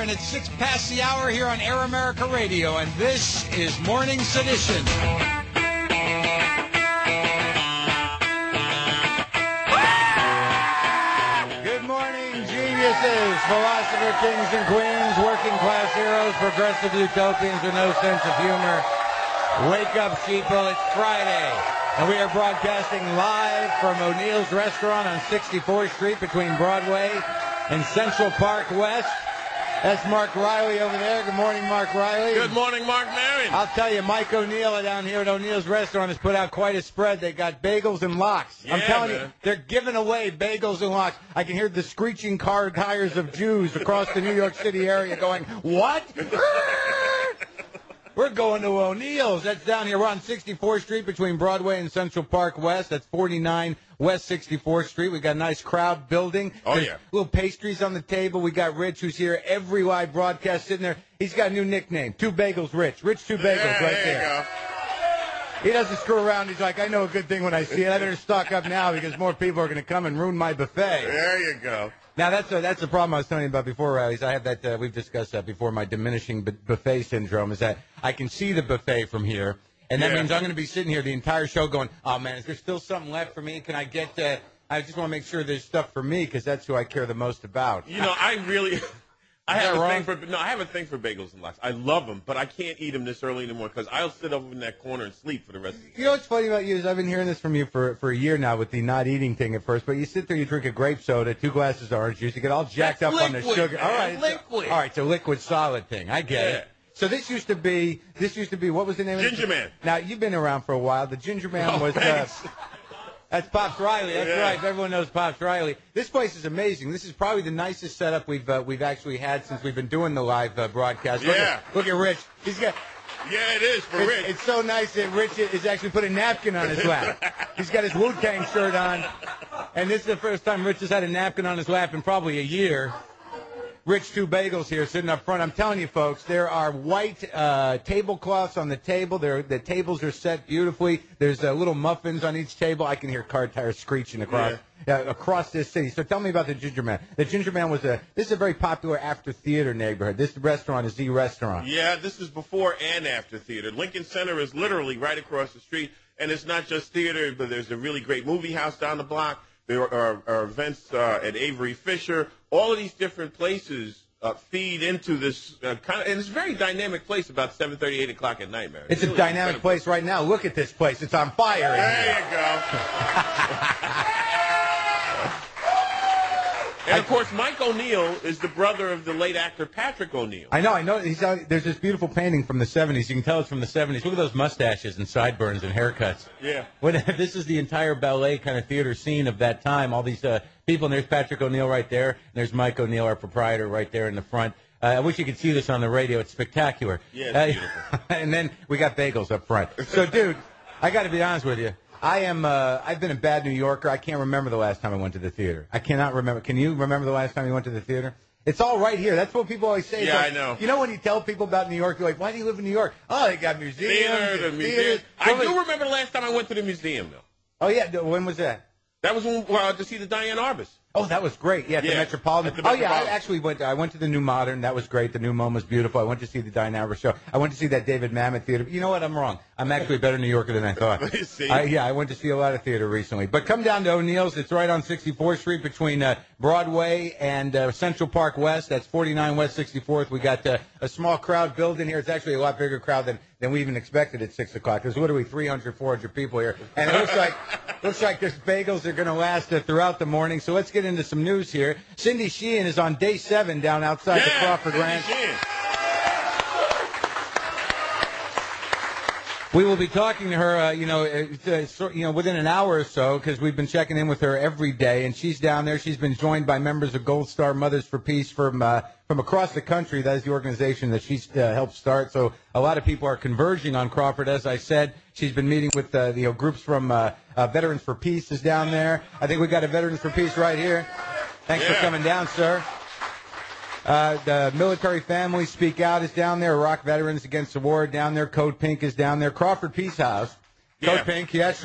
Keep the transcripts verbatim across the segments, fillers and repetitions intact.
and it's six past the hour here on Air America Radio, and this is Morning Sedition. Good morning, geniuses, philosopher kings and queens, working class heroes, progressive utopians with no sense of humor. Wake up, sheeple, it's Friday, and we are broadcasting live from O'Neill's Restaurant on sixty-fourth Street between Broadway and Central Park West. That's Mark Riley over there. Good morning, Mark Riley. Good morning, Mark Maron. I'll tell you, Mike O'Neill down here at O'Neill's Restaurant has put out quite a spread. They got bagels and lox. Yeah, I'm telling man. you, they're giving away bagels and lox. I can hear the screeching car tires of Jews across the New York City area going, what? We're going to O'Neill's. That's down here. We're on sixty-fourth Street between Broadway and Central Park West. That's forty-nine West sixty-fourth Street. We got a nice crowd building. Oh, There's yeah. little pastries on the table. We got Rich, who's here every live broadcast sitting there. He's got a new nickname, Two Bagels Rich. Rich Two Bagels yeah, right there. there. You go. He doesn't screw around. He's like, I know a good thing when I see it. I better stock up now because more people are going to come and ruin my buffet. There you go. Now, that's a, that's the problem I was telling you about before, Riley. I have that, uh, we've discussed that before, my diminishing bu- buffet syndrome, is that I can see the buffet from here, and that Yeah. means I'm going to be sitting here the entire show going, oh, man, is there still something left for me? Can I get, uh, I just want to make sure there's stuff for me because that's who I care the most about. You know, I really, I Is have that a wrong? thing for no, I have a thing for bagels and lox. I love them, but I can't eat them this early in the morning because I'll sit over in that corner and sleep for the rest of the day. You know what's funny about you is I've been hearing this from you for, for a year now with the not eating thing at first, but you sit there, you drink a grape soda, two glasses of orange juice, you get all jacked That's up on the liquid, sugar. man, All right, liquid. all right, so liquid solid thing. I get Yeah. it. So this used to be, this used to be, what was the name of it? Ginger Man. Now, you've been around for a while. The Ginger Man Oh, was, uh, thanks. that's Pops Riley. That's Yeah. right. Everyone knows Pops Riley. This place is amazing. This is probably the nicest setup we've uh, we've actually had since we've been doing the live uh, broadcast. Look Yeah. At, look at Rich. He's got. Yeah, it is for It's, Rich. it's so nice that Rich is actually put a napkin on his lap. He's got his Wu-Tang shirt on, and this is the first time Rich has had a napkin on his lap in probably a year. Rich Two Bagels here sitting up front. I'm telling you, folks, there are white uh, tablecloths on the table. There, the tables are set beautifully. There's uh, little muffins on each table. I can hear car tires screeching across Yeah. uh, across this city. So tell me about the Ginger Man. The Ginger Man was a. This is a very popular after theater neighborhood. This restaurant is the restaurant. Yeah, this is before and after theater. Lincoln Center is literally right across the street, and it's not just theater, but there's a really great movie house down the block. There are, are events uh, at Avery Fisher. All of these different places uh, feed into this uh, kind of, and it's a very dynamic place about seven thirty, eight o'clock at night, man. It's a really dynamic incredible. place right now. Look at this place. It's on fire. in here. There you go. And, of course, Mike O'Neill is the brother of the late actor Patrick O'Neill. I know, I know. He's out, there's this beautiful painting from the seventies. You can tell it's from the seventies. Look at those mustaches and sideburns and haircuts. Yeah. What, this is the entire ballet kind of theater scene of that time. All these uh, people, and there's Patrick O'Neill right there. And there's Mike O'Neill, our proprietor, right there in the front. Uh, I wish you could see this on the radio. It's spectacular. Yeah, it's Uh, beautiful. And then we got bagels up front. So, dude, I got to be honest with you. I am. Uh, I've been a bad New Yorker. I can't remember the last time I went to the theater. I cannot remember. Can you remember the last time you went to the theater? It's all right here. That's what people always say. It's Yeah, like- I know. You know when you tell people about New York, you're like, why do you live in New York? Oh, they got museums. Theater, the and museum. theaters. I Somebody- do remember the last time I went to the museum, though. Oh, yeah. When was that? That was when, well, to see the Diane Arbus. Oh, that was great. Yeah, at the Yeah, Metropolitan. at the Oh, yeah, I Metropolitan. actually went. I went to the New Modern. That was great. The New Mom was beautiful. I went to see the Diane Arbus show. I went to see that David Mamet theater. You know what? I'm wrong. I'm actually a better New Yorker than I thought. See? I, yeah, I went to see a lot of theater recently. But come down to O'Neill's. It's right on sixty-fourth Street between uh, Broadway and uh, Central Park West. That's forty-nine West sixty-fourth. We got uh, a small crowd building here. It's actually a lot bigger crowd than, than we even expected at six o'clock. There's literally three hundred, four hundred people here. And it looks like looks like there's bagels that are going to last uh, throughout the morning. So let's get into some news here. Cindy Sheehan is on day seven down outside the Yeah, Crawford Cindy Ranch. Sheehan. We will be talking to her, uh, you know, uh, uh, so, you know, within an hour or so, because we've been checking in with her every day, and she's down there. She's been joined by members of Gold Star Mothers for Peace from uh, from across the country. That is the organization that she's uh, helped start. So a lot of people are converging on Crawford. As I said, she's been meeting with uh, you know groups from uh, uh, Veterans for Peace is down there. I think we got a Veterans for Peace right here. Thanks Yeah. for coming down, sir. Uh, the Military Families Speak Out is down there. Iraq Veterans Against the War down there. Code Pink is down there. Crawford Peace House. Code Yeah. Pink, yeah, sure.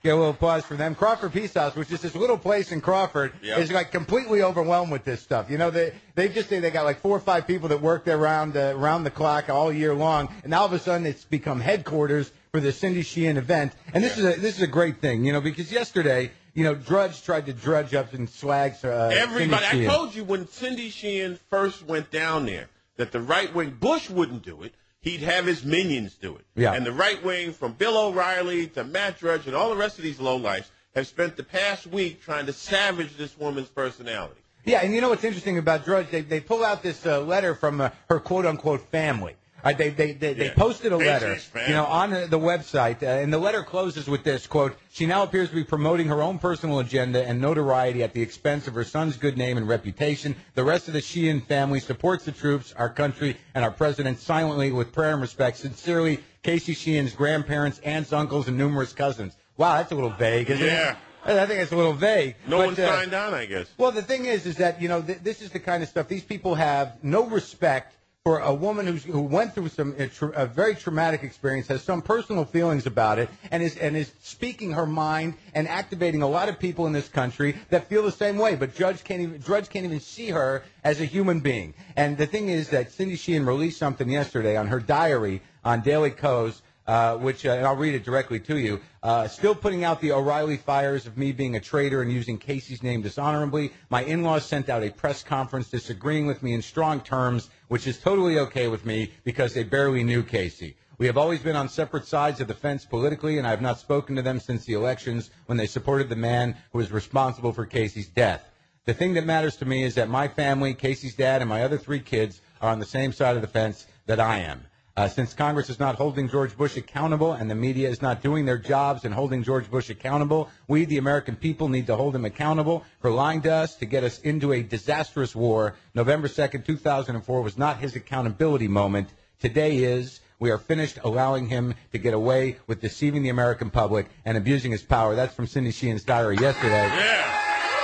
Get a little applause for them. Crawford Peace House, which is this little place in Crawford, Yep. is like completely overwhelmed with this stuff. You know, they they just say they got like four or five people that work there around uh, around the clock all year long, and all of a sudden it's become headquarters for the Cindy Sheehan event. And this Yeah. is a this is a great thing, you know, because yesterday, you know, Drudge tried to drudge up and slag uh, Everybody, Cindy I Sheehan. told you when Cindy Sheehan first went down there that the right wing, Bush wouldn't do it. He'd have his minions do it. Yeah. And the right wing, from Bill O'Reilly to Matt Drudge and all the rest of these lowlifes, have spent the past week trying to savage this woman's personality. Yeah, and you know what's interesting about Drudge? They they pull out this uh, letter from uh, her quote unquote family. Uh, they they they, they Yeah. posted a Casey's letter, family. you know, on the, the website, uh, and the letter closes with this quote: "She now appears to be promoting her own personal agenda and notoriety at the expense of her son's good name and reputation. The rest of the Sheehan family supports the troops, our country, and our president silently with prayer and respect. Sincerely, Casey Sheehan's grandparents, aunts, uncles, and numerous cousins." Wow, that's a little vague, isn't Yeah. it? I think it's a little vague. No but, one uh, signed on, I guess. Well, the thing is, is that, you know, th- this is the kind of stuff. These people have no respect for a woman who's, who went through some a, tra- a very traumatic experience, has some personal feelings about it, and is and is speaking her mind and activating a lot of people in this country that feel the same way. But Judge can't even Drudge can't even see her as a human being. And the thing is that Cindy Sheehan released something yesterday on her diary on Daily Kos. Uh, which, uh, and I'll read it directly to you, uh, still putting out the O'Reilly fires of me being a traitor and using Casey's name dishonorably. My in-laws sent out a press conference disagreeing with me in strong terms, which is totally okay with me because they barely knew Casey. We have always been on separate sides of the fence politically, and I have not spoken to them since the elections when they supported the man who was responsible for Casey's death. The thing that matters to me is that my family, Casey's dad, and my other three kids are on the same side of the fence that I am. Uh, since Congress is not holding George Bush accountable and the media is not doing their jobs in holding George Bush accountable, we, the American people, need to hold him accountable for lying to us to get us into a disastrous war. November second, two thousand four was not his accountability moment. Today is. We are finished allowing him to get away with deceiving the American public and abusing his power. That's from Cindy Sheehan's diary yesterday. Yeah.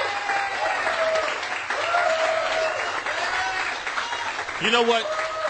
You know what?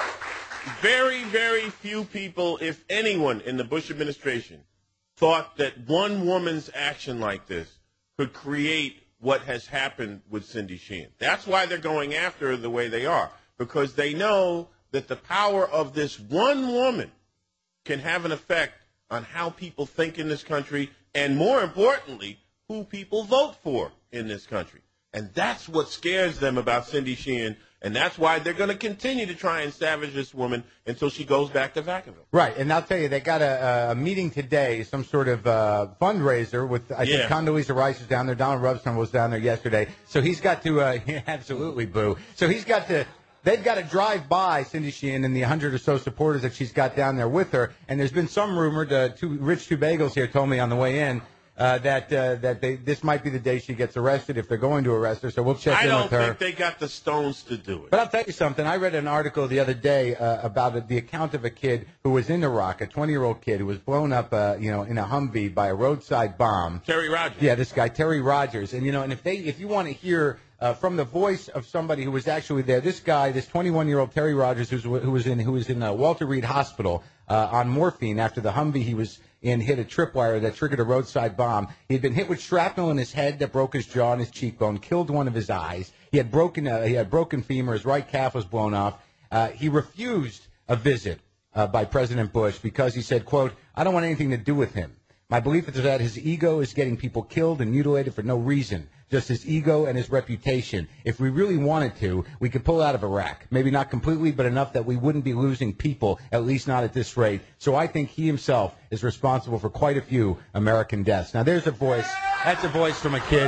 Very, very few people, if anyone, in the Bush administration thought that one woman's action like this could create what has happened with Cindy Sheehan. That's why they're going after her the way they are, because they know that the power of this one woman can have an effect on how people think in this country and, more importantly, who people vote for in this country. And that's what scares them about Cindy Sheehan. And that's why they're going to continue to try and savage this woman until she goes back to Vacaville. Right, and I'll tell you, they got a, a meeting today, some sort of uh, fundraiser with, I Yeah. think Condoleezza Rice is down there, Donald Rumsfeld was down there yesterday, so he's got to, uh, absolutely, boo, so he's got to, they've got to drive by Cindy Sheehan and the hundred or so supporters that she's got down there with her, and there's been some rumor, uh, two, Rich Two Bagels here told me on the way in, Uh, that uh, that they this might be the day she gets arrested if they're going to arrest her. So we'll check I in don't with her. think they got the stones to do it. But I'll tell you something. I read an article the other day uh, about it, the account of a kid who was in Iraq, a twenty-year-old kid who was blown up, uh, you know, in a Humvee by a roadside bomb. Terry Rogers. Yeah, this guy Terry Rogers, and you know, and if they, if you want to hear uh, from the voice of somebody who was actually there, this guy, this twenty-one-year-old Terry Rogers, who's, who was in who was in uh, Walter Reed Hospital uh, on morphine after the Humvee he was in hit a tripwire that triggered a roadside bomb. He had been hit with shrapnel in his head that broke his jaw and his cheekbone, killed one of his eyes. He had broken uh, he had broken femur. His right calf was blown off. Uh, he refused a visit uh, by President Bush because he said, quote, "I don't want anything to do with him. My belief is that his ego is getting people killed and mutilated for no reason, just his ego and his reputation. If we really wanted to, we could pull out of Iraq. Maybe not completely, but enough that we wouldn't be losing people, at least not at this rate. So I think he himself is responsible for quite a few American deaths." Now, there's a voice. That's a voice from a kid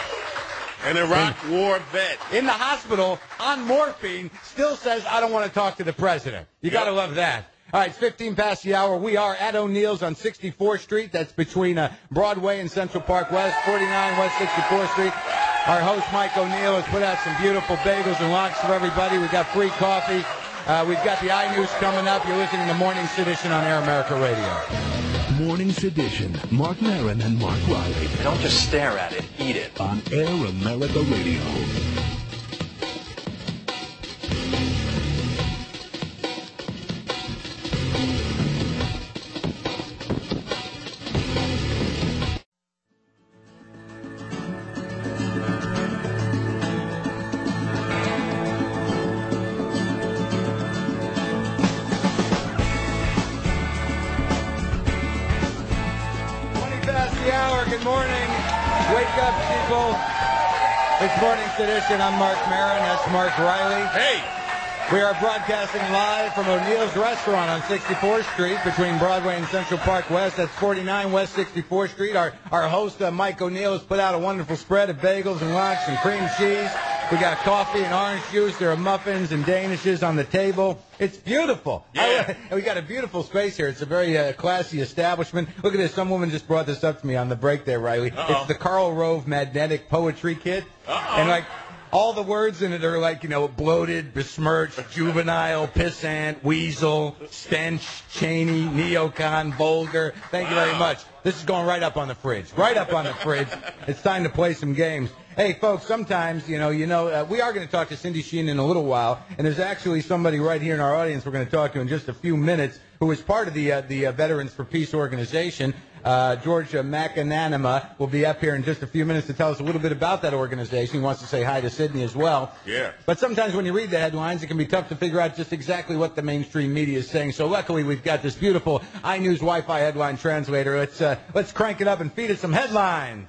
An Iraq war vet. in the hospital on morphine, still says, "I don't want to talk to the president." You got to love that. All right, it's fifteen past the hour. We are at O'Neill's on sixty-fourth Street. That's between uh, Broadway and Central Park West, forty-nine West sixty-fourth Street. Our host, Mike O'Neill, has put out some beautiful bagels and lox for everybody. We've got free coffee. Uh, we've got the iNews coming up. You're listening to Morning Sedition on Air America Radio. Morning Sedition. Mark Maron and Mark Riley Don't just stare at it, eat it. on Air America Radio. good morning. Wake up, people. It's Morning Sedition. I'm Mark Maron. That's Mark Riley. Hey! We are broadcasting live from O'Neill's Restaurant on sixty-fourth Street between Broadway and Central Park West. That's forty-nine West sixty-fourth Street. Our our host, uh, Mike O'Neill, has put out a wonderful spread of bagels and lunch and cream cheese. We got coffee and orange juice. There are muffins and danishes on the table. It's beautiful. Yeah. I, we got a beautiful space here. It's a very uh, classy establishment. Look at this. Some woman just brought this up to me on the break there, Riley. Uh-oh. It's the Karl Rove Magnetic Poetry Kit. Uh-oh. And, like, all the words in it are like, you know, bloated, besmirched, juvenile, pissant, weasel, stench, Cheney, neocon, vulgar. Thank you very much. This is going right up on the fridge. Right up on the fridge. It's time to play some games. Hey, folks, sometimes, you know, you know, uh, we are going to talk to Cindy Sheehan in a little while, and there's actually somebody right here in our audience we're going to talk to in just a few minutes who is part of the uh, the uh, Veterans for Peace organization. Uh, George uh, McAnanima will be up here in just a few minutes to tell us a little bit about that organization. He wants to say hi to Sydney as well. Yeah. But sometimes when you read the headlines, it can be tough to figure out just exactly what the mainstream media is saying. So luckily, we've got this beautiful iNews Wi-Fi headline translator. Let's uh, let's crank it up and feed it some headlines.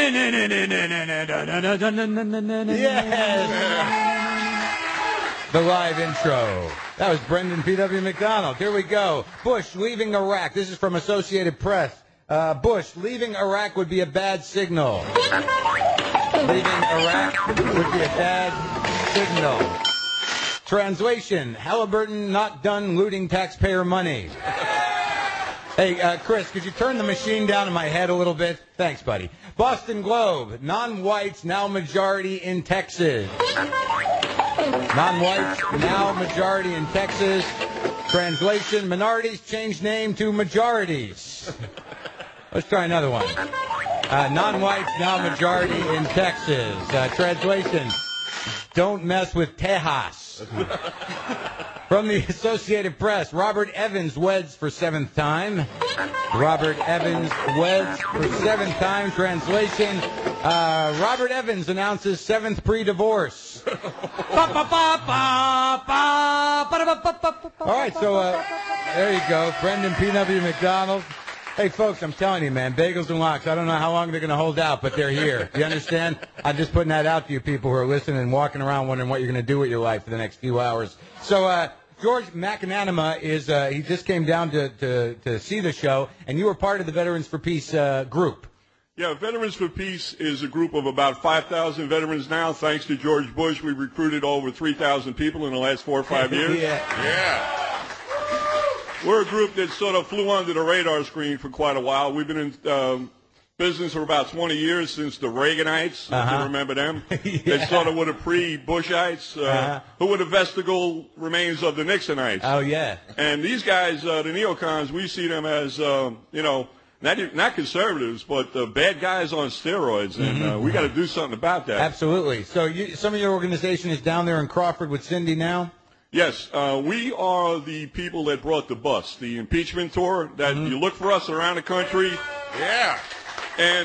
Yes. The live intro. That was Brendan P W. McDonald. Here we go. Bush leaving Iraq. This is from Associated Press. Uh, Bush, leaving Iraq would be a bad signal. Leaving Iraq would be a bad signal. Translation, Halliburton not done looting taxpayer money. Hey, uh, Chris, could you turn the machine down in my head a little bit? Thanks, buddy. Boston Globe, non-whites now majority in Texas. Non-whites now majority in Texas. Translation, minorities change name to majorities. Let's try another one. Uh, non-whites now majority in Texas. Uh, translation, don't mess with Tejas. From the Associated Press, Robert Evans weds for seventh time. Robert Evans weds for seventh time. Translation, uh, Robert Evans announces seventh pre-divorce. All right, so uh, there you go. Brendan P W. McDonald. Hey, folks, I'm telling you, man, bagels and lox, I don't know how long they're going to hold out, but they're here. You understand? I'm just putting that out to you people who are listening and walking around wondering what you're going to do with your life for the next few hours. So, uh, George McAnanima is, uh, he just came down to, to, to see the show, and you were part of the Veterans for Peace uh, group. Yeah, Veterans for Peace is a group of about five thousand veterans now. Thanks to George Bush, we recruited over three thousand people in the last four or five years. Yeah. Yeah. We're a group that sort of flew under the radar screen for quite a while. We've been in um, business for about twenty years, since the Reaganites, uh-huh. if you remember them. Yeah. They sort of were the pre-Bushites, uh, uh-huh. who were the vestigial remains of the Nixonites. Oh, yeah. And these guys, uh, the neocons, we see them as, um, you know, Not, not conservatives, but uh, bad guys on steroids, and uh, we got to do something about that. Absolutely. So you, some of your organization is down there in Crawford with Cindy now? Yes, uh, we are the people that brought the bus, the impeachment tour, that mm-hmm. you look for us around the country. Yeah. And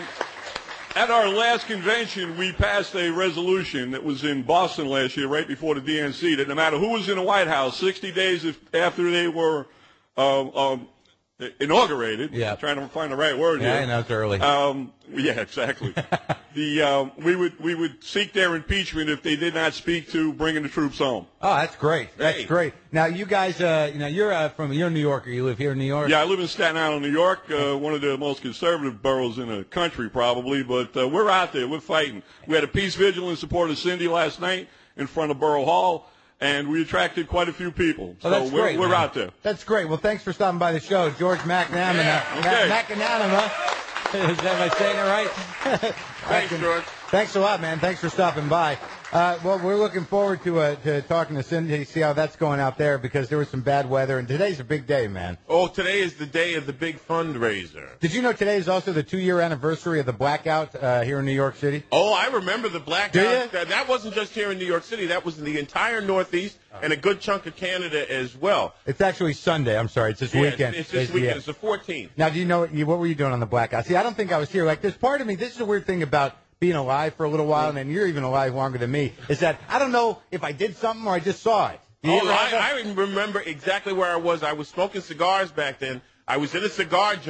at our last convention, we passed a resolution that was in Boston last year, right before the D N C, that no matter who was in the White House, sixty days if, after they were uh, um, inaugurated. Yeah. Trying to find the right word yeah, here. I know it's early. Um, yeah, exactly. the um, we would we would seek their impeachment if they did not speak to bringing the troops home. Oh, that's great. That's Hey. great. Now, you guys, uh, you know, you're uh, from you're a New Yorker. You live here in New York. Yeah, I live in Staten Island, New York, uh, one of the most conservative boroughs in the country, probably. But uh, we're out there. We're fighting. We had a peace vigil in support of Cindy last night in front of Borough Hall. And we attracted quite a few people. Oh, so that's we're, great, we're man. out there. That's great. Well, thanks for stopping by the show, George McNamara. Yeah, okay. Ma- McNamara. Is that, am I saying it right? Thanks, George. Thanks a lot, man. Thanks for stopping by. Uh, well, we're looking forward to uh, to talking to Cindy, see how that's going out there, because there was some bad weather, and today's a big day, man. Oh, today is the day of the big fundraiser. Did you know today is also the two-year anniversary of the blackout uh, here in New York City? Oh, I remember the blackout. Do you? That, that wasn't just here in New York City. That was in the entire Northeast and a good chunk of Canada as well. It's actually Sunday. I'm sorry. It's this Yeah, weekend. It's, it's this It's- weekend. yeah. It's the fourteenth. Now, do you know what, you, what were you doing on the blackout? See, I don't think I was here. Like, there's part of me, this is a weird thing about being alive for a little while, and then you're even alive longer than me, is that I don't know if I did something or I just saw it. Do you Oh, ever have that? I, I remember exactly where I was. I was smoking cigars back then. I was in a cigar joint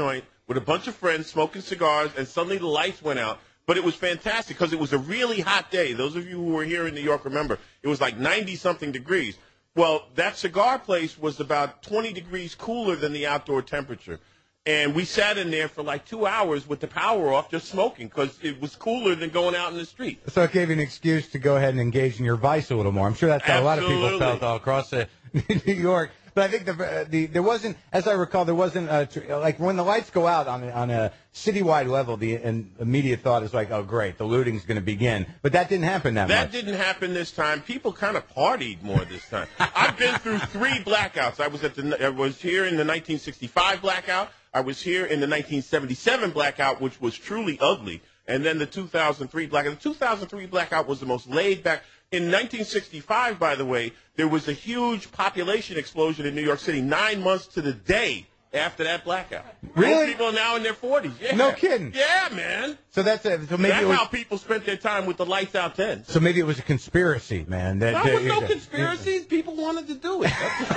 with a bunch of friends smoking cigars, and suddenly the lights went out. But it was fantastic because it was a really hot day. Those of you who were here in New York remember it was like ninety-something degrees. Well, that cigar place was about twenty degrees cooler than the outdoor temperature. And we sat in there for like two hours with the power off just smoking because it was cooler than going out in the street. So it gave you an excuse to go ahead and engage in your vice a little more. I'm sure that's how Absolutely. a lot of people felt all across uh, New York. But I think the, uh, the there wasn't, as I recall, there wasn't, uh, tr- like when the lights go out on, on a citywide level, the and immediate thought is like, oh, great, the looting's going to begin. But that didn't happen that, That much. didn't happen this time. People kind of partied more this time. I've been through three blackouts. I was at the I was here in the nineteen sixty-five blackout. I was here in the nineteen seventy-seven blackout, which was truly ugly. And then the two thousand three blackout. The two thousand three blackout was the most laid back. In nineteen sixty-five, by the way, there was a huge population explosion in New York City nine months to the day after that blackout. Really? Most people are now in their forties. Yeah. No kidding. Yeah, man. So that's a, so maybe That's it was, how people spent their time with the lights out then. so maybe it was a conspiracy, man. That, There was no that- conspiracies. People wanted to do it.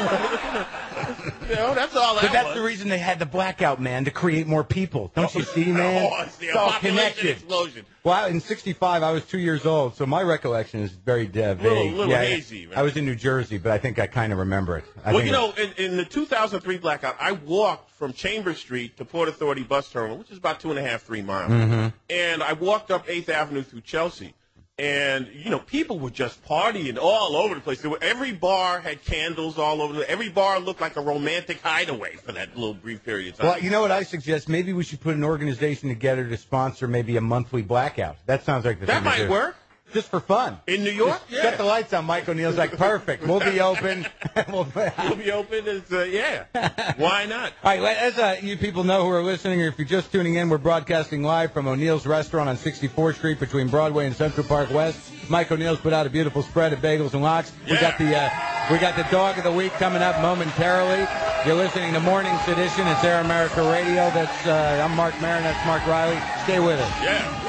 You know, that's all that But that's was. the reason they had the blackout, man, to create more people. Don't you see, man? Oh, it's the all population connected. explosion. Well, in sixty-five, I was two years old, so my recollection is very uh, vague. Little- little yeah, hazy, man. I was in New Jersey, but I think I kind of remember it. I Well, think you it- know, in, in the two thousand three blackout, I walked from Chambers Street to Port Authority Bus Terminal, which is about two and a half, three miles. Mm-hmm. And I walked up eighth Avenue through Chelsea. And, you know, people were just partying all over the place. There were, every bar had candles all over. The, every bar looked like a romantic hideaway for that little brief period of time. Well, you know what I suggest? Maybe we should put an organization together to sponsor maybe a monthly blackout. That sounds like the that thing to might do. work. Just for fun. In New York? Just Shut the lights on. Mike O'Neill's like, perfect. We'll be open. we'll, We'll be open. As, uh, yeah. Why not? All right, let- as uh, you people know who are listening, or if you're just tuning in, we're broadcasting live from O'Neill's Restaurant on sixty-fourth Street between Broadway and Central Park West. Mike O'Neill's put out a beautiful spread of bagels and lox. We Yeah. got the uh, we got the dog of the week coming up momentarily. You're listening to Morning's Edition. It's Air America Radio. That's uh, I'm Mark Maron. That's Mark Riley. Stay with us. Yeah.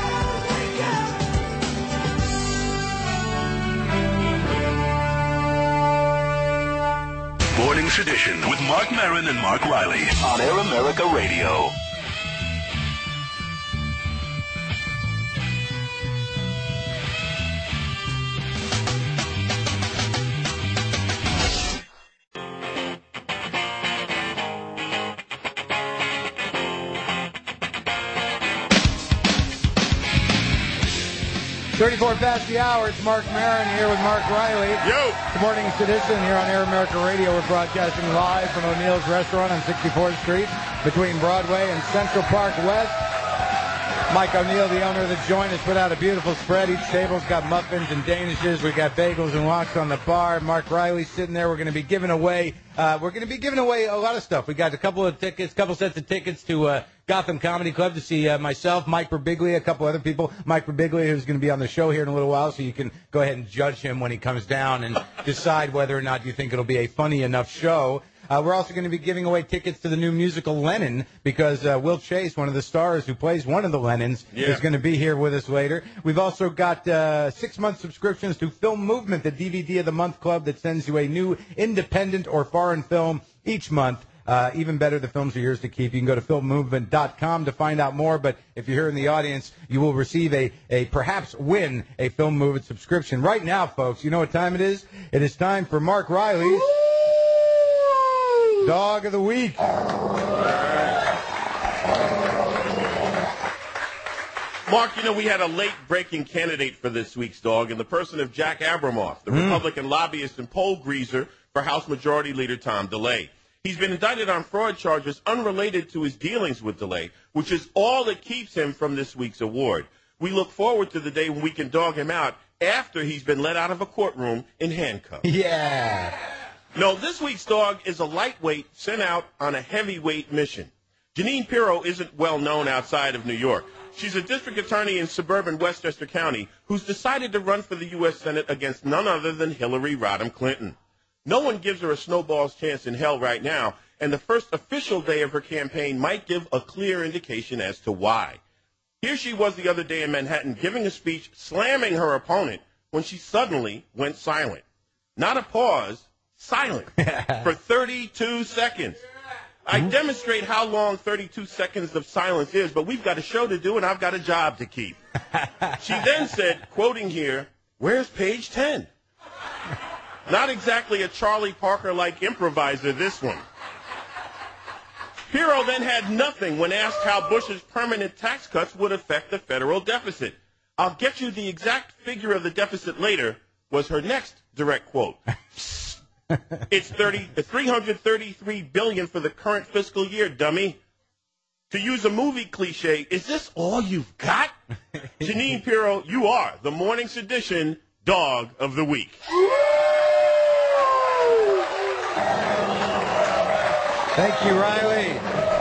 Morning's Edition with Mark Maron and Mark Riley on Air America Radio. thirty-four past the hour. It's Mark Maron here with Mark Riley. Yo. The Morning's Edition here on Air America Radio. We're broadcasting live from O'Neill's Restaurant on sixty-fourth Street between Broadway and Central Park West. Mike O'Neill, the owner of the joint, has put out a beautiful spread. Each table's got muffins and danishes. We got bagels and lox on the bar. Mark Riley's sitting there. We're going to be giving away. Uh, we're going to be giving away a lot of stuff. We got a couple of tickets, a couple sets of tickets to uh, Gotham Comedy Club to see uh, myself, Mike Birbiglia, a couple other people. Mike Birbiglia, who's going to be on the show here in a little while, so you can go ahead and judge him when he comes down and decide whether or not you think it'll be a funny enough show. Uh, we're also going to be giving away tickets to the new musical Lennon because uh, Will Chase, one of the stars who plays one of the Lennons, Yeah. is going to be here with us later. We've also got uh, six-month subscriptions to Film Movement, the D V D of the Month Club that sends you a new independent or foreign film each month. Uh, even better, the films are yours to keep. You can go to film movement dot com to find out more. But if you're here in the audience, you will receive a, a perhaps win a Film Movement subscription. Right now, folks, you know what time it is? It is time for Mark Riley's Dog of the Week. Mark, you know, we had a late-breaking candidate for this week's dog in the person of Jack Abramoff, the Republican lobbyist and poll greaser for House Majority Leader Tom DeLay. He's been indicted on fraud charges unrelated to his dealings with DeLay, which is all that keeps him from this week's award. We look forward to the day when we can dog him out after he's been let out of a courtroom in handcuffs. Yeah. No, this week's dog is a lightweight sent out on a heavyweight mission. Janine Pirro isn't well known outside of New York. She's a district attorney in suburban Westchester County who's decided to run for the U S Senate against none other than Hillary Rodham Clinton. No one gives her a snowball's chance in hell right now, and the first official day of her campaign might give a clear indication as to why. Here she was the other day in Manhattan giving a speech slamming her opponent when she suddenly went silent. Not a pause, silent for thirty-two seconds. I demonstrate how long thirty-two seconds of silence is, but we've got a show to do and I've got a job to keep. She then said, quoting here, "Where's page ten?" Not exactly a Charlie Parker-like improviser, this one. Pirro then had nothing when asked how Bush's permanent tax cuts would affect the federal deficit. "I'll get you the exact figure of the deficit later," was her next direct quote. It's thirty, three hundred thirty-three billion dollars for the current fiscal year, dummy. To use a movie cliche, is this all you've got? Jeanine Pirro, you are the Morning Sedition Dog of the Week. Thank you, Riley.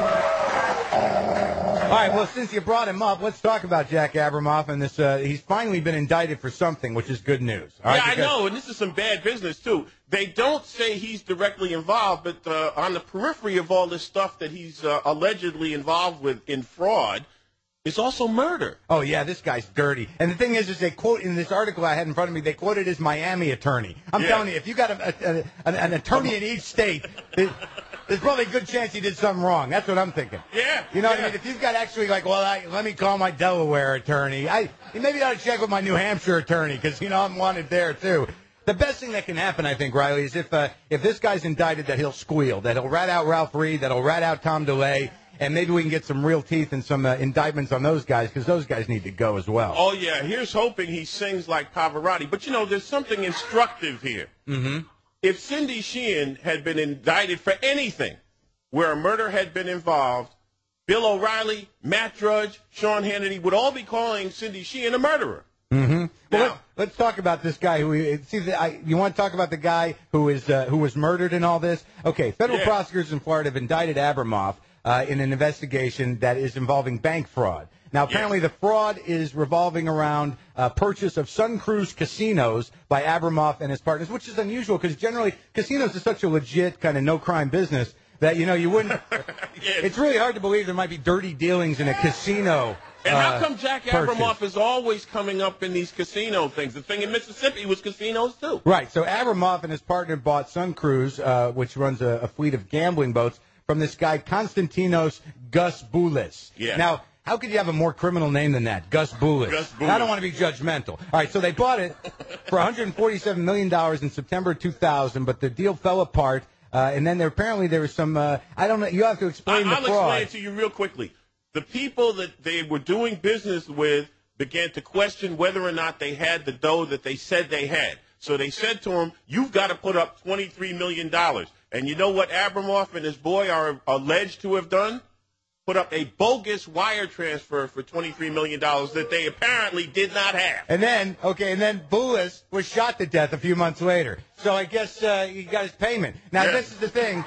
All right, well, since you brought him up, let's talk about Jack Abramoff and this. Uh, he's finally been indicted for something, which is good news. All right, yeah, because- I know, and this is some bad business, too. They don't say he's directly involved, but uh, on the periphery of all this stuff that he's uh, allegedly involved with in fraud is also murder. Oh, yeah, this guy's dirty. And the thing is, is they quote in this article I had in front of me, they quoted his Miami attorney. I'm Yeah. telling you, if you got a, a, a, an, an attorney in each state, it, there's probably a good chance he did something wrong. That's what I'm thinking. Yeah. You know what yeah. I mean? If you've got actually like, well, I, let me call my Delaware attorney. I maybe I ought to check with my New Hampshire attorney because, you know, I'm wanted there, too. The best thing that can happen, I think, Riley, is if uh, if this guy's indicted, that he'll squeal, that he'll rat out Ralph Reed, that he'll rat out Tom DeLay, and maybe we can get some real teeth and some uh, indictments on those guys because those guys need to go as well. Oh, yeah, here's hoping he sings like Pavarotti. But, you know, there's something instructive here. Mm-hmm. If Cindy Sheehan had been indicted for anything where a murder had been involved, Bill O'Reilly, Matt Drudge, Sean Hannity would all be calling Cindy Sheehan a murderer. Mm-hmm. Well, Now- let, let's talk about this guy who. See, the, I, you want to talk about the guy who is uh, who was murdered in all this? Okay, federal Yeah. prosecutors in Florida have indicted Abramoff uh, in an investigation that is involving bank fraud. Now, apparently, the fraud is revolving around uh, purchase of Sun Cruise casinos by Abramoff and his partners, which is unusual because generally casinos are such a legit kind of no-crime business that you know you wouldn't. It's really hard to believe there might be dirty dealings in a casino. And uh, how come Jack purchase. Abramoff is always coming up in these casino things? The thing in Mississippi was casinos, too. Right. So Abramoff and his partner bought Sun Cruise, uh, which runs a, a fleet of gambling boats, from this guy Konstantinos Gus Boulis. Yeah. Now, how could you have a more criminal name than that? Gus Boulis. Gus And I don't Boulis. want to be judgmental. All right, so they bought it for one hundred forty-seven million dollars in September two thousand, but the deal fell apart. Uh, and then there apparently there was some, uh, I don't know, you have to explain I, the I'll fraud. explain it to you real quickly. The people that they were doing business with began to question whether or not they had the dough that they said they had. So they said to him, you've got to put up twenty-three million dollars. And you know what Abramoff and his boy are alleged to have done? Put up a bogus wire transfer for twenty-three million dollars that they apparently did not have. And then, okay, and then Boulis was shot to death a few months later. So I guess uh, he got his payment. Now, Yeah. this is the thing.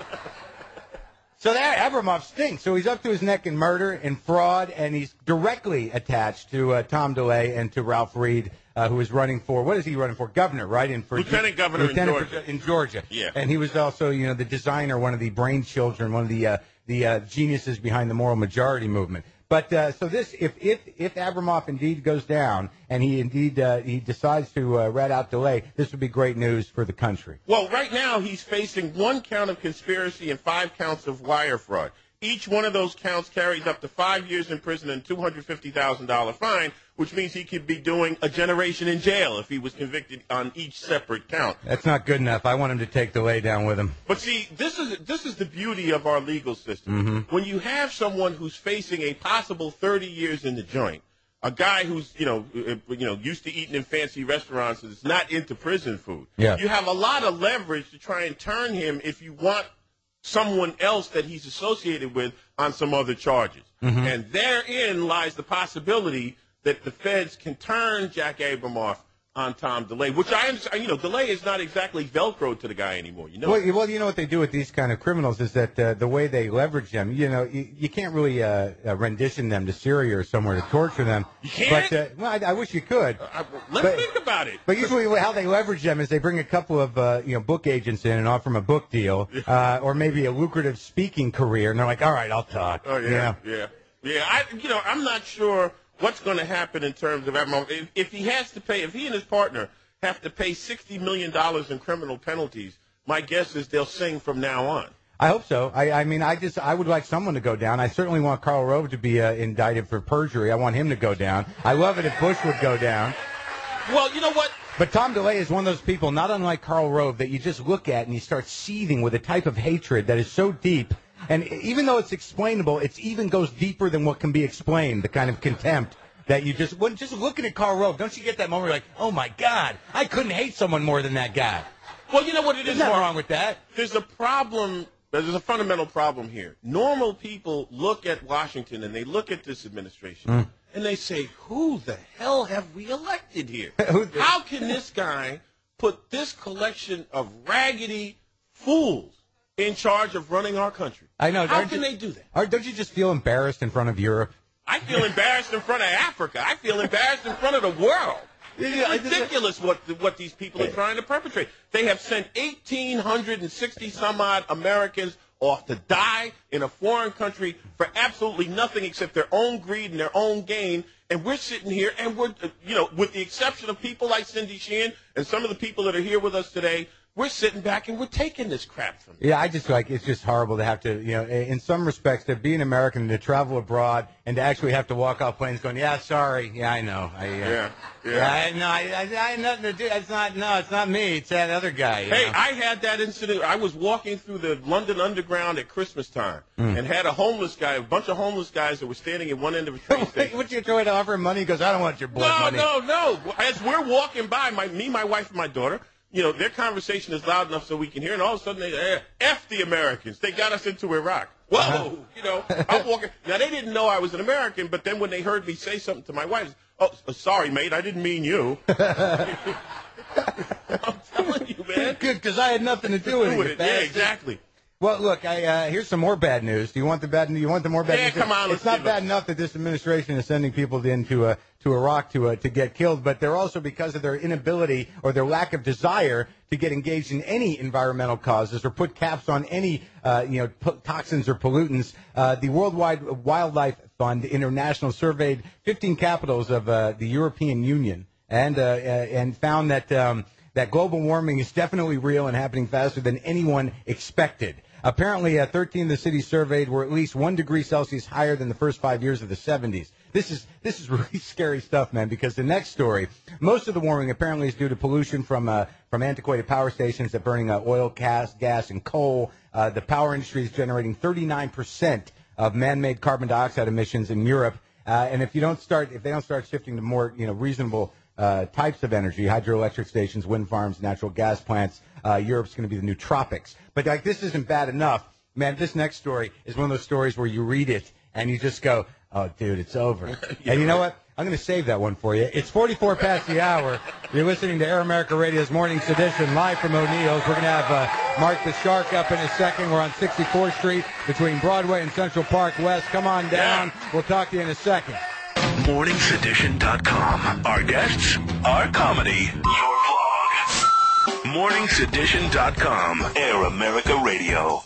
So that Abramoff stinks. So he's up to his neck in murder and fraud, and he's directly attached to uh, Tom DeLay and to Ralph Reed, uh, who is running for, what is he running for? Governor, right? In, for, Lieutenant governor in Lieutenant Georgia. for- in Georgia. Yeah. And he was also, you know, the designer, one of the brain children, one of the uh, the uh, geniuses behind the moral majority movement. But uh, so this, if if if Abramoff indeed goes down and he indeed uh, he decides to uh, rat out DeLay, this would be great news for the country. Well, right now he's facing one count of conspiracy and five counts of wire fraud. Each one of those counts carries up to five years in prison and two hundred fifty thousand dollars fine, which means he could be doing a generation in jail if he was convicted on each separate count. That's not good enough. I want him to take DeLay down with him. But see, this is this is the beauty of our legal system. Mm-hmm. When you have someone who's facing a possible thirty years in the joint, a guy who's you know uh, you know used to eating in fancy restaurants and is not into prison food, Yeah. you have a lot of leverage to try and turn him if you want someone else that he's associated with on some other charges. Mm-hmm. And therein lies the possibility that the feds can turn Jack Abramoff on Tom DeLay, which I understand. You know, DeLay is not exactly Velcro to the guy anymore. You know. Well, you- well, you know what they do with these kind of criminals is that uh, the way they leverage them, you know, you, you can't really uh, uh, rendition them to Syria or somewhere to torture them. You can't? But, uh, well, I, I wish you could. I, let's But- think about it. But usually how they leverage them is they bring a couple of, uh, you know, book agents in and offer them a book deal uh, or maybe a lucrative speaking career. And they're like, all right, I'll talk. Oh yeah, yeah, yeah. I, you know, I'm not sure what's going to happen in terms of Abramoff. If, if he has to pay, if he and his partner have to pay sixty million dollars in criminal penalties, my guess is they'll sing from now on. I hope so. I, I mean, I just I would like someone to go down. I certainly want Karl Rove to be uh, indicted for perjury. I want him to go down. I love it if Bush would go down. Well, you know what? But Tom DeLay is one of those people, not unlike Karl Rove, that you just look at and you start seething with a type of hatred that is so deep. And even though it's explainable, it even goes deeper than what can be explained, the kind of contempt that you just, when just looking at Karl Rove, don't you get that moment where you're like, oh, my God, I couldn't hate someone more than that guy. Well, you know what it is? There's nothing wrong with that. There's a problem. There's a fundamental problem here. Normal people look at Washington and they look at this administration mm. and they say, who the hell have we elected here? How can this guy put this collection of raggedy fools in charge of running our country? I know. How can you, they do that? Or don't you just feel embarrassed in front of Europe? I feel embarrassed in front of Africa. I feel embarrassed in front of the world. It's ridiculous what what these people are trying to perpetrate. They have sent eighteen sixty some odd Americans off to die in a foreign country for absolutely nothing except their own greed and their own gain. And we're sitting here and we're, you know, with the exception of people like Cindy Sheehan and some of the people that are here with us today, we're sitting back and we're taking this crap from them. Yeah, I just like it's just horrible to have to, you know, in some respects, to be an American and to travel abroad and to actually have to walk off planes going, yeah, sorry, yeah, I know, I, uh, yeah, yeah, yeah I, no, I, I, I had nothing to do. It's not, no, it's not me. It's that other guy. You hey, know? I had that incident. I was walking through the London Underground at Christmas time mm. and had a homeless guy, a bunch of homeless guys that were standing at one end of a train station. Would you try to offer him money? He goes, I don't want your blood no, money. No, no, no. As we're walking by, my me, my wife, and my daughter. You know, their conversation is loud enough so we can hear, and all of a sudden they eh, F the Americans. They got us into Iraq. Whoa! Uh-huh. You know, I'm walking. Now, they didn't know I was an American, but then when they heard me say something to my wife, oh, sorry, mate, I didn't mean you. I'm telling you, man. Good, because I had nothing to do with do it. it. Yeah, exactly. Well, look, I, uh, here's some more bad news. Do you want the bad news? You want the more bad yeah, news? Come on, it's not bad it. enough that this administration is sending people into uh, to Iraq to uh, to get killed, but they're also, because of their inability or their lack of desire to get engaged in any environmental causes or put caps on any uh, you know p- toxins or pollutants. Uh, the Worldwide Wildlife Fund International surveyed fifteen capitals of uh, the European Union and uh, uh, and found that um, that global warming is definitely real and happening faster than anyone expected. Apparently, uh, thirteen of the cities surveyed were at least one degree Celsius higher than the first five years of the seventies. This is this is really scary stuff, man, because the next story, most of the warming apparently is due to pollution from uh, from antiquated power stations that burning uh, oil, gas, gas, and coal. Uh, the power industry is generating thirty-nine percent of man-made carbon dioxide emissions in Europe. Uh, and if you don't start, if they don't start shifting to more, you know, reasonable uh, types of energy, hydroelectric stations, wind farms, natural gas plants, uh, Europe's going to be the new tropics. But like, this isn't bad enough, man. This next story is one of those stories where you read it and you just go, oh, dude, it's over. Yeah, and you know right. what? I'm going to save that one for you. It's forty-four past the hour. You're listening to Air America Radio's Morning Sedition, live from O'Neill's. We're going to have uh, Mark the Shark up in a second. We're on sixty-fourth Street between Broadway and Central Park West. Come on down. Yeah. We'll talk to you in a second. morning sedition dot com. Our guests, our comedy, your vlog. morning sedition dot com. Air America Radio.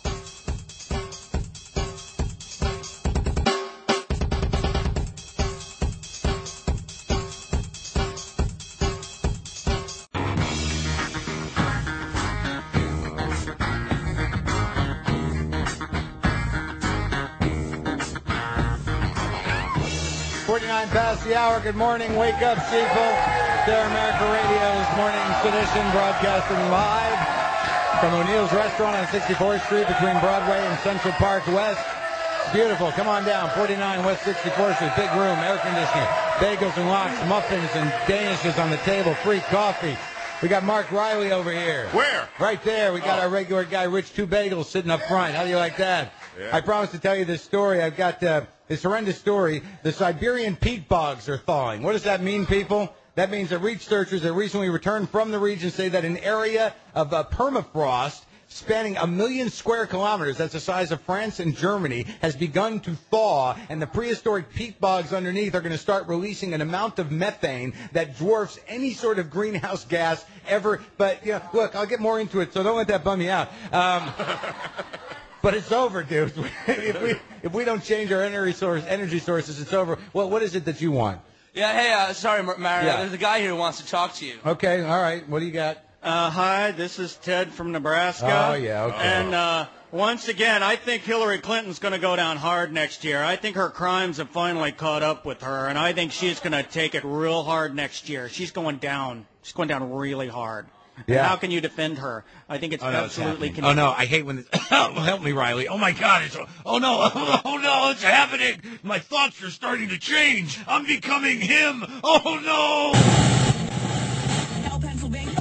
forty-nine past the hour. Good morning. Wake up, sheeple. It's Air America Radio's Morning Sedition, broadcasting live from O'Neill's Restaurant on sixty-fourth Street between Broadway and Central Park West. It's beautiful. Come on down. forty-nine West sixty-fourth Street. Big room, air conditioning, bagels and lox, muffins and danishes on the table, free coffee. We got Mark Riley over here. Where? Right there. We got oh. our regular guy, Rich Two Bagels, sitting up front. How do you like that? Yeah. I promised to tell you this story. I've got uh, this horrendous story. The Siberian peat bogs are thawing. What does that mean, people? That means that researchers that recently returned from the region say that an area of uh, permafrost spanning a million square kilometers, that's the size of France and Germany, has begun to thaw, and the prehistoric peat bogs underneath are going to start releasing an amount of methane that dwarfs any sort of greenhouse gas ever. But, you know, look, I'll get more into it, so don't let that bum you out. Um, but it's over, dude. if we if we don't change our energy source, energy sources, it's over. Well, what is it that you want? Yeah, hey, uh, sorry, Mario. Yeah. There's a guy here who wants to talk to you. Okay, all right. What do you got? Uh, hi, this is Ted from Nebraska. Oh, yeah, okay. And uh, once again, I think Hillary Clinton's going to go down hard next year. I think her crimes have finally caught up with her, and I think she's going to take it real hard next year. She's going down. She's going down really hard. Yeah. And how can you defend her? I think it's Oh, no, absolutely. it's oh no, I hate when. This, oh, help me, Riley. Oh my God! It's oh no! Oh no! It's happening. My thoughts are starting to change. I'm becoming him. Oh no! Now, Pennsylvania.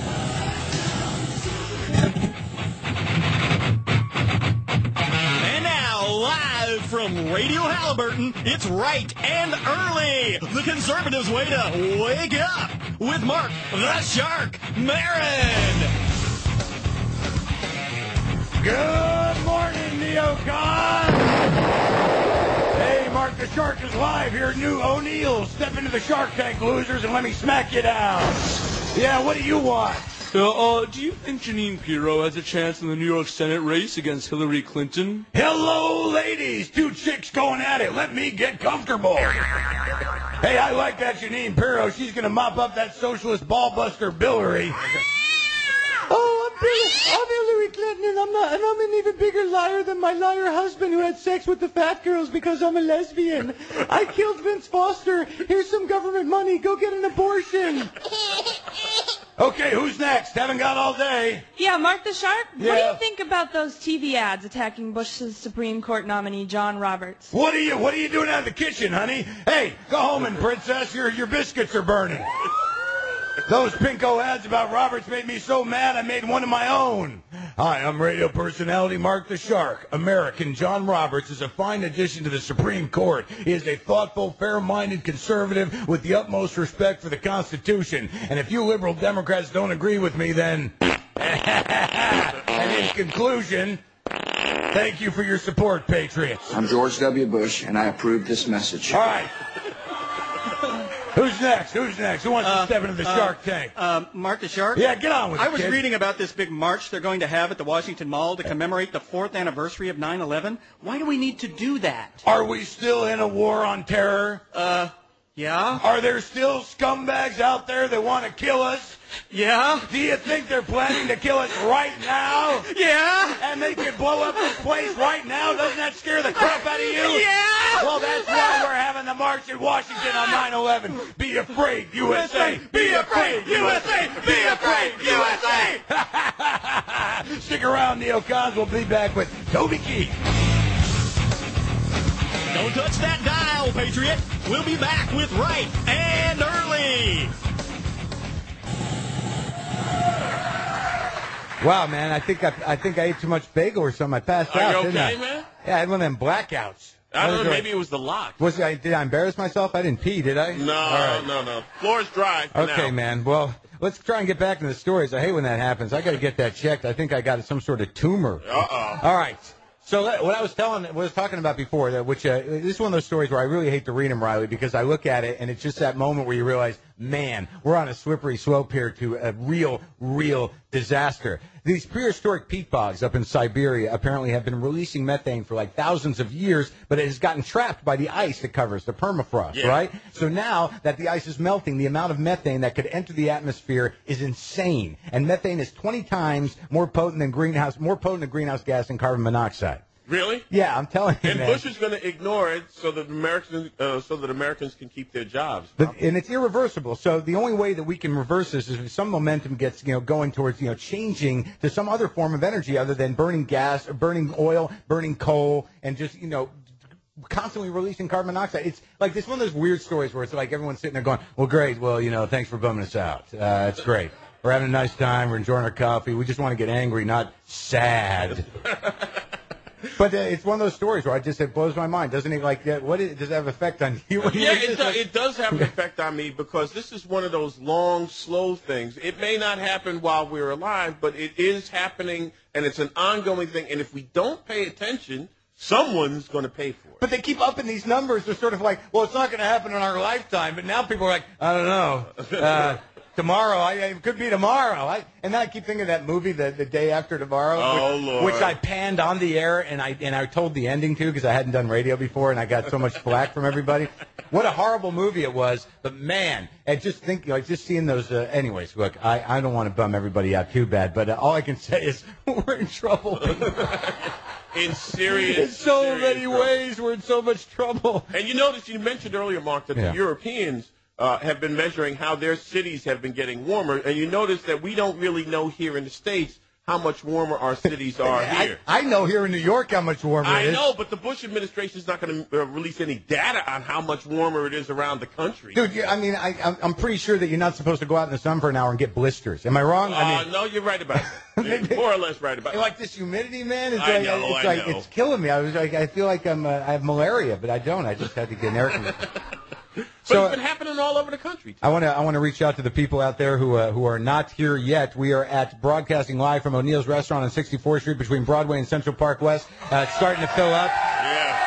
And now, live from Radio Halliburton, it's Right and Early, the conservatives' way to wake up with Mark the Shark Maron. Good morning, neocons! Hey, Mark the Shark is live here at New O'Neill. Step into the Shark Tank, losers, and let me smack you down. Yeah, what do you want? Uh, uh, do you think Jeanine Pirro has a chance in the New York Senate race against Hillary Clinton? Hello, ladies. Two chicks going at it. Let me get comfortable. Hey, I like that Jeanine Pirro. She's going to mop up that socialist ballbuster Billary. Oh, I'm, Bill- I'm Hillary Clinton, and I'm not, and I'm an even bigger liar than my liar husband who had sex with the fat girls because I'm a lesbian. I killed Vince Foster. Here's some government money. Go get an abortion. Okay, who's next? Haven't got all day. Yeah, Mark the Shark, Yeah. what do you think about those T V ads attacking Bush's Supreme Court nominee, John Roberts? What are you What are you doing out of the kitchen, honey? Hey, go home and princess. Your your biscuits are burning. Those pinko ads about Roberts made me so mad I made one of my own. Hi, I'm radio personality Mark the Shark. American John Roberts is a fine addition to the Supreme Court. He is a thoughtful, fair-minded conservative with the utmost respect for the Constitution. And if you liberal Democrats don't agree with me, then... and in conclusion... Thank you for your support, Patriots. I'm George W. Bush, and I approve this message. All right. Who's next? Who's next? Who wants Uh, to step into the uh, Shark Tank? Uh, Mark the Shark? Yeah, get on with it, I was kid. reading about this big march they're going to have at the Washington Mall to commemorate the fourth anniversary of nine eleven. Why do we need to do that? Are we still in a war on terror? Uh, yeah? Are there still scumbags out there that want to kill us? Yeah? Do you think they're planning to kill us right now? Yeah? And they could blow up this place right now? Doesn't that scare the crap out of you? Yeah! Well, that's why we're having the march in Washington on nine eleven. Be afraid, U S A! Be afraid, U S A! Be afraid, U S A! Stick around, neocons. We'll be back with Toby Keith. Don't touch that dial, Patriot. We'll be back with Right and Early. Wow, man, I think I, I think I ate too much bagel or something. I passed Are out, you didn't okay, I? man? Yeah, I had one of them blackouts. I don't What know. was Maybe it was the lock. Was I, did I embarrass myself? I didn't pee, did I? No, All right. no, no. Floor's dry for Okay, now. man. Well, let's try and get back to the stories. I hate when that happens. I got to get that checked. I think I got some sort of tumor. Uh-oh. All right. So that- what I was telling, what I was talking about before, that which uh, this is one of those stories where I really hate to read them, Riley, because I look at it and it's just that moment where you realize, man, we're on a slippery slope here to a real, real disaster. These prehistoric peat bogs up in Siberia apparently have been releasing methane for like thousands of years, but it has gotten trapped by the ice that covers the permafrost, Yeah. right? So now that the ice is melting, the amount of methane that could enter the atmosphere is insane. And methane is twenty times more potent than greenhouse, more potent than greenhouse gas than carbon monoxide. Really? Yeah, I'm telling you, And man. Bush is going to ignore it so that Americans, uh, so that Americans can keep their jobs. But, and it's irreversible. So the only way that we can reverse this is if some momentum gets, you know, going towards, you know, changing to some other form of energy other than burning gas, or burning oil, burning coal, and just, you know, constantly releasing carbon monoxide. It's like this one of those weird stories where it's like everyone's sitting there going, well, great, well, you know, thanks for bumming us out. Uh, it's great. We're having a nice time. We're enjoying our coffee. We just want to get angry, not sad. But uh, it's one of those stories where I just, it blows my mind. Doesn't it, like, uh, what is, does it have an effect on you? Yeah, it, do, it does have an effect on me because this is one of those long, slow things. It may not happen while we're alive, but it is happening, and it's an ongoing thing. And if we don't pay attention, someone's going to pay for it. But they keep upping these numbers. They're sort of like, well, it's not going to happen in our lifetime. But now people are like, I don't know. Uh, Tomorrow, I, it could be tomorrow. I, and then I keep thinking of that movie, the, the Day After Tomorrow, oh, which, Lord. which I panned on the air, and I and I told the ending to because I hadn't done radio before, and I got so much flack from everybody. What a horrible movie it was, but man, and just think, like, just seeing those. Uh, anyways, look, I, I don't want to bum everybody out too bad, but uh, all I can say is we're in trouble. In serious, in so serious many trouble. ways, we're in so much trouble. And you notice, you mentioned earlier, Mark, that Yeah. the Europeans uh, have been measuring how their cities have been getting warmer, and you notice that we don't really know here in the States how much warmer our cities are here. I, I know here in New York how much warmer I it is. know, but the Bush administration is not going to uh, release any data on how much warmer it is around the country. Dude, you, I mean, I, I'm, I'm pretty sure that you're not supposed to go out in the sun for an hour and get blisters. Am I wrong? Uh, I mean, no, you're right about it. More or less right about it. like this humidity, man. It's I like, know, it's I like know. it's killing me. I was like, I feel like I'm, uh, I have malaria, but I don't. I just had to get an air conditioner. But So, it's been happening all over the country. I want to I want to reach out to the people out there who uh, who are not here yet. We are at broadcasting live from O'Neill's Restaurant on sixty-fourth Street between Broadway and Central Park West. Uh, it's starting to fill up. Yeah.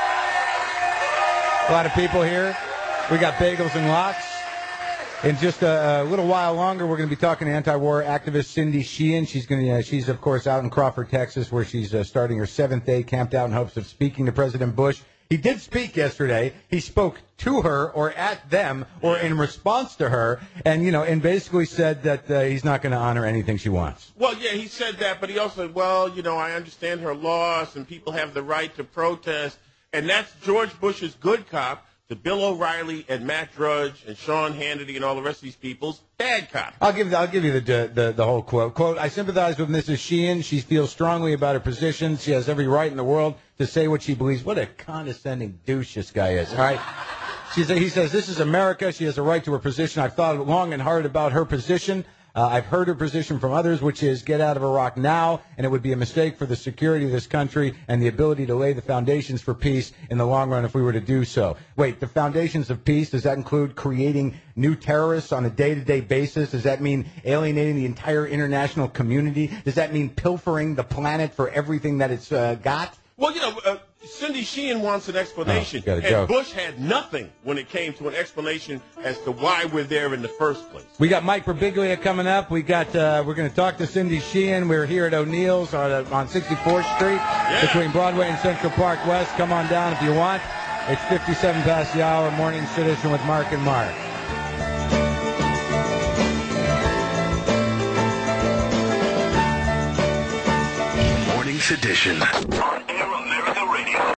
A lot of people here. We got bagels and lox. In just a, a little while longer, we're going to be talking to anti-war activist Cindy Sheehan. She's going to, uh, she's of course out in Crawford, Texas, where she's uh, starting her seventh day camped out in hopes of speaking to President Bush. He did speak yesterday. He spoke to her or at them or in response to her, and you know, and basically said that uh, he's not going to honor anything she wants. Well, yeah, he said that, but he also said, well, you know, I understand her loss, and people have the right to protest, and that's George Bush's good cop to Bill O'Reilly and Matt Drudge and Sean Hannity and all the rest of these people's bad cop. I'll give I'll give you the the the whole quote. Quote: I sympathize with Missus Sheehan. She feels strongly about her position. She has every right in the world to say what she believes. What a condescending douche this guy is. All right. She's, he says, this is America. She has a right to her position. I've thought long and hard about her position. Uh, I've heard her position from others, which is get out of Iraq now, and it would be a mistake for the security of this country and the ability to lay the foundations for peace in the long run if we were to do so. Wait, the foundations of peace, does that include creating new terrorists on a day-to-day basis? Does that mean alienating the entire international community? Does that mean pilfering the planet for everything that it's uh, got? Well, you know, uh, Cindy Sheehan wants an explanation, Oh, gotta and go. Bush had nothing when it came to an explanation as to why we're there in the first place. We got Mike Birbiglia coming up. We got uh, we're going to talk to Cindy Sheehan. We're here at O'Neill's on, uh, on sixty-fourth Street between Broadway and Central Park West. Come on down if you want. It's fifty-seven past the hour. Morning Sedition with Mark and Mark. Morning Sedition on Air America Radio.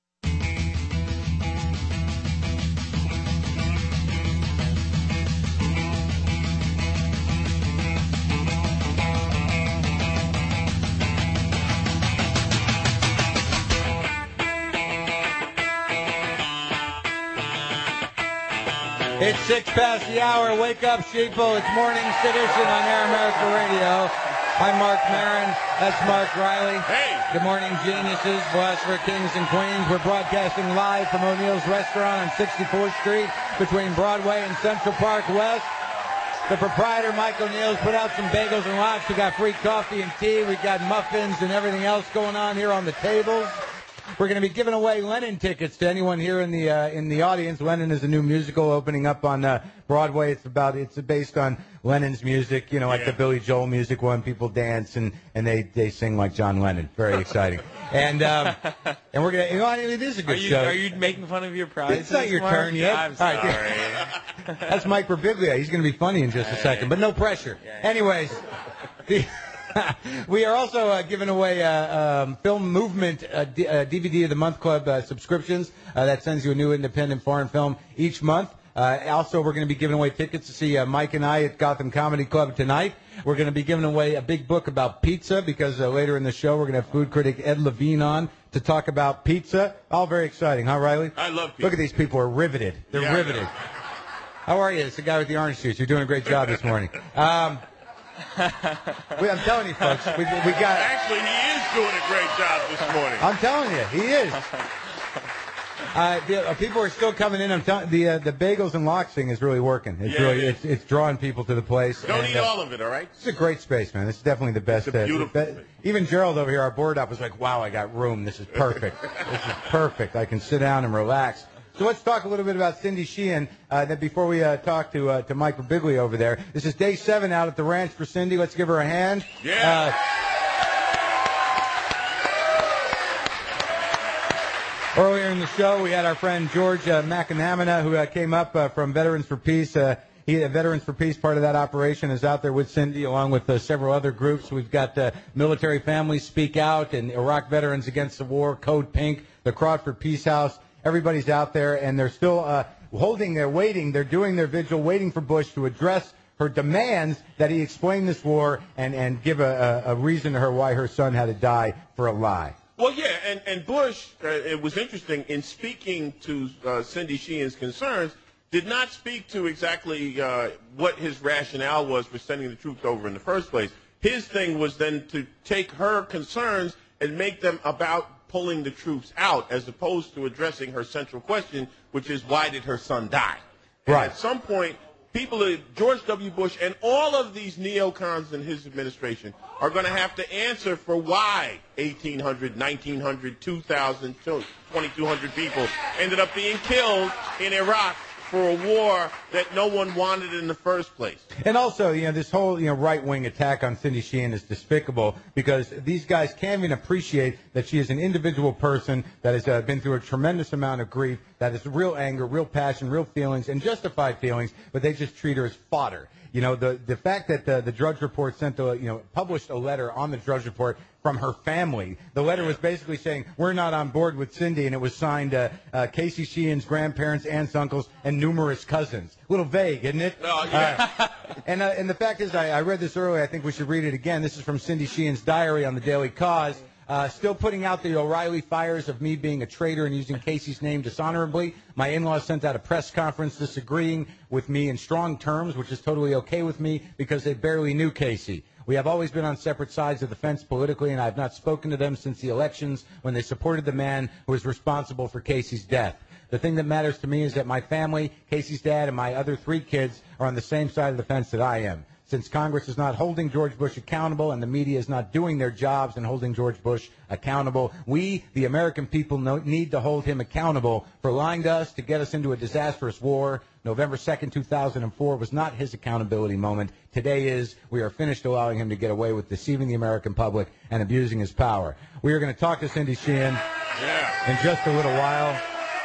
It's six past the hour. Wake up, sheeple. It's Morning Sedition on Air America Radio. I'm Mark Maron. That's Mark Riley. Hey. Good morning, geniuses, philosopher kings and queens. We're broadcasting live from O'Neill's Restaurant on sixty-fourth Street between Broadway and Central Park West. The proprietor, Mike O'Neill's, put out some bagels and lox. We got free coffee and tea. We got muffins and everything else going on here on the tables. We're going to be giving away Lennon tickets to anyone here in the uh, in the audience. Lennon is a new musical opening up on uh, Broadway. It's about it's based on Lennon's music, you know, like Yeah. the Billy Joel music when people dance and, and they, they sing like John Lennon. Very exciting. And um, and we're gonna you know it is a Are good you, show. are you making fun of your prize? It's not your turn yet. I'm All sorry. right. That's Mike Birbiglia. He's going to be funny in just a second, but no pressure. Anyways, the, we are also uh, giving away uh, um, Film Movement uh, D- uh, D V D of the Month Club uh, subscriptions. Uh, that sends you a new independent foreign film each month. Uh, also, we're going to be giving away tickets to see uh, Mike and I at Gotham Comedy Club tonight. We're going to be giving away a big book about pizza because uh, later in the show we're going to have food critic Ed Levine on to talk about pizza. All very exciting, huh, Riley? I love pizza. Look at these people are riveted. They're Yeah, I riveted. know. How are you? It's the guy with the orange juice. You're doing a great job this morning. Um, we, I'm telling you, folks, we, we got. Actually, he is doing a great job this morning. I'm telling you, he is. Uh, the, uh, people are still coming in. I'm telling the uh, the bagels and lox thing is really working. It's Yeah, really it is. it's it's drawing people to the place. Don't and, eat uh, all of it, all right? It's a great space, man. This is definitely the best. It's a uh, beautiful be- space. Even Gerald over here, our board up, was like, "Wow, I got room. This is perfect. This is perfect. I can sit down and relax." So let's talk a little bit about Cindy Sheehan uh, that before we uh, talk to uh, to Mike Birbiglia over there. This is day seven out at the ranch for Cindy. Let's give her a hand. Yeah. Uh, earlier in the show, we had our friend George uh, McNamara, who uh, came up uh, from Veterans for Peace. Uh, He, uh, Veterans for Peace, part of that operation, is out there with Cindy, along with uh, several other groups. We've got uh, Military Families Speak Out and Iraq Veterans Against the War, Code Pink, the Crawford Peace House. Everybody's out there, and they're still uh, holding their waiting. They're doing their vigil, waiting for Bush to address her demands that he explain this war and, and give a, a, a reason to her why her son had to die for a lie. Well, yeah, and, and Bush, uh, it was interesting, in speaking to uh, Cindy Sheehan's concerns, did not speak to exactly uh, what his rationale was for sending the troops over in the first place. His thing was then to take her concerns and make them about pulling the troops out, as opposed to addressing her central question, which is, why did her son die? And right. At some point, people, George W. Bush and all of these neocons in his administration are going to have to answer for why eighteen hundred, nineteen hundred, two thousand, twenty-two hundred people ended up being killed in Iraq for a war that no one wanted in the first place. And also, you know, this whole, you know, right-wing attack on Cindy Sheehan is despicable, because these guys can't even appreciate that she is an individual person that has uh, been through a tremendous amount of grief, that is real anger, real passion, real feelings, and justified feelings, but they just treat her as fodder. You know, the the fact that the, the Drudge Report sent a, you know, published a letter on the Drudge Report from her family. The letter was basically saying, we're not on board with Cindy, and it was signed uh, uh, Casey Sheehan's grandparents, aunts, uncles, and numerous cousins. A little vague, isn't it? Oh, yeah. Uh, and, uh, and the fact is, I, I read this earlier. I think we should read it again. This is from Cindy Sheehan's diary on the Daily Cause. Uh, still putting out the O'Reilly fires of me being a traitor and using Casey's name dishonorably. My in-laws sent out a press conference disagreeing with me in strong terms, which is totally okay with me because they barely knew Casey. We have always been on separate sides of the fence politically, and I have not spoken to them since the elections when they supported the man who was responsible for Casey's death. The thing that matters to me is that my family, Casey's dad, and my other three kids are on the same side of the fence that I am. Since Congress is not holding George Bush accountable and the media is not doing their jobs and holding George Bush accountable, we, the American people, know, need to hold him accountable for lying to us to get us into a disastrous war. November second, two thousand four was not his accountability moment. Today is. We are finished allowing him to get away with deceiving the American public and abusing his power. We are going to talk to Cindy Sheehan yeah. in just a little while.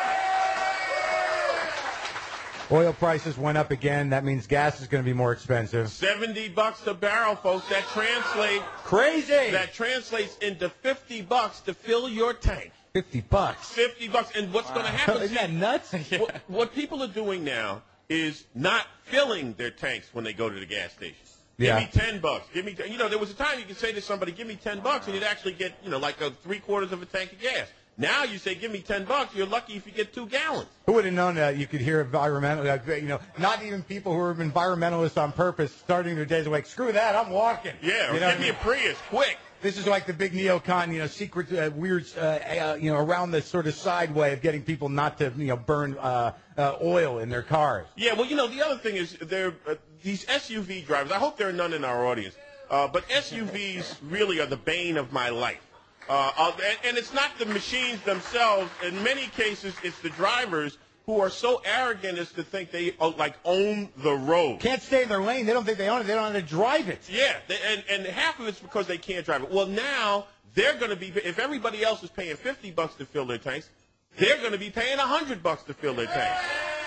Oil prices went up again. That means gas is going to be more expensive. seventy bucks a barrel, folks. That translates crazy. That translates into fifty bucks to fill your tank. fifty bucks. fifty bucks. And what's wow. going to happen? Isn't that nuts? Yeah. What, what people are doing now is not filling their tanks when they go to the gas station. Yeah. Give me ten bucks. Give me, ten. You know, there was a time you could say to somebody, "Give me ten bucks," and you'd actually get, you know, like a three quarters of a tank of gas. Now you say, give me ten bucks, you're lucky if you get two gallons. Who would have known that you could hear environmental, uh, you know, not even people who are environmentalists on purpose starting their days like, screw that, I'm walking. Yeah, or you know give me a Prius, quick. This is like the big neocon, you know, secret, uh, weird, uh, uh, you know, around the sort of side way of getting people not to, you know, burn uh, uh, oil in their cars. Yeah, well, you know, the other thing is there uh, these S U V drivers, I hope there are none in our audience, uh, but S U Vs really are the bane of my life. Uh, uh, and, and it's not the machines themselves. In many cases, it's the drivers who are so arrogant as to think they uh, like own the road. Can't stay in their lane. They don't think they own it. They don't know how to drive it. Yeah, they, and, and half of it's because they can't drive it. Well, now they're going to be, if everybody else is paying fifty bucks to fill their tanks, they're going to be paying one hundred bucks to fill their tanks.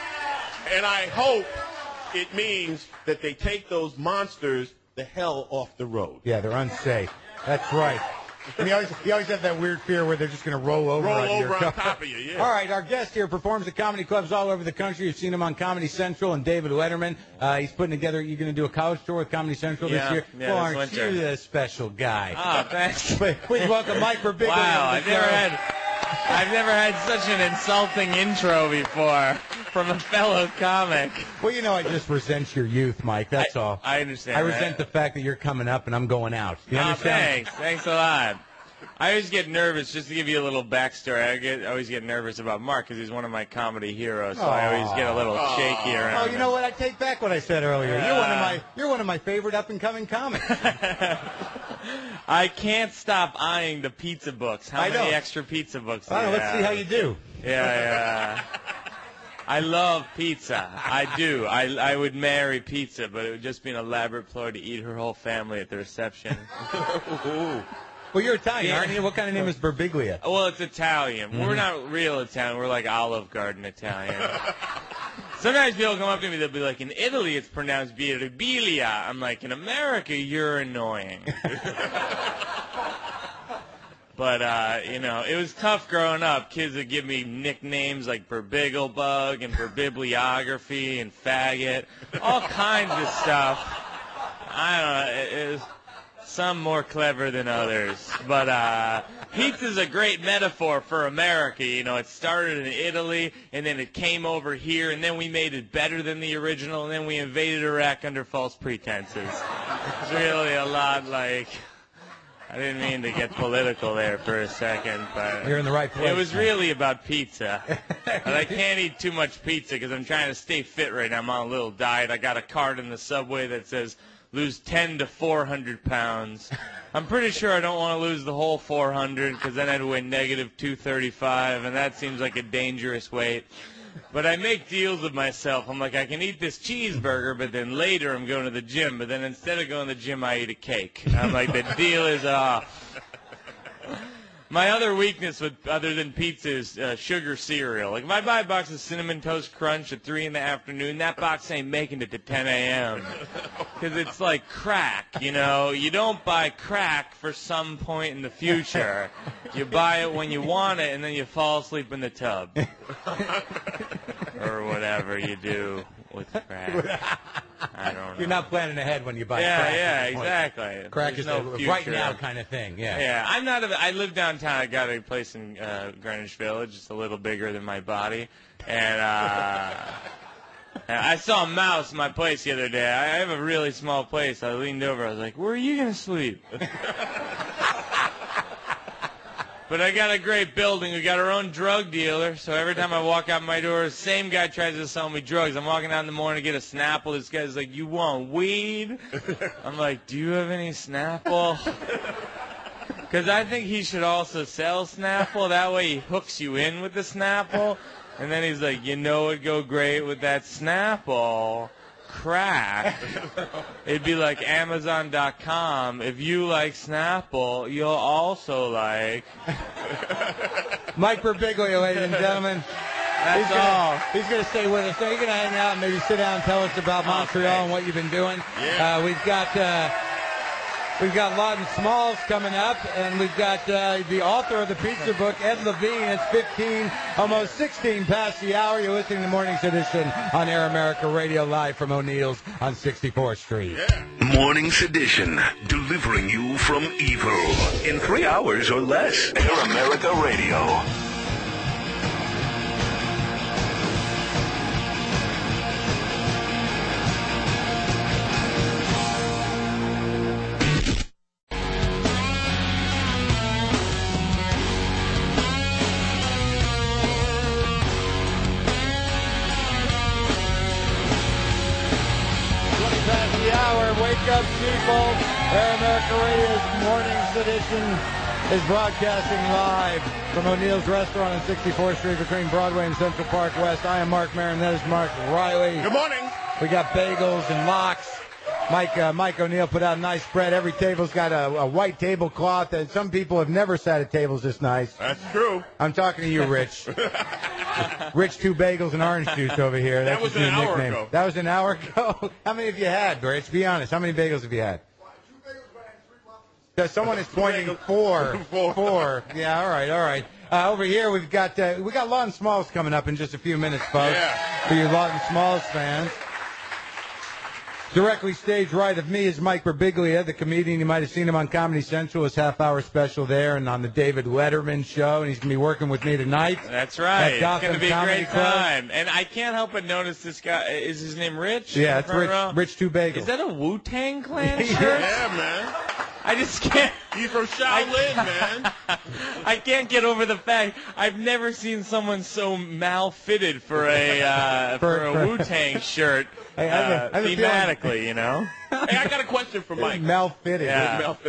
And I hope it means that they take those monsters the hell off the road. Yeah, they're unsafe. That's right. And you always, you always have that weird fear where they're just going to roll over roll on over your on top of you. Yeah. All right, our guest here performs at comedy clubs all over the country. You've seen him on Comedy Central and David Letterman. Uh, he's putting together. You're going to do a college tour with Comedy Central yeah, this year. Yeah, well, this aren't winter. you the special guy? Oh, thanks. Please welcome Mike Birbiglia. Wow, I've never had. I've never had such an insulting intro before from a fellow comic. Well, you know, I just resent your youth, Mike. That's I, all. I understand. I that. resent the fact that you're coming up and I'm going out. You oh, understand? thanks. Thanks a lot. I always get nervous, just to give you a little backstory, I get I always get nervous about Mark because he's one of my comedy heroes, so Aww. I always get a little Aww. shaky around Oh, you him. know what? I take back what I said earlier. Uh, you're one of my you're one of my favorite up-and-coming comics. I can't stop eyeing the pizza books. How I many know. extra pizza books do All right, you let's have? see how you do. Yeah, yeah. I love pizza. I do. I, I would marry pizza, but it would just be an elaborate ploy to eat her whole family at the reception. Well, you're Italian, aren't you? What kind of name is Birbiglia? Well, it's Italian. Mm-hmm. We're not real Italian. We're like Olive Garden Italian. Sometimes people come up to me, they'll be like, in Italy it's pronounced Birbiglia. I'm like, in America, you're annoying. But, uh, you know, it was tough growing up. Kids would give me nicknames like Berbigglebug and Berbibliography and Faggot, all kinds of stuff. I don't know. It, it was some more clever than others. But uh, pizza's a great metaphor for America. You know, it started in Italy, and then it came over here, and then we made it better than the original, and then we invaded Iraq under false pretenses. It's really a lot like... I didn't mean to get political there for a second, but you're in the right place. It was really about pizza. But I can't eat too much pizza because I'm trying to stay fit right now. I'm on a little diet. I got a card in the subway that says lose ten to four hundred pounds. I'm pretty sure I don't want to lose the whole four hundred because then I'd weigh negative two thirty-five, and that seems like a dangerous weight. But I make deals with myself. I'm like, I can eat this cheeseburger, but then later I'm going to the gym. But then instead of going to the gym, I eat a cake. I'm like, the deal is off. My other weakness, with other than pizza, is uh, sugar cereal. Like, if I buy a box of Cinnamon Toast Crunch at three in the afternoon, that box ain't making it to ten a.m. Because it's like crack, you know. You don't buy crack for some point in the future. You buy it when you want it, and then you fall asleep in the tub. Or whatever you do with crack. I don't know. You're not planning ahead when you buy yeah, crack. Yeah, yeah, exactly. Crack There's is no a future. right now kind of thing, yeah. Yeah, I'm not a, I live downtown. I got a place in uh, Greenwich Village. It's a little bigger than my body. And uh, I saw a mouse in my place the other day. I have a really small place. I leaned over. I was like, where are you going to sleep? But I got a great building. We got our own drug dealer. So every time I walk out my door, the same guy tries to sell me drugs. I'm walking out in the morning to get a Snapple. This guy's like, you want weed? I'm like, do you have any Snapple? Because I think he should also sell Snapple. That way he hooks you in with the Snapple. And then he's like, you know it'd go great with that Snapple. Crack. It'd be like Amazon dot com. If you like Snapple, you'll also like Mike Birbiglia, ladies and gentlemen. That's he's gonna, all. He's going to stay with us. So you're going to hang out and maybe sit down and tell us about Montreal Okay. and what you've been doing. Yeah. Uh, we've got uh, we've got Lawton Smalls coming up, and we've got uh, the author of the pizza book, Ed Levine. It's fifteen, almost sixteen past the hour. You're listening to Morning's Edition on Air America Radio, live from O'Neill's on sixty-fourth Street. Yeah. Morning's Edition, delivering you from evil in three hours or less. Air America Radio. Wake up, people. Air America Radio's Morning's Edition is broadcasting live from O'Neill's Restaurant on sixty-fourth Street between Broadway and Central Park West. I am Mark Maron. That is Mark Riley. Good morning. We got bagels and lox. Mike uh, Mike O'Neill put out a nice spread. Every table's got a, a white tablecloth, and some people have never sat at tables this nice. That's true. I'm talking to you, Rich. Rich, two bagels and orange juice over here. That's That was just your an hour nickname. ago. That was an hour ago. How many have you had, Rich? Be honest. How many bagels have you had? Uh, Someone is pointing four. Four. Four. Yeah. All right. All right. Uh, over here we've got uh, we got Lawton Smalls coming up in just a few minutes, folks. Yeah. For you Lawton Smalls fans. Directly stage right of me is Mike Birbiglia, the comedian. You might have seen him on Comedy Central, his half-hour special there, and on the David Letterman show. And he's going to be working with me tonight. That's right. It's Gotham going to be a Comedy great Club. time. And I can't help but notice this guy. Is his name Rich? Yeah, In it's front Rich, row? Rich Two Bagels. Is that a Wu-Tang Clan Yeah. shirt? Yeah, man. I just can't. He's from Shaolin, man. I can't get over the fact I've never seen someone so mal-fitted for a uh, for, For- a for- Wu-Tang shirt. Hey, I have a- uh, I have a feeling- thematically, you know. Hey, I got a question for Mike. Malfitted. Yeah. Malfitting, right?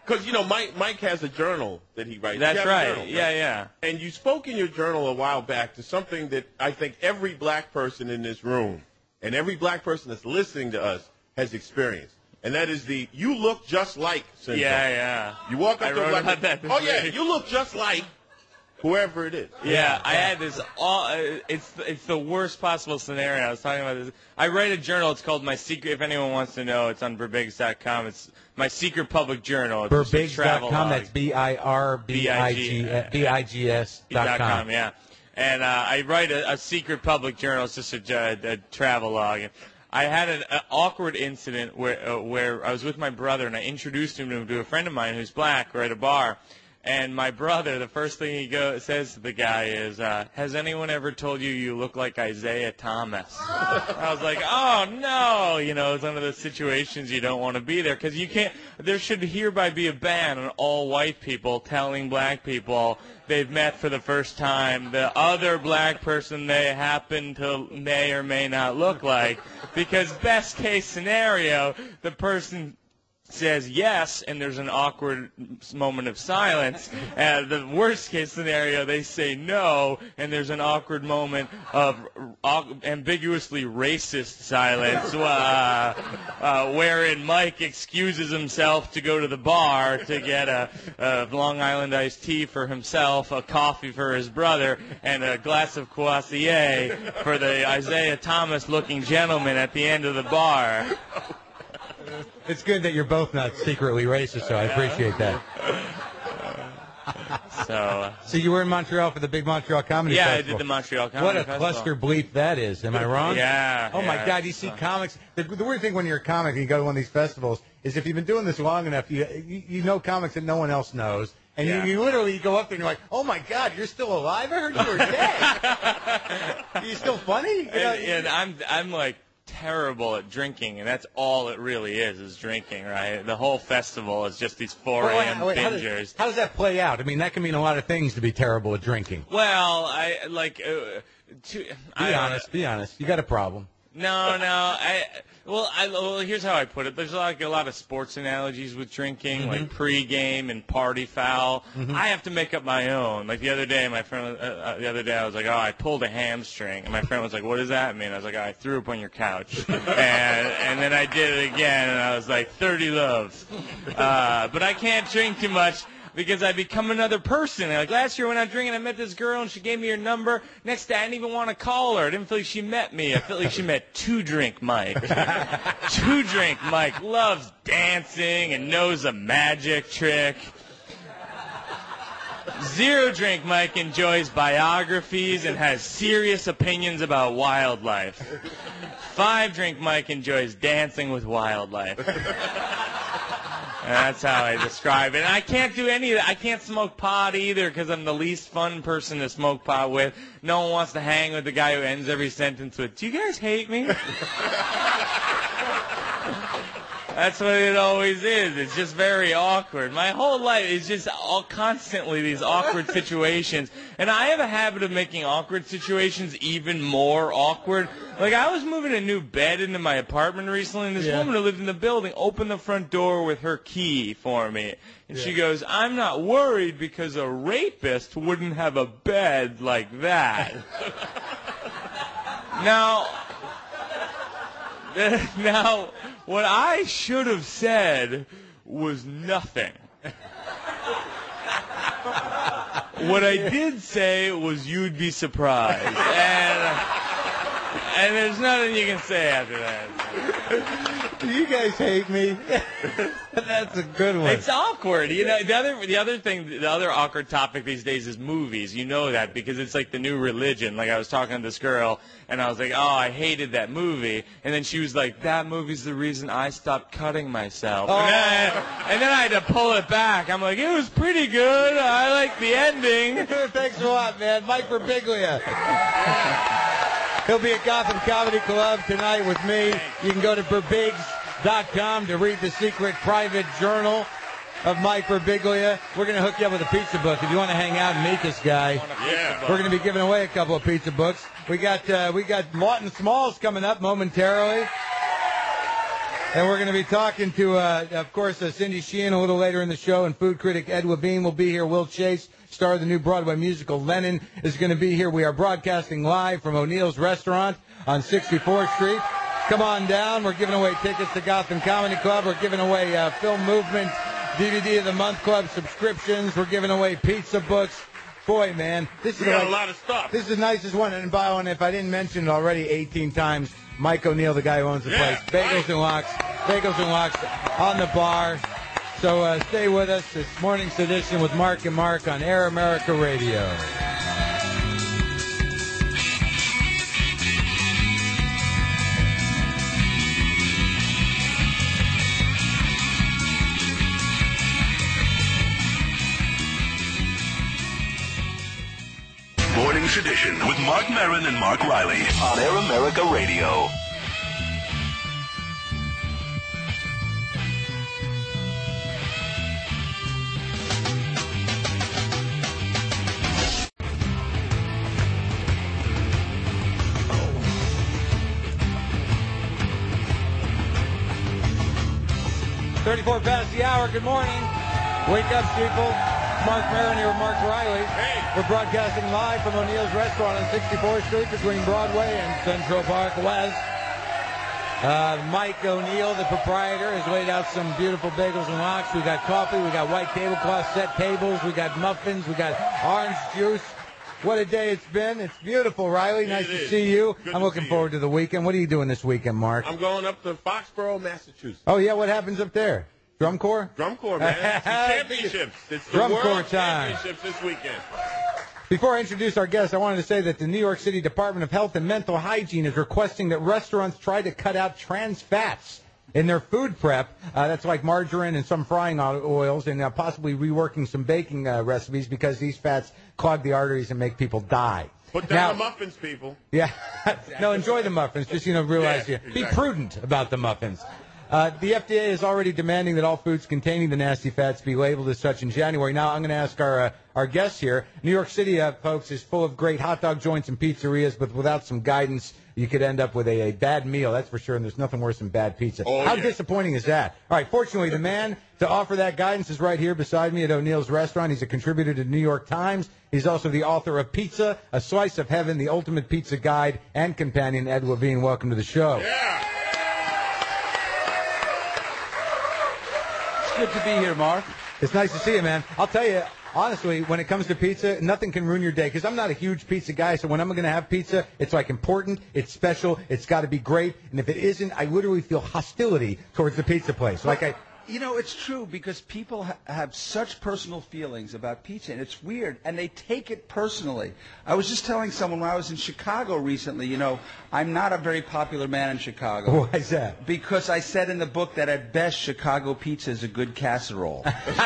Because, you know, Mike Mike has a journal that he writes. That's You have a right. journal, Yeah, yeah. And you spoke in your journal a while back to something that I think every black person in this room and every black person that's listening to us has experienced. And that is the you look just like syndrome. Yeah, yeah. You walk up I to a wrote black about that person, oh, this yeah, week. you look just like whoever it is. Yeah, I had this. All, uh, it's it's the worst possible scenario. I was talking about this. I write a journal. It's called My Secret. If anyone wants to know, it's on Burbigs dot com. It's my secret public journal. It's just a Burbigs dot travel com. log. That's B I R B I G B I G S dot com. Yeah, and uh, I write a, a secret public journal. It's just a, a, a travel log. I had an, an awkward incident where uh, where I was with my brother and I introduced him to, to a friend of mine who's black. We're at a bar. And my brother, the first thing he go, says to the guy is, uh, has anyone ever told you you look like Isaiah Thomas? I was like, oh, no. You know, it's one of those situations you don't want to be there because you can't. There should hereby be a ban on all white people telling black people they've met for the first time the other black person they happen to may or may not look like. Because best case scenario, the person says yes, and there's an awkward moment of silence. And the worst case scenario, they say no, and there's an awkward moment of uh, ambiguously racist silence, uh, uh, wherein Mike excuses himself to go to the bar to get a, a Long Island iced tea for himself, a coffee for his brother, and a glass of Courvoisier for the Isaiah Thomas-looking gentleman at the end of the bar. It's good that you're both not secretly racist, so I appreciate that. So, uh, so you were in Montreal for the big Montreal Comedy yeah, Festival. I did the Montreal Comedy What a Festival. cluster bleep that is. Am I wrong? Yeah. Oh, my yeah, God. You see comics. The, the weird thing when you're a comic and you go to one of these festivals is if you've been doing this long enough, you you, you know comics that no one else knows. And Yeah. you, you literally go up there and you're like, oh, my God, you're still alive? I heard you were dead. Are you still funny? You know, And, and I'm I'm like terrible at drinking, and that's all it really is, is drinking, right? The whole festival is just these four Well, a.m. wait, how, bingers. does, how does that play out? I mean, that can mean a lot of things to be terrible at drinking. Well, I like uh, to Be I, honest. Be honest. You got a problem. No, no. I well, I well, here's how I put it. There's like a lot of sports analogies with drinking, Mm-hmm. like pregame and party foul. Mhm. I have to make up my own. Like the other day, my friend, uh, uh, the other day, I was like, "Oh, I pulled a hamstring," and my friend was like, "What does that mean?" I was like, oh, "I threw up on your couch," and and then I did it again, and I was like, thirty loves. Uh, but I can't drink too much. Because I become another person. Like last year when I was drinking, I met this girl and she gave me her number. Next day, I didn't even want to call her. I didn't feel like she met me. I felt like she met Two Drink Mike. Two Drink Mike loves dancing and knows a magic trick. Zero Drink Mike enjoys biographies and has serious opinions about wildlife. Five Drink Mike enjoys dancing with wildlife. And that's how I describe it. And I can't do any of that. I can't smoke pot either because I'm the least fun person to smoke pot with. No one wants to hang with the guy who ends every sentence with, "Do you guys hate me?" That's what it always is. It's just very awkward. My whole life is just all constantly these awkward situations. And I have a habit of making awkward situations even more awkward. Like, I was moving a new bed into my apartment recently, and this Yeah. woman who lived in the building opened the front door with her key for me. And she Yeah. goes, "I'm not worried because a rapist wouldn't have a bed like that." Now... Now, what I should have said was nothing. What I did say was, "You'd be surprised." And, and there's nothing you can say after that. Do you guys hate me? That's a good one. It's awkward. You know, the other the other thing, the other awkward topic these days is movies. You know that because it's like the new religion. Like I was talking to this girl, and I was like, "Oh, I hated that movie," and then she was like, "That movie's the reason I stopped cutting myself." Oh. And, then, and then I had to pull it back. I'm like, "It was pretty good. I like the ending." Thanks a lot, man. Mike Birbiglia. He'll be at Gotham Comedy Club tonight with me. You can go to Burbigs dot com to read the secret private journal of Mike Birbiglia. We're going to hook you up with a pizza book. If you want to hang out and meet this guy, Yeah. we're going to be giving away a couple of pizza books. We got uh, we got Lawton Smalls coming up momentarily. And we're going to be talking to, uh, of course, uh, Cindy Sheehan a little later in the show, and food critic Ed Levine will be here. Will Chase, star of the new Broadway musical Lennon, is going to be here. We are broadcasting live from O'Neill's Restaurant on sixty-fourth Street. Come on down. We're giving away tickets to Gotham Comedy Club. We're giving away uh, Film Movement D V D of the Month Club subscriptions. We're giving away pizza books. Boy, man, this is We got like, a lot of stuff. This is the nicest one. And by the way, if I didn't mention it already eighteen times, Mike O'Neill, the guy who owns the Yeah, place, Bagels and Locks, Bagels and Locks on the bar. So uh, stay with us. It's Morning Sedition with Mark and Mark on Air America Radio. Morning Sedition with Mark Maron and Mark Riley on Air America Radio. thirty-four past the hour. Good morning. Wake up, people. Mark Maron here with Mark Riley. Hey. We're broadcasting live from O'Neill's Restaurant on sixty-fourth Street between Broadway and Central Park West. Uh, Mike O'Neill, the proprietor, has laid out some beautiful bagels and lox. We got coffee, we got white tablecloth set tables, we got muffins, we got orange juice. What a day it's been. It's beautiful, Riley. Nice It to is. see you. Good I'm to looking see forward you. to the weekend. What are you doing this weekend, Mark? I'm going up to Foxborough, Massachusetts. Oh, yeah, what happens up there? Drum Corps? Drum Corps, man. It's the championships. It's the Drum World Corps time. Championships this weekend. Before I introduce our guest, I wanted to say that the New York City Department of Health and Mental Hygiene is requesting that restaurants try to cut out trans fats in their food prep. Uh, that's like margarine and some frying oils, and uh, possibly reworking some baking uh, recipes because these fats clog the arteries and make people die. Put down Now- the muffins, people. Yeah. No, enjoy the muffins. Just, you know, realize Yeah, you. Be exactly. prudent about the muffins. Uh, the F D A is already demanding that all foods containing the nasty fats be labeled as such in January. Now, I'm going to ask our uh, our guest here. New York City, uh, folks, is full of great hot dog joints and pizzerias, but without some guidance, you could end up with a, a bad meal, that's for sure, and there's nothing worse than bad pizza. Oh, How yeah. disappointing is that? All right, fortunately, the man to offer that guidance is right here beside me at O'Neill's Restaurant. He's a contributor to the New York Times. He's also the author of Pizza, A Slice of Heaven, the Ultimate Pizza Guide, and companion, Ed Levine. Welcome to the show. Yeah. Good to be here, Mark. It's nice to see you, man. I'll tell you, honestly, when it comes to pizza, nothing can ruin your day because I'm not a huge pizza guy, so when I'm going to have pizza, it's like important, it's special, it's got to be great, and if it isn't, I literally feel hostility towards the pizza place. Like I... You know, it's true because people ha- have such personal feelings about pizza, and it's weird, and they take it personally. I was just telling someone when I was in Chicago recently, you know, I'm not a very popular man in Chicago. Why is that? Because I said in the book that at best, Chicago pizza is a good casserole.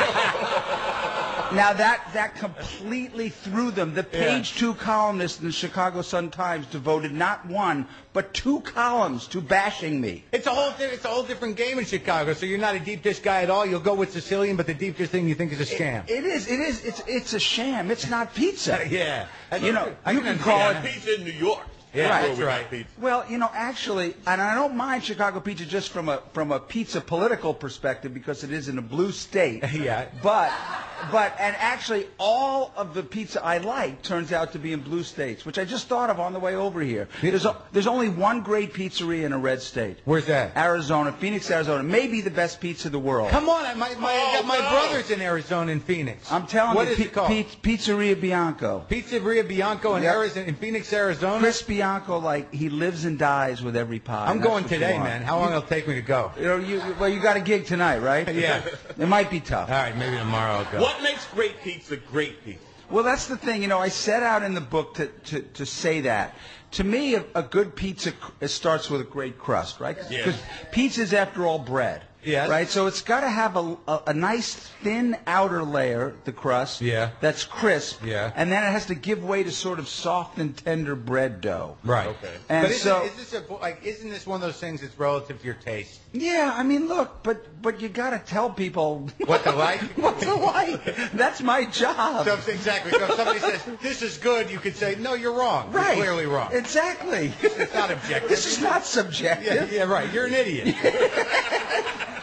Now, that, that completely threw them. The page two columnist in the Chicago Sun-Times devoted not one, but two columns to bashing me. It's a whole di- it's a whole different game in Chicago. So you're not a deep dish guy at all. You'll go with Sicilian, but the deep dish thing you think is a scam. It is. It is. It's. It's a sham. It's not pizza. Yeah. You know, I you can can call understand it. Pizza in New York. Yeah, Right. that's right. Pizza. Well, you know, actually, and I don't mind Chicago pizza just from a from a pizza political perspective because it is in a blue state. Yeah. But, but, and actually, all of the pizza I like turns out to be in blue states, which I just thought of on the way over here. There's a, there's only one great pizzeria in a red state. Where's that? Arizona, Phoenix, Arizona. Maybe the best pizza in the world. Come on, my my, I got my Oh, no. brother's in Arizona in Phoenix. I'm telling What you, is Pi- it called? Pi- Pizzeria Bianco. Pizzeria Bianco in Yep. Arizona, in Phoenix, Arizona. Chris Bianco, like, he lives and dies with every pie. I'm That's going what you today, want. man. How long it'll take me to go? You know, you, well, you got a gig tonight, right? Yeah. It might be tough. All right, maybe tomorrow I'll go. What makes great pizza great pizza? Well, that's the thing. You know, I set out in the book to, to, to say that. To me, a, a good pizza cr- it starts with a great crust, right? Yes. Because pizza is, after all, bread. Yes. Right? So it's got to have a, a, a nice thin outer layer, the crust. Yeah. That's crisp. Yeah. And then it has to give way to sort of soft and tender bread dough. Right. Okay. And but isn't, so, is this a, like, isn't this one of those things that's relative to your taste? yeah, I mean, look, but but you got to tell people What to like? what to like. That's my job. So if, exactly. So if somebody says, this is good, you could say, no, you're wrong. Right. You're clearly wrong. Exactly. It's not objective. This is not subjective. Yeah, yeah, right. You're an idiot.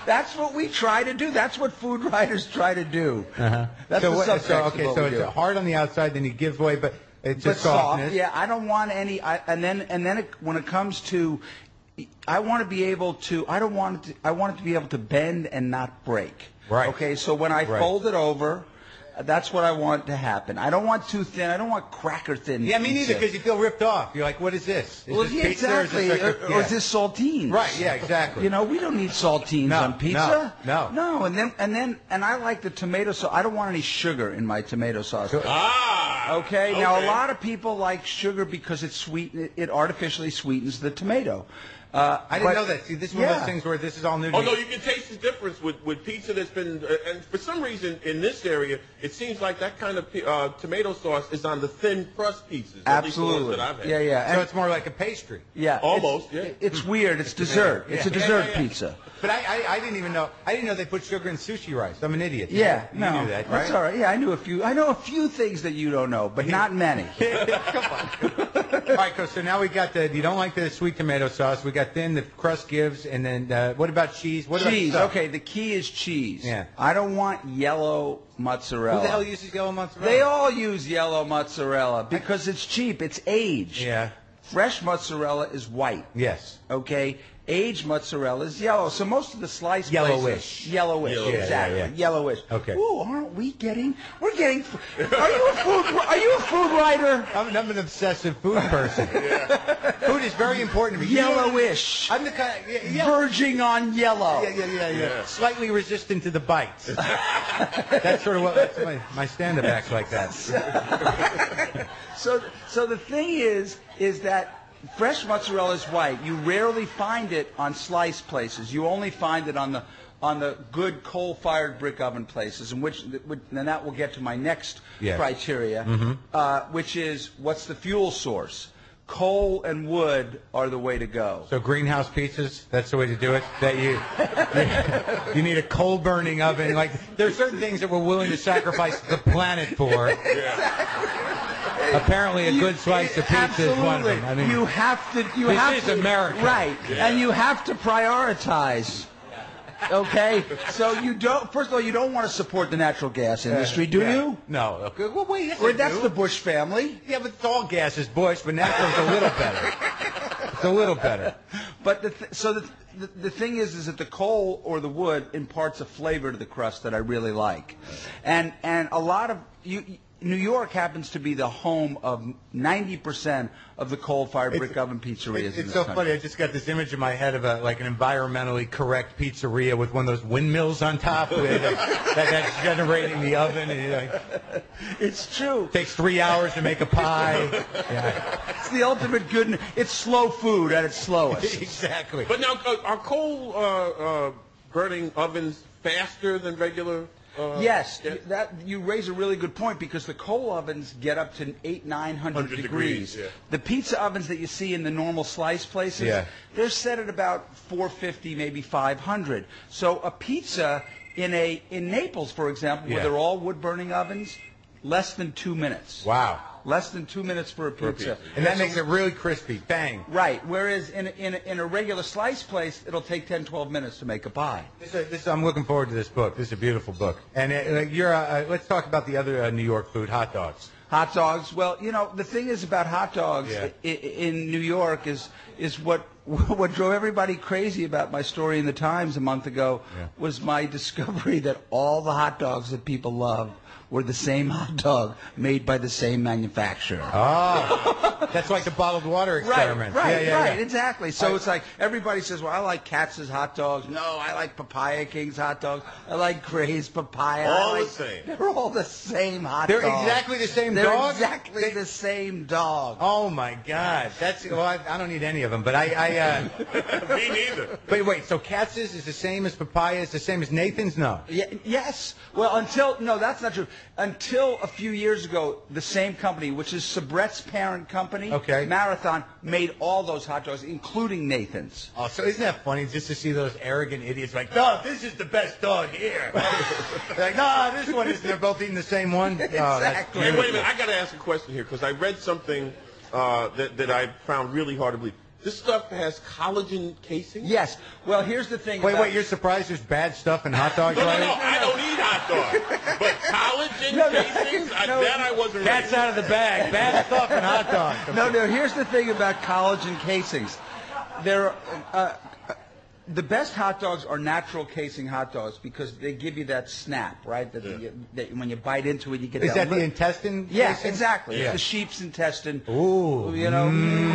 That's what we try to do. That's what food writers try to do. Uh-huh. That's so the what, subtext so, of okay, what so we it's do. hard on the outside, then you give away, but it's But just softness. soft, yeah. I don't want any. I, and then and then it, when it comes to, I want to be able to. I don't want it. To, I want it to be able to bend and not break. Right. Okay. So when I Right. fold it over, that's what I want to happen. I don't want too thin. I don't want cracker thin. Yeah, me neither, pizza. because you feel ripped off. You're like, what is this? Is Well, this yeah, pizza or is exactly. this Or, like a- or yeah. is this saltines? Right, yeah, exactly. You know, we don't need saltines No, on pizza. no, no. No, and then and then and I like the tomato sauce. I don't want any sugar in my tomato sauce. Ah. Okay. Now a okay. lot of people like sugar because it sweeten it, it artificially sweetens the tomato. Uh, I didn't but- know that. See, this is one of yeah. those things where this is all new to Oh, me. no, you can taste the difference with, with pizza that's been, uh, and for some reason in this area, it seems like that kind of pi- uh, tomato sauce is on the thin crust pizzas. at least the ones Absolutely. that I've had. Yeah, yeah. So And- it's more like a pastry. yeah. Almost, It's, yeah. It's weird. It's dessert. It's a Yeah, dessert yeah, yeah. pizza. But I, I, I didn't even know. I didn't know they put sugar in sushi rice. I'm an idiot. Yeah, you no, knew that, that's right? all right. Yeah, I knew a few. I know a few things that you don't know, but not many. Come on. All right, cool. So now we got the. You don't like the sweet tomato sauce. We got thin. The crust gives, and then uh, what about cheese? What Cheese. About stuff? Okay, the key is cheese. Yeah. I don't want yellow mozzarella. Who the hell uses yellow mozzarella? They all use yellow mozzarella because it's cheap. It's aged. Yeah. Fresh mozzarella is white. Yes. Okay. Aged mozzarella is yellow. So most of the slice Yellowish. places, yellowish, Yellow. Yeah, exactly, yeah, yeah. yellowish. Okay. Ooh, aren't we getting? We're getting. Are you a food? Are you a food writer? I'm, I'm an obsessive food person. Food is very important to me. You know- Yellowish. I'm the kind. Of, yeah, yeah. Verging on yellow. Yeah, yeah, yeah, yeah, Yeah. Slightly resistant to the bites. That's sort of what that's my, my stand-up acts like that. So, so the thing is, is that fresh mozzarella is white. You rarely find it on slice places. You only find it on the on the good coal-fired brick oven places, in which, and that will get to my next Yes. criteria, Mm-hmm. uh, which is what's the fuel source? Coal and wood are the way to go. So greenhouse pizzas, that's the way to do it. That you you, you need a coal burning oven. Like there are certain things that we're willing to sacrifice the planet for. Apparently, a You- good slice of pizza is one of them. I mean, you have to. You this have is to, America. right? And you have to prioritize. Okay, so you don't. First of all, you don't want to support the natural gas industry, do yeah. you? No. Okay. Well, wait. Yes, Well, I that's do. the Bush family. Yeah, but it's all gas is Bush, but natural's a little better. It's a little better. But the th- so the, the the thing is, is that the coal or the wood imparts a flavor to the crust that I really like, and and a lot of you. New York happens to be the home of ninety percent of the coal-fired brick oven pizzerias. It's, in it's this so country. funny. I just got this image in my head of a like an environmentally correct pizzeria with one of those windmills on top with, that, that's generating the oven. And, you know, It's true. takes three hours to make a pie. Yeah, It's the ultimate good. It's slow food at its slowest. exactly. But now, uh, are coal uh, uh, burning ovens faster than regular? Uh, Yes, yeah? that you raise a really good point because the coal ovens get up to eight, nine hundred one hundred degrees. degrees, yeah. The pizza ovens that you see in the normal slice places, Yeah. they're set at about four fifty, maybe five hundred. So a pizza in a in Naples, for example, where Yeah. they're all wood burning ovens, less than two minutes. Wow. Less than two minutes for a pizza. And that makes it really crispy. Bang. Right. Whereas in a, in a, in a regular slice place, it'll take ten, twelve minutes to make a pie. This, uh, this, I'm looking forward to this book. This is a beautiful book. And uh, like, you're. Uh, uh, let's talk about the other uh, New York food, hot dogs. Hot dogs. Well, you know, the thing is about hot dogs Yeah. i- i- in New York is is what what drove everybody crazy about my story in the Times a month ago Yeah. was my discovery that all the hot dogs that people love were the same hot dog made by the same manufacturer. Oh, that's like the bottled water experiment. Right, right, yeah, yeah, right, yeah. exactly. So I- it's like everybody says, well, I like Katz's hot dogs. No, I like Papaya King's hot dogs. I like Gray's Papaya. I All the like- same. They're all the same hot They're dog. exactly the same They're dog? exactly They- the same dog. Oh my God, that's well. I, I don't need any of them, but I. I uh, Me neither. but wait, so Katz's is the same as Papaya? Is the same as Nathan's? No. Yeah, yes. Well, until no, that's not true. Until a few years ago, the same company, which is Sabret's parent company, Okay. Marathon, made all those hot dogs, including Nathan's. Oh, so isn't that funny just to see those arrogant idiots like, no, this is the best dog here. They're like, no, this one is. They're both eating the same one. Oh, that's Exactly. Hey, wait a minute. I got to ask a question here because I read something uh, that, that I found really hard to believe. This stuff has collagen casing? Yes. Well, here's the thing. Wait, about wait, you're surprised there's bad stuff in hot dogs, No, no, right? no, I don't eat hot dogs. But collagen No, no, casings, I, no. that I wasn't Cat's ready. out of the bag. Bad stuff in hot dogs. No, no. Here's the thing about collagen casings. There, uh, the best hot dogs are natural casing hot dogs because they give you that snap, right? That, Yeah. you, that when you bite into it, you get Is that. that the li- intestine? Yeah, casing? exactly. Yeah. The sheep's intestine. Ooh. You know,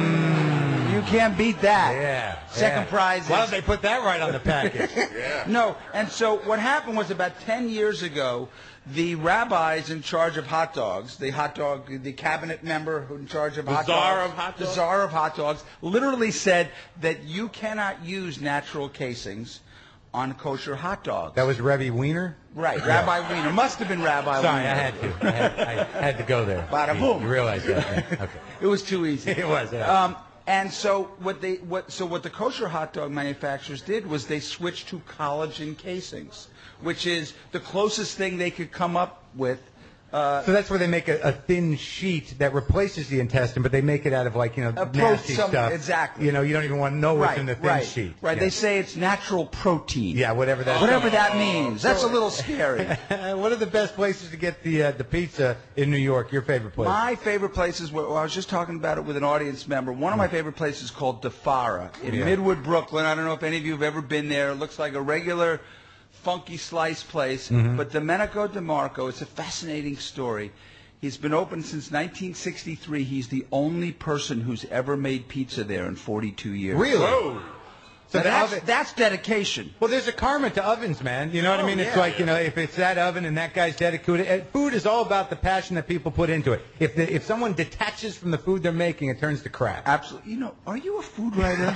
you can't beat that. Yeah. Second yeah. prize. Why is- don't they put that right on the package? Yeah. No, and so what happened was about ten years ago, the rabbis in charge of hot dogs, the hot dog, the cabinet member who in charge of The hot czar dogs, of hot the dogs? czar of hot dogs, literally said that you cannot use natural casings on kosher hot dogs. That was Rebbe Wiener? Right, Rabbi Wiener. Must have been Rabbi Sorry, Wiener. I had to. I had, I had to go there. Bada boom. You realize that? Yeah. Okay. It was too easy. It was, yeah. Um, and so what they what so what the kosher hot dog manufacturers did was they switched to collagen casings, which is the closest thing they could come up with. Uh, So that's where they make a, a thin sheet that replaces the intestine, but they make it out of like, you know, A pro- nasty some- stuff. exactly. You know, you don't even want to know what's right, in the thin right, sheet. right. Yeah. They say it's natural protein. Yeah, whatever that Whatever that means. That's a little scary. What are the best places to get the uh, the pizza in New York? Your favorite place? My favorite places, were, well, I was just talking about it with an audience member. One of my favorite places is called DeFara in Yeah. Midwood, Brooklyn. I don't know if any of you have ever been there. It looks like a regular funky slice place. Mhm. But Domenico DeMarco, it's a fascinating story. He's been open since nineteen sixty-three. He's the only person who's ever made pizza there in forty-two years. Really? Whoa. So Now the that's, oven- that's dedication. Well, there's a karma to ovens, man. You know what I Oh, mean? It's yeah. like, you know, if it's that oven and that guy's dedicated. uh, Food is all about the passion that people put into it. If the, if someone detaches from the food they're making, it turns to crap. Absolutely. You know, are you a food writer?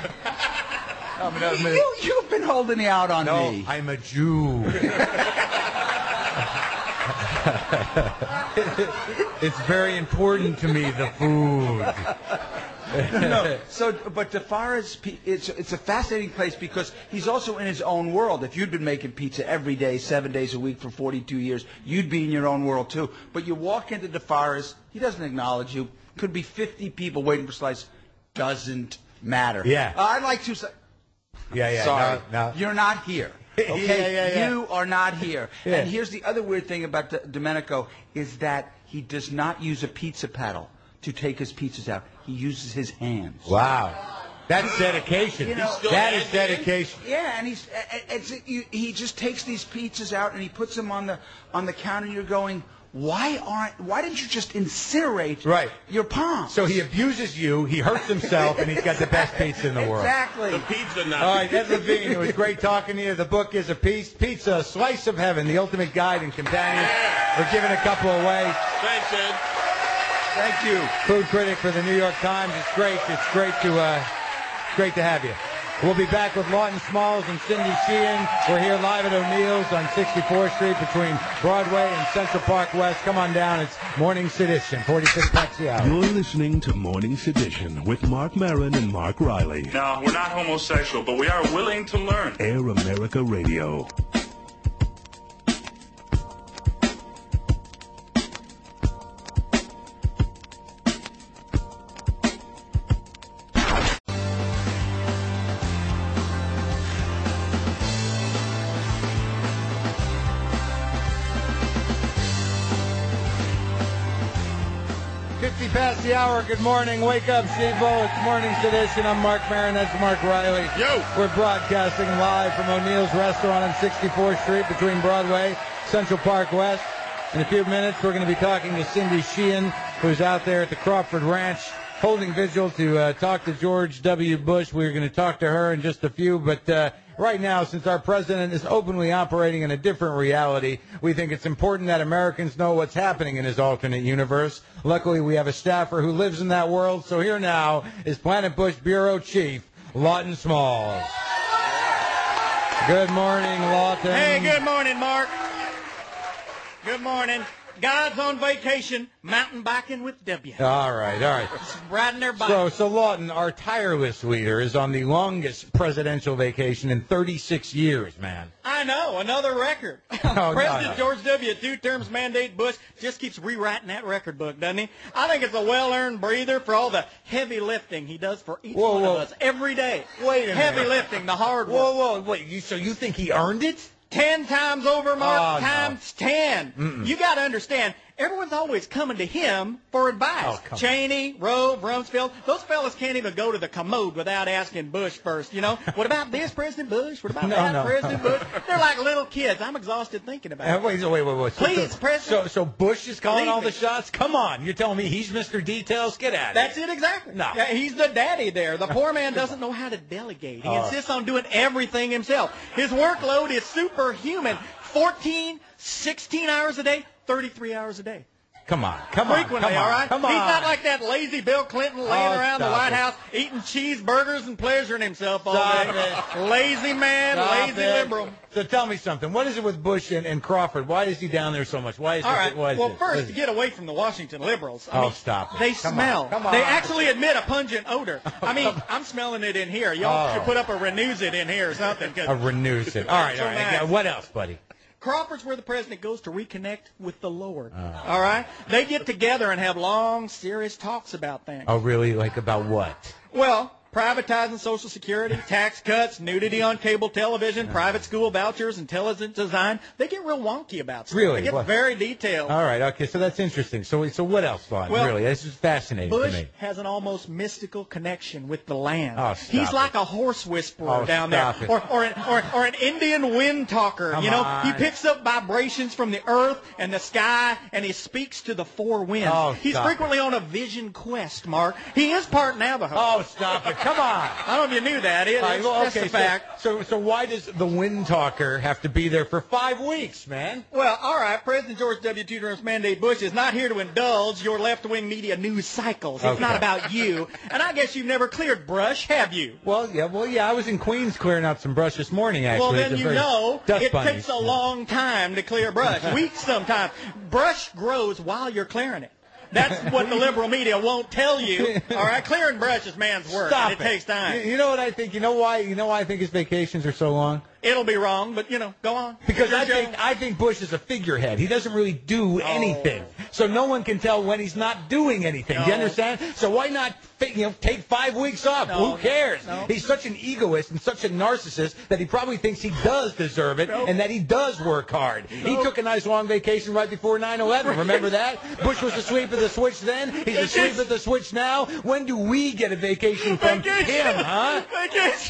I'm an- I'm an- you, you've been holding out on no, me. I'm a Jew. It's very important to me, the food. no, so but DeFara's pe- it's it's a fascinating place because he's also in his own world. If you'd been making pizza every day, seven days a week for forty-two years, you'd be in your own world too. But you walk into DeFara's, he doesn't acknowledge you. Could be fifty people waiting for slice. Doesn't matter. Yeah. Uh, I'd like to say. Yeah, yeah. Sorry, No, no. you're not here. Okay, Yeah, yeah, yeah. you are not here. Yeah. And here's the other weird thing about D- Domenico is that he does not use a pizza paddle to take his pizzas out. He uses his hands. Wow. That's dedication. You know- still That is hand-hand? dedication. Yeah, and he's uh, it's, you, he just takes these pizzas out and he puts them on the on the counter. And you're going, why aren't? Why didn't you just incinerate Right. your palms? So he abuses you, he hurts himself, and he's got the best pizza in the world. exactly. The pizza not. All right, Ed Levine, it was great talking to you. The book is a piece, Pizza, Slice of Heaven, the ultimate guide and companion. We're giving a couple away. Thanks, Ed. Thank you. Food critic for the New York Times. It's great. It's great to uh, great to have you. We'll be back with Lawton Smalls and Cindy Sheehan. We're here live at O'Neill's on sixty-fourth Street between Broadway and Central Park West. Come on down. It's Morning Sedition, forty-six packs the hour. You're listening to Morning Sedition with Mark Maron and Mark Riley. No, we're not homosexual, but we are willing to learn. Air America Radio. fifty past the hour. Good morning. Wake up, Steve-O. It's Morning Sedition. I'm Mark Maron. That's Mark Riley. Yo. We're broadcasting live from O'Neill's Restaurant on sixty-fourth Street between Broadway, Central Park West. In a few minutes, we're going to be talking to Cindy Sheehan, who's out there at the Crawford Ranch holding vigil to uh, talk to George W. Bush. We're going to talk to her in just a few, but uh, right now, since our president is openly operating in a different reality, we think it's important that Americans know what's happening in his alternate universe. Luckily, we have a staffer who lives in that world, so here now is Planet Bush Bureau Chief Lawton Smalls. Good morning, Lawton. Hey, good morning, Mark. Good morning. God's on vacation, mountain biking with W. All right, all right. Just riding their bike. So, so Lawton, our tireless leader, is on the longest presidential vacation in thirty-six years, man. I know, another record. no, President no. George W., two terms mandate Bush, just keeps rewriting that record book, doesn't he? I think it's a well-earned breather for all the heavy lifting he does for each Whoa, one whoa. of us every day. Wait a Heavy minute. lifting, the hard work. Whoa, whoa, wait. You, so you think he earned it? Ten times over, Mark, Oh, no. times ten. Mm-mm. You got to understand, everyone's always coming to him for advice. Oh, come Cheney, Rove, Rumsfeld, those fellas can't even go to the commode without asking Bush first, you know? What about this, President Bush? What about No, that, no. President Bush? They're like little kids. I'm exhausted thinking about Uh, it. wait, wait, wait, wait. So, Please, so, President. So, so Bush is calling Believe all the me. shots? Come on. You're telling me he's Mister Details? Get out of That's here. it exactly. No. Yeah, he's the daddy there. The poor man doesn't know how to delegate. He Oh. insists on doing everything himself. His workload is superhuman. fourteen, sixteen hours a day, thirty-three hours a day. Come on. Come on. Frequently, come on, all right? Come on. He's not like that lazy Bill Clinton laying Oh, around the stop White it. House eating cheeseburgers and pleasuring himself all Stop day. it. Lazy man, Stop lazy it. liberal. So tell me something. What is it with Bush and, and Crawford? Why is he down there so much? Why is All it? right. Why is Well, it? What first, is to it? get away from the Washington liberals, I Oh, mean, stop it. they Come smell. on. Come on. They actually admit a pungent odor. I mean, I'm smelling it in here. Y'all Oh. should put up a renews it in here or something. 'cause A renews it. All right, So all right. nice. What else, buddy? Crawford's where the president goes to reconnect with the Lord. Oh. All right? They get together and have long, serious talks about things. Oh, really? Like about what? Well, privatizing Social Security, tax cuts, nudity on cable television, private school vouchers, intelligent design. They get real wonky about stuff. Really? They get What? very detailed. All right. Okay. So that's interesting. So, so what else, Lawton? Well, really, this is fascinating Bush to me. has an almost mystical connection with the land. Oh, stop He's it. like a horse whisperer Oh, down there, stop it. or or an, or or an Indian wind talker. Come you know, on. he picks up vibrations from the earth and the sky, and he speaks to the four winds. Oh, He's stop frequently on a vision quest. Mark, he is part Navajo. Oh, stop it. Come on. I don't know if you knew that. It, All right, it's well, just okay, a fact. So, so, so why does the wind talker have to be there for five weeks, man? Well, all right, President George W. Two terms mandate Bush is not here to indulge your left-wing media news cycles. It's Okay. not about you. And I guess you've never cleared brush, have you? Well, yeah, well, yeah. I was in Queens clearing out some brush this morning. Actually, Well, It's then a you very- know dust it bunnies. takes a long time to clear brush. Weeks sometimes. Brush grows while you're clearing it. That's what the liberal media won't tell you. All right, clearing brush is man's work. Stop and it, takes time. You, you know what I think? You know why? You know why I think his vacations are so long? It'll be wrong, but you know, go on. Because Your I show. think I think Bush is a figurehead. He doesn't really do anything, so no one can tell when he's not doing anything. Do you No. understand? So why not, fi- you know, take five weeks off? No. Who cares? No. He's such an egoist and such a narcissist that he probably thinks he does deserve it and that he does work hard. He took a nice long vacation right before nine eleven. Remember that? Bush was asleep at the switch then. He's asleep at the switch now. When do we get a vacation from Vacation. him, huh? Vacation.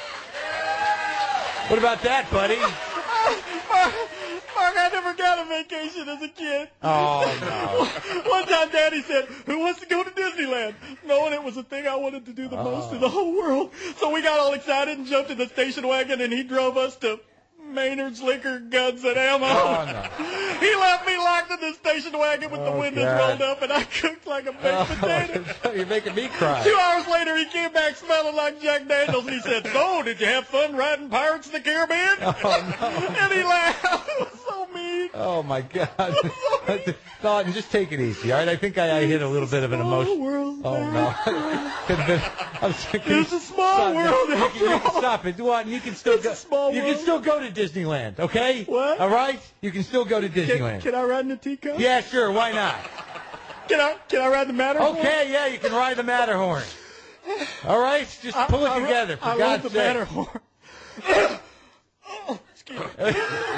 What about that, buddy? Mark, Mark, I never got a vacation as a kid. Oh, no. One time Daddy said, who wants to go to Disneyland? Knowing it was the thing I wanted to do the most in the whole world. So we got all excited and jumped in the station wagon, and he drove us to Maynard's Liquor, Guns, and Ammo. Oh, no. He left me locked in the station wagon with the Oh, windows God. rolled up, and I cooked like a baked potato. Oh, you're making me cry. Two hours later, he came back smelling like Jack Daniels, and he said, so, did you have fun riding Pirates of the Caribbean? Oh, no. And he laughed. It was so mean. Oh, my God. Dalton, just take it easy, all right? I think I, I hit a little bit of an emotion. World, Oh, no. Could have been, I'm sorry, It's a small stop, world, You after can, you can all. stop it. Dalton, you can still It's go. a small you world. can still go to Disneyland, okay? What? All right? You can still go to Can, Disneyland. can I ride in a teacup? Yeah, sure. Why not? Can I, can I ride the Matterhorn? Okay, yeah, you can ride the Matterhorn. All right? Just I- pull it I- together, for I love God's the sake. Matterhorn. Oh, excuse me.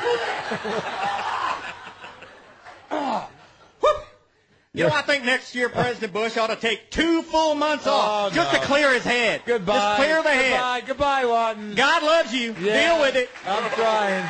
You know, I think next year President Bush ought to take two full months off Oh, just no. to clear his head. Goodbye. Just clear the head. Goodbye. Goodbye, Lawton. God loves you. Yeah, Deal with it. I'm trying.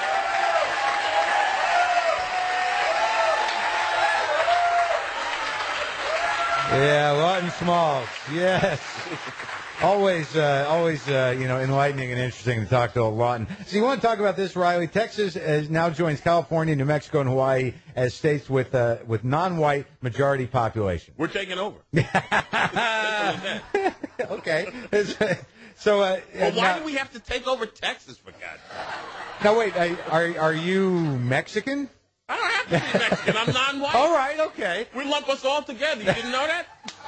Yeah, Lawton Smalls. Yes. Always, uh, always, uh, you know, enlightening and interesting to talk to Lawton. So you want to talk about this, Riley? Texas is now joins California, New Mexico, and Hawaii as states with uh, with non-white majority population. We're taking over. Okay. So, uh, Well, why now, do we have to take over Texas, for God's sake? now wait, uh, are are you Mexican? I don't have to be Mexican. I'm non-white. All right, okay. We lump us all together. You didn't know that?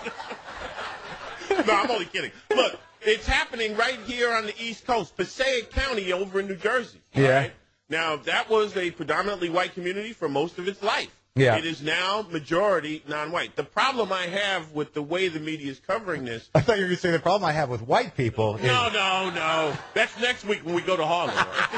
No, I'm only kidding. Look, it's happening right here on the East Coast, Passaic County over in New Jersey. Yeah. Right? Now, that was a predominantly white community for most of its life. Yeah. It is now majority non-white. The problem I have with the way the media is covering this. I thought you were going to say the problem I have with white people. Is... No, no, no. That's next week when we go to Harlem.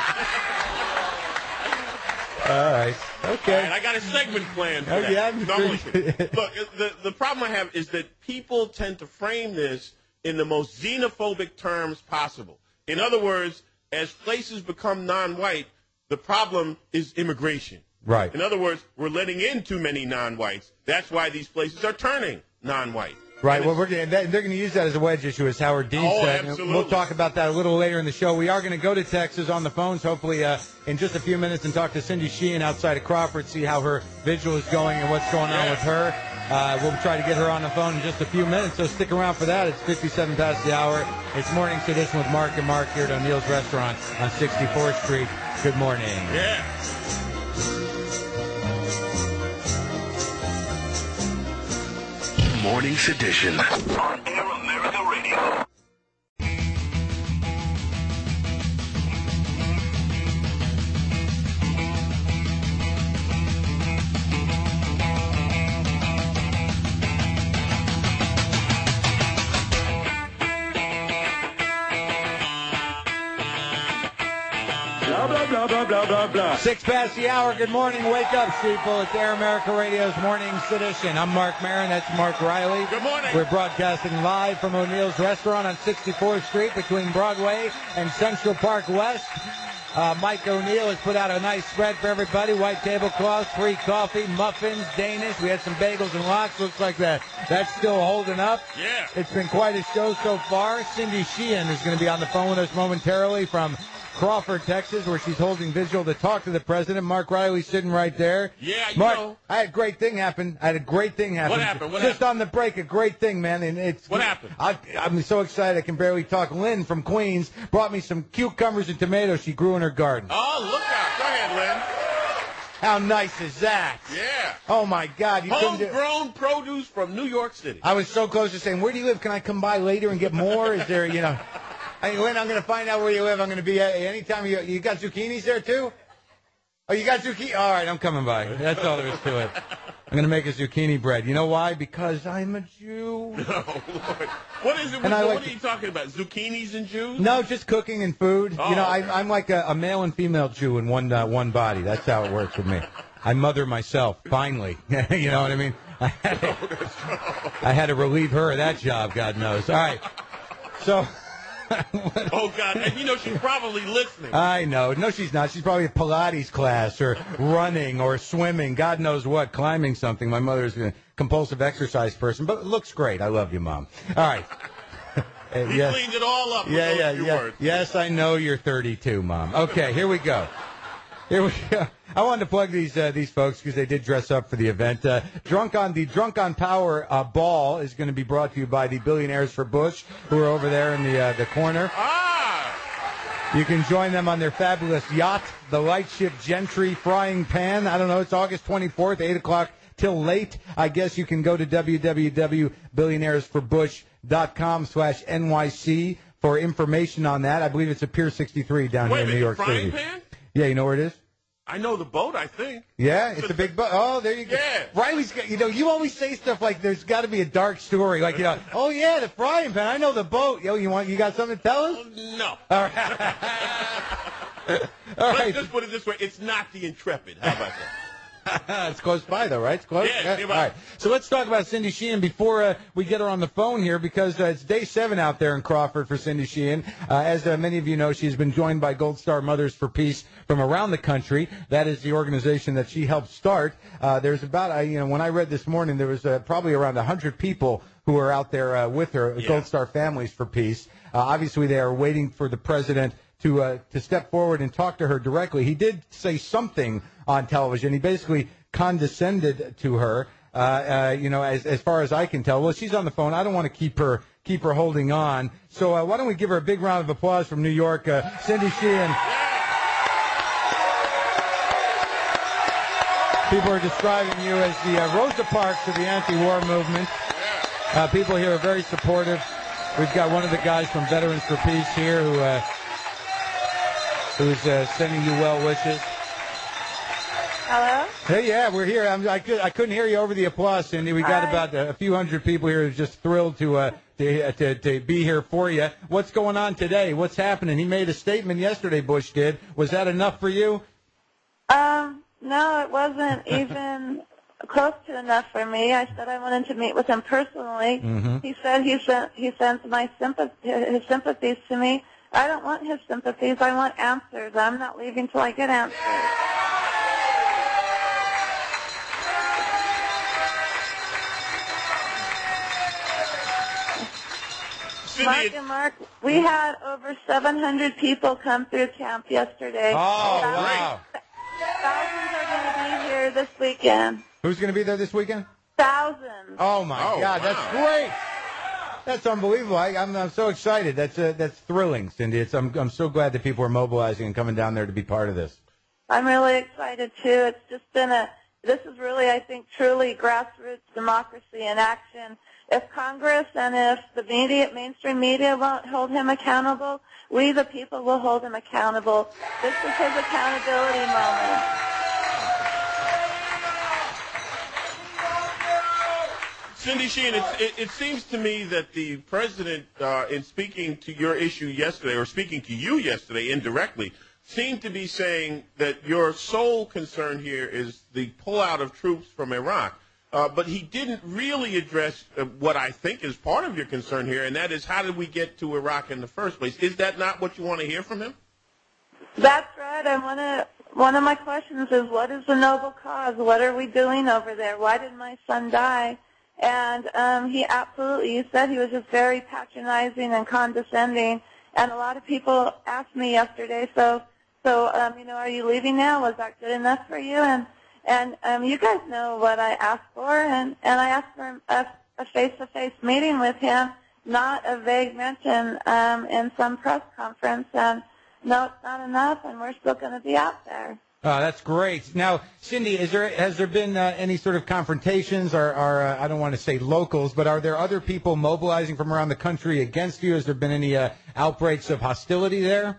All right. Okay. All right, I got a segment planned for Oh, that. yeah? No, I'm only kidding. Look, the, the problem I have is that people tend to frame this in the most xenophobic terms possible. In other words, as places become non-white, the problem is immigration. Right. In other words, we're letting in too many non-whites. That's why these places are turning non-white. Right. Well, we're gonna, they're going to use that as a wedge issue, as Howard Dean Oh, said. absolutely. We'll talk about that a little later in the show. We are going to go to Texas on the phones, hopefully uh, in just a few minutes, and talk to Cindy Sheehan outside of Crawford, see how her vigil is going and what's going on with her. Uh, we'll try to get her on the phone in just a few minutes, so stick around for that. It's fifty-seven past the hour. It's Morning Sedition with Mark and Mark here at O'Neill's Restaurant on sixty-fourth Street. Good morning. Yeah. Morning Sedition on Air America Radio. Blah, blah, blah, blah, blah, blah, blah. Six past the hour. Good morning. Wake up, people. It's Air America Radio's Morning Sedition. I'm Mark Maron. That's Mark Riley. Good morning. We're broadcasting live from O'Neill's Restaurant on sixty-fourth Street between Broadway and Central Park West. Uh, Mike O'Neill has put out a nice spread for everybody. White tablecloths, free coffee, muffins, Danish. We had some bagels and lox. Looks like that that's still holding up. Yeah. It's been quite a show so far. Cindy Sheehan is going to be on the phone with us momentarily from Crawford, Texas, where she's holding vigil to talk to the president. Mark Riley sitting right there. Yeah, you Mark, know. I had a great thing happen. I had a great thing happen. What happened? What Just happened? on the break, a great thing, man. And it's What happened? I, I'm so excited I can barely talk. Lynn from Queens brought me some cucumbers and tomatoes she grew in her garden. Oh, look out. Go ahead, Lynn. How nice is that? Yeah. Oh, my God. You couldn't do- Homegrown produce from New York City. I was so close to saying, where do you live? Can I come by later and get more? Is there, you know... Hey, Lynn, I'm going to find out where you live. I'm going to be at anytime. You, you got zucchinis there, too? Oh, you got zucchini? All right, I'm coming by. That's all there is to it. I'm going to make a zucchini bread. You know why? Because I'm a Jew. Oh, Lord. What is it? And I What, like what are you talking about? Zucchinis and Jews? No, just cooking and food. Oh, you know, okay. I, I'm like a, a male and female Jew in one uh, one body. That's how it works with me. I mother myself, finally. You know what I mean? I had, to, I had to relieve her of that job, God knows. All right. So... Oh, God. And you know she's probably listening. I know. No, she's not. She's probably at Pilates class or running or swimming. God knows what. Climbing something. My mother's a compulsive exercise person, but it looks great. I love you, Mom. All right. Uh, He yes. cleaned it all up with Yeah, those yeah, few yeah. words. Yes, I know you're thirty-two, Mom. Okay, here we go. Here we go. I wanted to plug these uh, these folks because they did dress up for the event. Uh, Drunk on the Drunk on Power uh, ball is going to be brought to you by the Billionaires for Bush, who are over there in the uh, the corner. Ah! You can join them on their fabulous yacht, the Lightship Gentry Frying Pan. I don't know. It's August twenty-fourth, eight o'clock till late. I guess you can go to w w w dot billionaires for bush dot com slash N Y C for information on that. I believe it's a Pier sixty-three down Wait here a in New minute, York frying City. pan? Yeah, you know where it is? I know the boat, I think. Yeah, it's a big boat. Oh, there you go. Yeah. Riley's got, you know, you always say stuff like there's got to be a dark story. Like, you know, oh, yeah, the frying pan. I know the boat. Yo, you want, you got something to tell us? No. All right. All Let's right. just put it this way. It's not the Intrepid. How about that? It's close by, though, right? It's close? Yeah, it's nearby. All right. So let's talk about Cindy Sheehan before uh, we get her on the phone here, because uh, it's day seven out there in Crawford for Cindy Sheehan. Uh, as uh, many of you know, she's been joined by Gold Star Mothers for Peace from around the country. That is the organization that she helped start. Uh, there's about, uh, you know, when I read this morning, there was uh, probably around one hundred people who are out there uh, with her, Yeah. Gold Star Families for Peace. Uh, obviously, they are waiting for the president to uh, to step forward and talk to her directly. He did say something on television. He basically condescended to her, uh, uh, you know, as as far as I can tell. Well, she's on the phone. I don't want to keep her keep her holding on. So uh, why don't we give her a big round of applause from New York, uh, Cindy Sheehan. People are describing you as the uh, Rosa Parks of the anti-war movement. Uh, people here are very supportive. We've got one of the guys from Veterans for Peace here who uh, who's uh, sending you well wishes. Hello? Hey, yeah, we're here. I'm, I, could, I couldn't hear you over the applause, Cindy. We got Hi. about a, a few hundred people here who's just thrilled to, uh, to, to to be here for you. What's going on today? What's happening? He made a statement yesterday, Bush did. Was that enough for you? Um, no, it wasn't even close to enough for me. I said I wanted to meet with him personally. Mm-hmm. He said he sent he sends my sympathy, his sympathies to me. I don't want his sympathies. I want answers. I'm not leaving till I get answers. Mark and Mark, we had over seven hundred people come through camp yesterday. Oh, wow. Thousands are going to be here this weekend. Who's going to be there this weekend? Thousands. Oh, my Oh, God. wow. That's great. That's unbelievable. I, I'm, I'm so excited. That's uh, that's thrilling, Cindy. It's, I'm, I'm so glad that people are mobilizing and coming down there to be part of this. I'm really excited, too. It's just been a, this is really, I think, truly grassroots democracy in action. If Congress and if the media, mainstream media won't hold him accountable, we the people will hold him accountable. This is his accountability moment. Cindy Sheehan, it's, it, it seems to me that the president, uh, in speaking to your issue yesterday, or speaking to you yesterday indirectly, seemed to be saying that your sole concern here is the pullout of troops from Iraq. Uh, but he didn't really address uh, what I think is part of your concern here, and that is how did we get to Iraq in the first place? Is that not what you want to hear from him? That's right. I want to. One of my questions is, what is the noble cause? What are we doing over there? Why did my son die? And um, he absolutely, you said he was just very patronizing and condescending. And a lot of people asked me yesterday, so, so um, you know, are you leaving now? Was that good enough for you? And And um, you guys know what I asked for, and, and I asked for a, a face-to-face meeting with him, not a vague mention um, in some press conference. And no, it's not enough, and we're still going to be out there. Oh, that's great. Now, Cindy, is there has there been uh, any sort of confrontations, or, or uh, I don't want to say locals, but are there other people mobilizing from around the country against you? Has there been any uh, outbreaks of hostility there?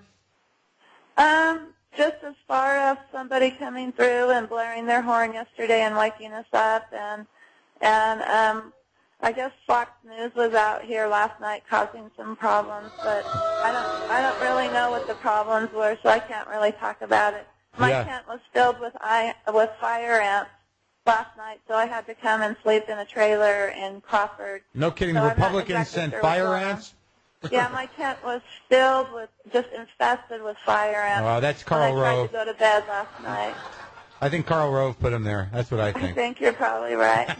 Um. Just as far as somebody coming through and blaring their horn yesterday and waking us up, and and um, I guess Fox News was out here last night causing some problems, but I don't I don't really know what the problems were, so I can't really talk about it. My Yeah. tent was filled with I with fire ants last night, so I had to come and sleep in a trailer in Crawford. No kidding. So The I'm not Republicans exactly sent sure what's fire going on. ants? Yeah, my tent was filled with, just infested with fire ants. Wow, that's when Karl I tried Rove. to go to bed last night. I think Karl Rove put him there. That's what I I think. think you're probably right.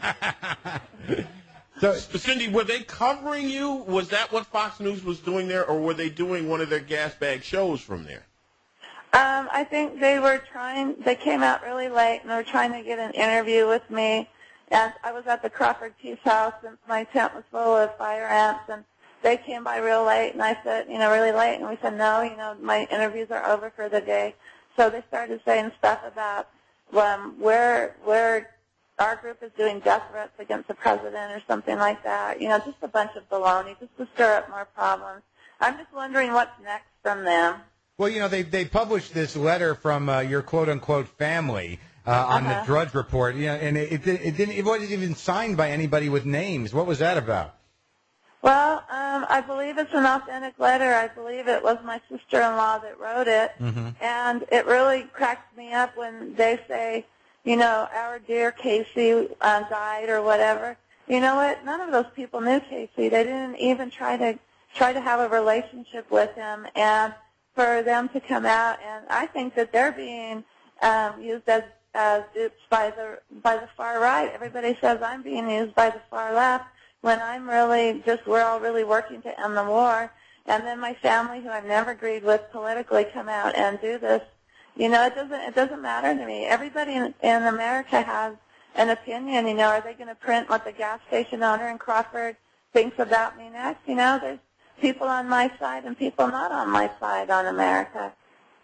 So, Cindy, were they covering you? Was that what Fox News was doing there, or were they doing one of their gas bag shows from there? Um, I think they were trying, they came out really late and they were trying to get an interview with me. And I was at the Crawford Peace House and my tent was full of fire ants, and they came by real late, and I said, you know, really late, and we said, no, you know, my interviews are over for the day. So they started saying stuff about um, where where our group is doing death threats against the president or something like that. You know, just a bunch of baloney, just to stir up more problems. I'm just wondering what's next from them. well, you know, they they published this letter from uh, your quote unquote family uh, on Uh-huh. the Drudge Report. Yeah, and it, it it didn't it wasn't even signed by anybody with names. What was that about? Well, um, I believe it's an authentic letter. I believe it was my sister-in-law that wrote it. Mm-hmm. And it really cracks me up when they say, you know, our dear Casey uh, died or whatever. You know what? None of those people knew Casey. They didn't even try to try to have a relationship with him. And for them to come out, and I think that they're being um, used as as dupes by the by the far right. Everybody says I'm being used by the far left, when I'm really just, we're all really working to end the war. And then my family, who I've never agreed with politically, come out and do this. You know, it doesn't, it doesn't matter to me. Everybody in, in America has an opinion. You know, are they going to print what the gas station owner in Crawford thinks about me next? You know, there's people on my side and people not on my side on America.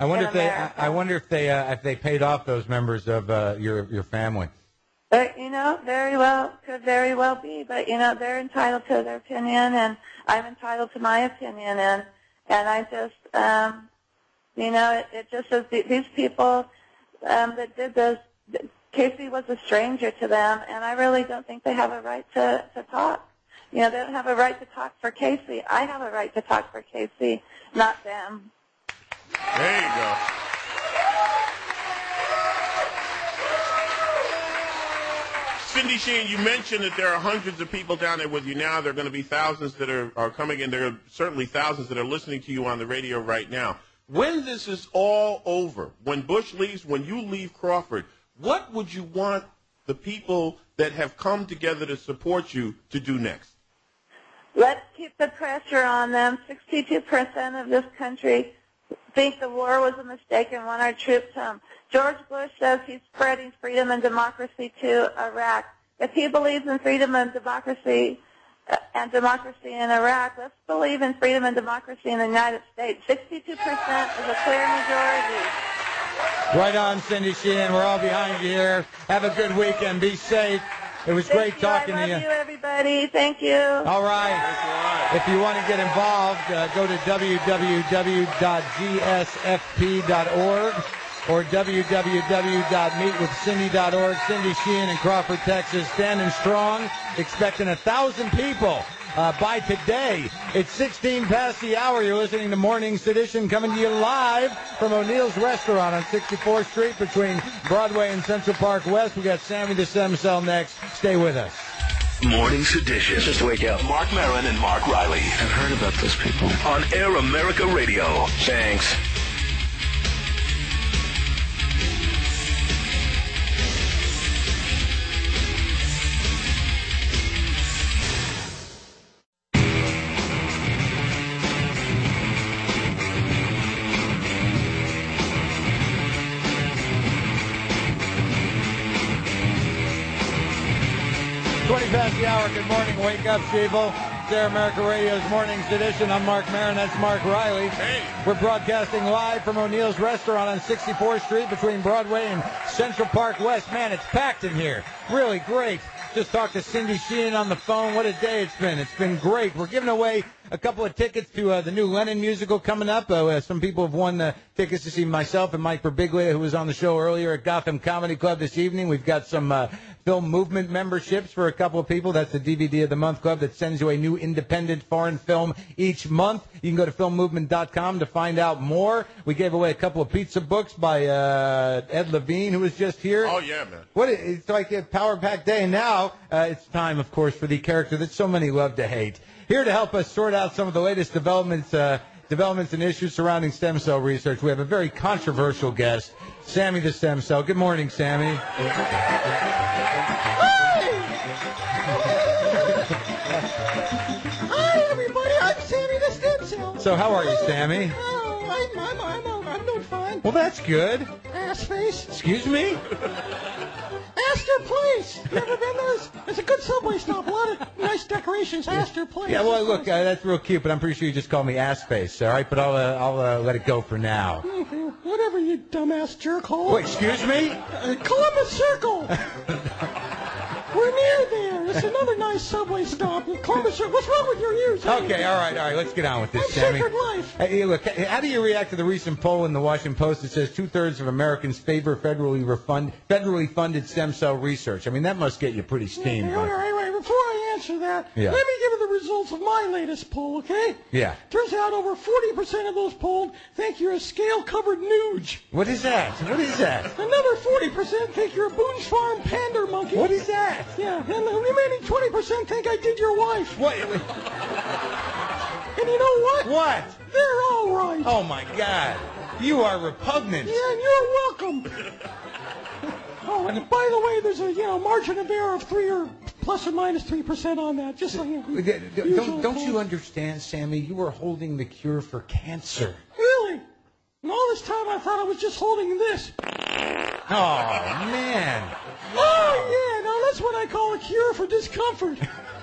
I wonder in if they. America. I wonder if they. Uh, if they paid off those members of uh, your your family. But, you know, very well, could very well be. But, you know, they're entitled to their opinion, and I'm entitled to my opinion. And, and I just, um, you know, it, it just is these people um, that did this, Casey was a stranger to them, and I really don't think they have a right to, to talk. You know, they don't have a right to talk for Casey. I have a right to talk for Casey, not them. There you go. Cindy Sheehan, you mentioned that there are hundreds of people down there with you now. There are going to be thousands that are, are coming in. There are certainly thousands that are listening to you on the radio right now. When this is all over, when Bush leaves, when you leave Crawford, what would you want the people that have come together to support you to do next? Let's keep the pressure on them. sixty-two percent of this country think the war was a mistake and want our troops home. George Bush says he's spreading freedom and democracy to Iraq. If he believes in freedom and democracy uh, and democracy in Iraq, let's believe in freedom and democracy in the United States. sixty-two percent is a clear majority. Right on, Cindy Sheehan. We're all behind you here. Have a good weekend. Be safe. It was Thank great you. talking I love to you. you, everybody. Thank you. All right. If you want to get involved, uh, go to w w w dot g s f p dot org or w w w dot meet with cindy dot org. Cindy Sheehan in Crawford, Texas, standing strong, expecting a thousand people uh, by today. It's sixteen past the hour. You're listening to Morning Sedition, coming to you live from O'Neill's Restaurant on sixty-fourth Street between Broadway and Central Park West. We got Sammy the Stem Cell next. Stay with us. Morning Sedition. Just wake up. Mark Maron and Mark Riley. I've heard about those people. On Air America Radio. Thanks. twenty past the hour. Good morning. Wake up, people. It's Air America Radio's Morning Sedition. I'm Mark Maron. That's Mark Riley. Hey. We're broadcasting live from O'Neill's Restaurant on sixty-fourth Street between Broadway and Central Park West. Man, it's packed in here. Really great. Just talked to Cindy Sheehan on the phone. What a day it's been. It's been great. We're giving away a couple of tickets to uh, the new Lennon musical coming up. Uh, some people have won uh, tickets to see myself and Mike Birbiglia, who was on the show earlier at Gotham Comedy Club this evening. We've got some uh, Film Movement memberships for a couple of people. That's the D V D of the Month Club that sends you a new independent foreign film each month. You can go to film movement dot com to find out more. We gave away a couple of pizza books by uh, Ed Levine, who was just here. Oh, yeah, man. What is, it's like a Power Pack Day. And now uh, it's time, of course, for the character that so many love to hate. Here to help us sort out some of the latest developments uh, developments and issues surrounding stem cell research, we have a very controversial guest, Sammy the Stem Cell. Good morning, Sammy. Hi, everybody. I'm Sammy the Stem Cell. So how are you, Sammy? Oh, I'm, I'm, I'm, I'm doing fine. Well, that's good. Ass face. Excuse me? Astor Place. You ever been there? It's, it's a good subway stop. A lot of nice decorations. Astor Place. Yeah, well, look, uh, that's real cute, but I'm pretty sure you just called me ass face, all right? But I'll, uh, I'll uh, let it go for now. Okay, whatever, you dumbass jerkhole. Wait, excuse me? Uh, Columbus Circle. We're near there. It's another nice subway stop. Columbus Circle. What's wrong with your ears? Okay, all right, all right. Let's get on with this, I'm Sammy. Sacred Life. Hey, look, how do you react to the recent poll in the Washington Post that says two-thirds of Americans favor federally refund, federally funded stem cell research? I mean, that must get you pretty steamed. Okay, all right, all right. Before I answer that, Yeah. let me give you the results of my latest poll, okay? Yeah. Turns out over forty percent of those polled think you're a scale-covered nooge. What is that? What is that? Another forty percent think you're a Boone's Farm pander monkey. What is that? Yeah, and the remaining twenty percent think I did your wife. What? And you know what? What? They're all right. Oh, my God. You are repugnant. Yeah, and you're welcome. Oh, and by the way, there's a you know margin of error of three or plus or minus three percent on that. Just so you know. Don't, don't you understand, Sammy? You are holding the cure for cancer. Really? And all this time I thought I was just holding this. Oh, man. Oh, yeah, now that's what I call a cure for discomfort.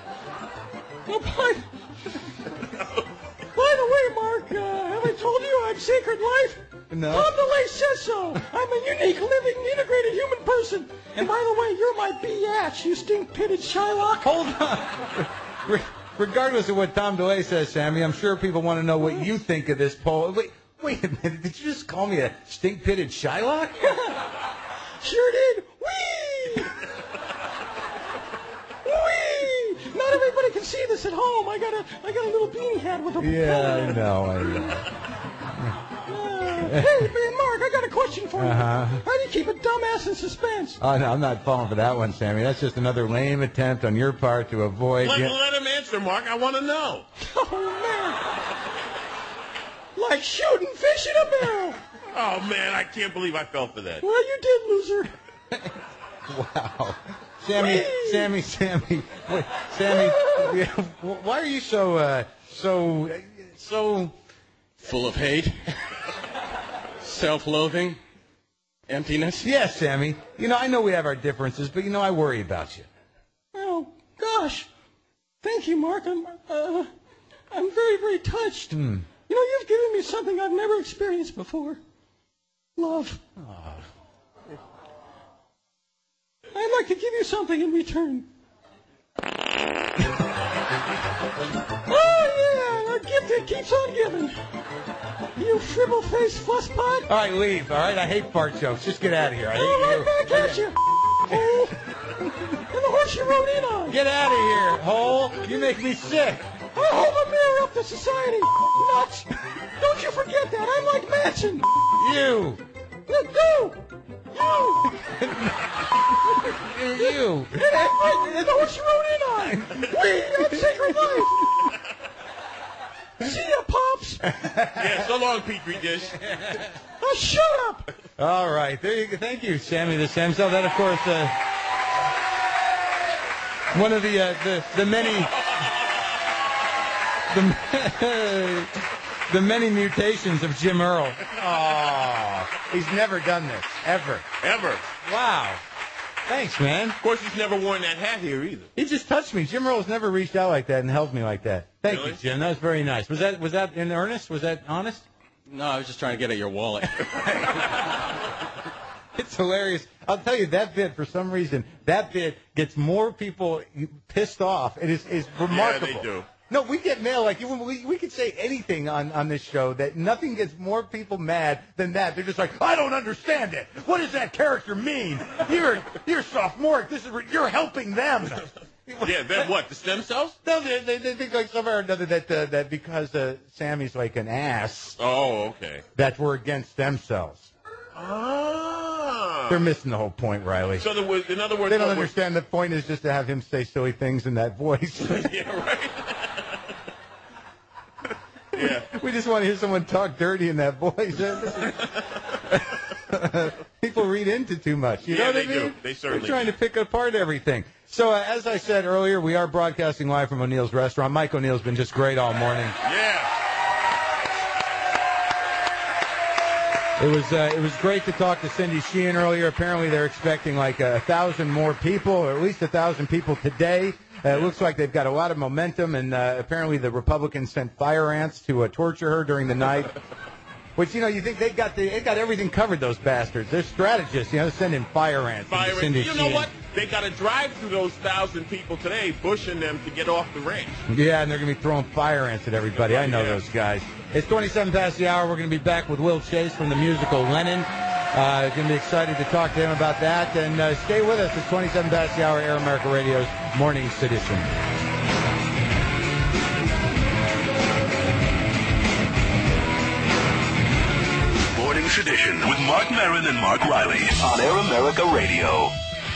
Oh, by, by the way, Mark, uh, have I told you I'm Sacred Life? No. Tom DeLay says so. I'm a unique, living, integrated human person. And by the way, you're my biatch, you stink-pitted Shylock. Hold on. Re- Regardless of what Tom DeLay says, Sammy, I'm sure people want to know what you think of this poll. Wait, wait a minute. Did you just call me a stink-pitted Shylock? Sure did. Whee! Whee! Not everybody can see this at home. I got a, I got a little beanie hat with a Yeah, I know, I know. Uh, hey, man, Mark, I got a question for you. Uh-huh. How do you keep a dumbass in suspense? Oh, no, I'm not falling for that one, Sammy. That's just another lame attempt on your part to avoid... Let, get- let him answer, Mark. I want to know. Oh, man. Like shooting fish in a barrel. Oh, man, I can't believe I fell for that. Well, you did, loser. Wow. Sammy, Whee! Sammy, Sammy, wait, Sammy, yeah, why are you so, uh, so, so... Full of hate, self-loathing, emptiness. Yes, Sammy. You know, I know we have our differences, but, you know, I worry about you. Oh, gosh. Thank you, Mark. I'm, uh, I'm very, very touched. Hmm. You know, you've given me something I've never experienced before. Love. Oh. I'd like to give you something in return. Oh, yeah, a gift that keeps on giving. You shrivel-faced fusspot. All right, leave, all right? I hate fart jokes. Just get out of here. I hate Oh, you. right back at you. Oh, and the horse you rode in on. Get out of here, Hole. You make me sick. I hold a mirror up to society. Nuts. Don't you forget that. I'm like Manson. You. Let go. You. You. And I'm and the horse you rode in on. We on Sacred Life. See ya, Pops. Yeah, so long, Petri dish. Oh, shut up. All right. There you go. Thank you, Sammy the Samso. That, of course, uh, one of the, uh, the, the many... The, the many mutations of Jim Earl. Oh, he's never done this, ever. Ever. Wow. Thanks, man. Of course, he's never worn that hat here either. He just touched me. Jim Earl's never reached out like that and held me like that. Thank Really? you, Jim. That was very nice. Was that was that in earnest? Was that honest? No, I was just trying to get at your wallet. It's hilarious. I'll tell you, that bit, for some reason, that bit gets more people pissed off. It is is remarkable. Yeah, they do. No, we get mail, like, even we, we could say anything on, on this show that nothing gets more people mad than that. They're just like, I don't understand it. What does that character mean? You're, you're sophomoric. This is, you're helping them. Yeah, then what, the stem cells? No, they, they, they think like somehow or another that, uh, that because uh, Sammy's like an ass, Oh, okay. that we're against stem cells. Ah. They're missing the whole point, Riley. So, there was, in other words, They don't what was- understand the point is just to have him say silly things in that voice. Yeah, right. Yeah. We just want to hear someone talk dirty in that voice. People read into too much. You Yeah, know what they I mean? do. They certainly We're trying do. to pick apart everything. So, uh, as I said earlier, we are broadcasting live from O'Neill's restaurant. Mike O'Neill's been just great all morning. Yeah. It was uh, it was great to talk to Cindy Sheehan earlier. Apparently, they're expecting like a thousand more people, or at least a thousand people today. Uh, it looks like they've got a lot of momentum, and uh, apparently the Republicans sent fire ants to uh, torture her during the night. Which, you know, you think they got the, they got everything covered, those bastards. They're strategists, you know, sending fire ants. Fire into Cindy You know Sheehan. what? They got to drive through those thousand people today, pushing them to get off the ranch. Yeah, and they're going to be throwing fire ants at everybody. I know Yeah. those guys. It's twenty-seven past the hour. We're going to be back with Will Chase from the musical Lennon. Uh, going to be excited to talk to him about that. And uh, stay with us. It's twenty-seven past the hour, Air America Radio's Morning Sedition. Morning Sedition with Mark Maron and Mark Riley on Air America Radio.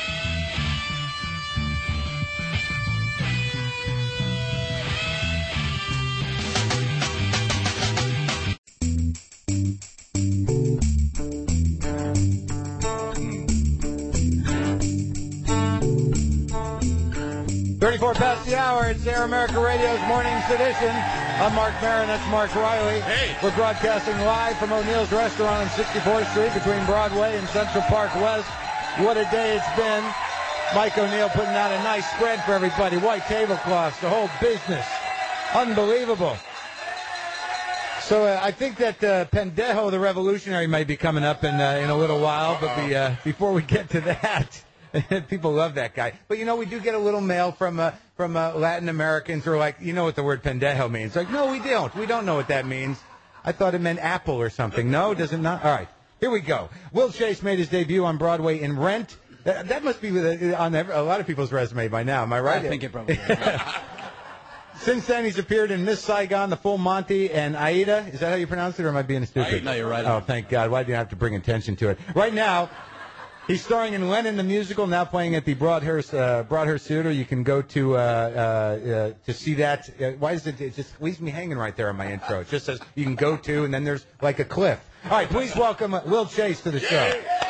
thirty-four past the hour. It's Air America Radio's Morning Sedition. I'm Mark Maron. That's Mark Riley. Hey. We're broadcasting live from O'Neill's Restaurant on sixty-fourth Street between Broadway and Central Park West. What a day it's been. Mike O'Neill putting out a nice spread for everybody. White tablecloths, the whole business. Unbelievable. So uh, I think that uh, Pendejo the Revolutionary might be coming up in uh, in a little while, but the, uh, before we get to that, people love that guy. But you know, we do get a little mail from uh, from uh, Latin Americans who are like, you know what the word Pendejo means? Like, no, we don't. We don't know what that means. I thought it meant apple or something. No, does it not? All right, here we go. Will Chase made his debut on Broadway in Rent. That, that must be with, on every, a lot of people's resume by now. Am I right? I think it probably is. Since then, he's appeared in Miss Saigon, The Full Monty, and Aida. Is that how you pronounce it, or am I being stupid? Aida. No, you're right. Oh, thank God. Why do you have to bring attention to it? Right now, he's starring in Lennon the Musical, now playing at the Broadhurst, uh, Broadhurst Theater. You can go to uh, uh, uh, to see that. Uh, why is it? It just leaves me hanging right there on my intro. It just says you can go to, and then there's like a cliff. All right, please welcome uh, Will Chase to the show.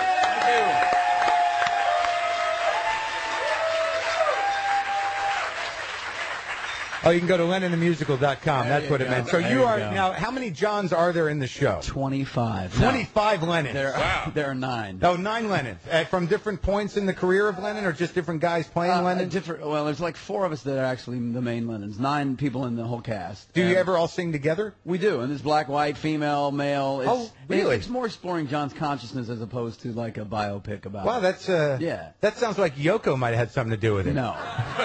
Oh, you can go to Lennon the Musical dot com. That's what it meant. So There you you are go. now. How many Johns are there in the show? Twenty-five. Twenty-five Lennons. There, wow. There are nine. Oh, nine Lennons. Uh, from different points in the career of Lennon, or just different guys playing Uh, Lennon? different. Well, there's like four of us that are actually the main Lennons. Nine people in the whole cast. Do you And ever all sing together? We do, and there's black, white, female, male. It's, Oh, really? It's more exploring John's consciousness as opposed to like a biopic about. Wow, it. that's uh, Yeah. That sounds like Yoko might have had something to do with it. No.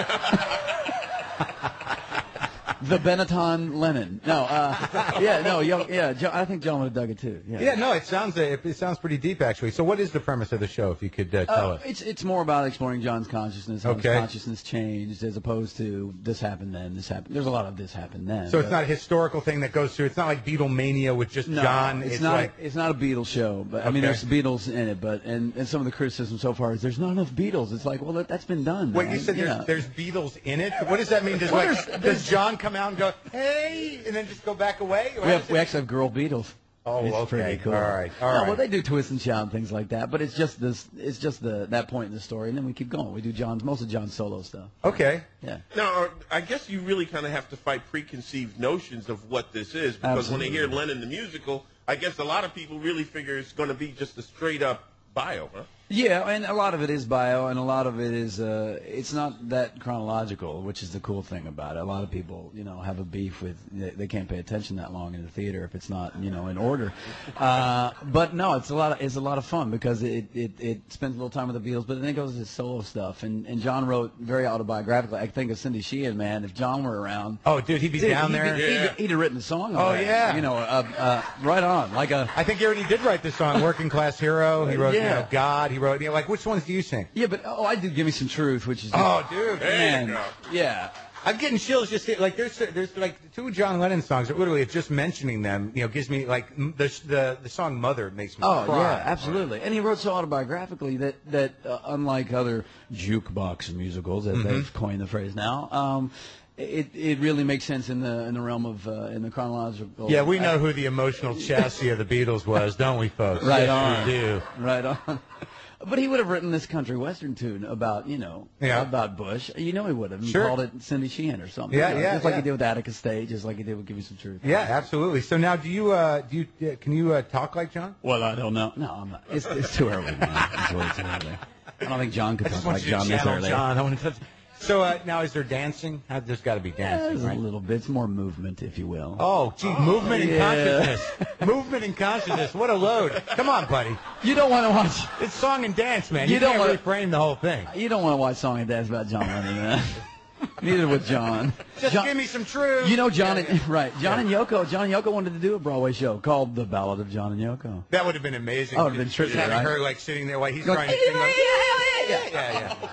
The Benetton Lennon. No, uh, yeah, no, yo, yeah. Jo- I think John would have dug it too. Yeah. Yeah, no, it sounds uh, it, it sounds pretty deep actually. So, what is the premise of the show, if you could uh, tell Uh, us? it's it's more about exploring John's consciousness, how Okay. his consciousness changed, as opposed to this happened then, this happened. There's a lot of this happened then. So it's but- not a historical thing that goes through. It's not like Beatlemania with just No, John. It's, It's, not. like It's not a Beatles show, but I mean, Okay. there's Beatles in it. But and, and some of the criticism so far is there's not enough Beatles. It's like, well, that, that's been done. Wait, man. you said You there's, know. there's Beatles in it? What does that mean? Does, Well, like, there's- does John come out and go, hey, and then just go back away? Or We, how have, does we it- actually have girl Beatles. Oh, it's okay. pretty cool. All right, all no, right. Well, they do twist and shout and things like that, but it's just this. It's just the that point in the story, and then we keep going. We do John's most of John's solo stuff. Okay. Yeah. Now, I guess you really kind of have to fight preconceived notions of what this is, because when they hear Lennon the Musical, I guess a lot of people really figure it's going to be just a straight-up bio, huh? Yeah, and a lot of it is bio, and a lot of it is, uh, it's not that chronological, which is the cool thing about it. A lot of people, you know, have a beef with, they, they can't pay attention that long in the theater if it's not, you know, in order. Uh, but no, it's a lot of, it's a lot of fun because it, it, it spends a little time with the Beatles, but then it goes to his solo stuff. And, and John wrote very autobiographically. I think of Cindy Sheehan, man, if John were around. Oh, dude, he'd be dude, down he'd there. Be, he'd, he'd have written a song on Oh, that. yeah. You know, uh, uh, right on. Like a. I think he already did write the song, Working Class Hero. He wrote, you Yeah. know, God. He wrote, you know, like, which ones do you sing? Yeah, but, oh, I did Give Me Some Truth, which is. Oh, dude. Man. Yeah. I'm getting chills just like there's there's like two John Lennon songs that literally just mentioning them, you know, gives me like m- the the the song Mother makes me Oh cry. yeah, absolutely. And he wrote so autobiographically that that uh, unlike other jukebox musicals, as Mhm. they've coined the phrase now, um, it it really makes sense in the in the realm of uh, in the chronological. Yeah, we know who the emotional chassis of the Beatles was, don't we, folks? Right Yes, on. we do. Right on. But he would have written this country western tune about, you know, Yeah. about Bush. You know he would have. And Sure. called it Cindy Sheehan or something. Yeah, You know, yeah, Just like yeah. he did with Attica State, just like he did with Give Me Some Truth. Yeah, absolutely. So now, do you uh, do you uh, can you uh, talk like John? Well, I don't know. No, I'm not. It's, it's too early, man. It's way too early. I don't think John could I just talk want like you to John this channel early. John. I want to touch. So uh, now, is there dancing? Uh, There's got to be Yeah, dancing, there's right? a little bit. It's more movement, if you will. Oh, gee, movement and yeah. consciousness. Movement and consciousness. What a load. Come on, buddy. You don't want to watch. It's song and dance, man. You You, don't can't wanna- reframe the whole thing. You don't want to watch song and dance about John Lennon, man. Neither would John. Just John, give me some truth. You know, John and right, John and Yoko. John and Yoko wanted to do a Broadway show called The Ballad of John and Yoko. That would have been amazing. Oh, it would've been Just trippy, having right? her like sitting there while he's Going, trying to sing. Like, yeah, yeah, yeah, yeah.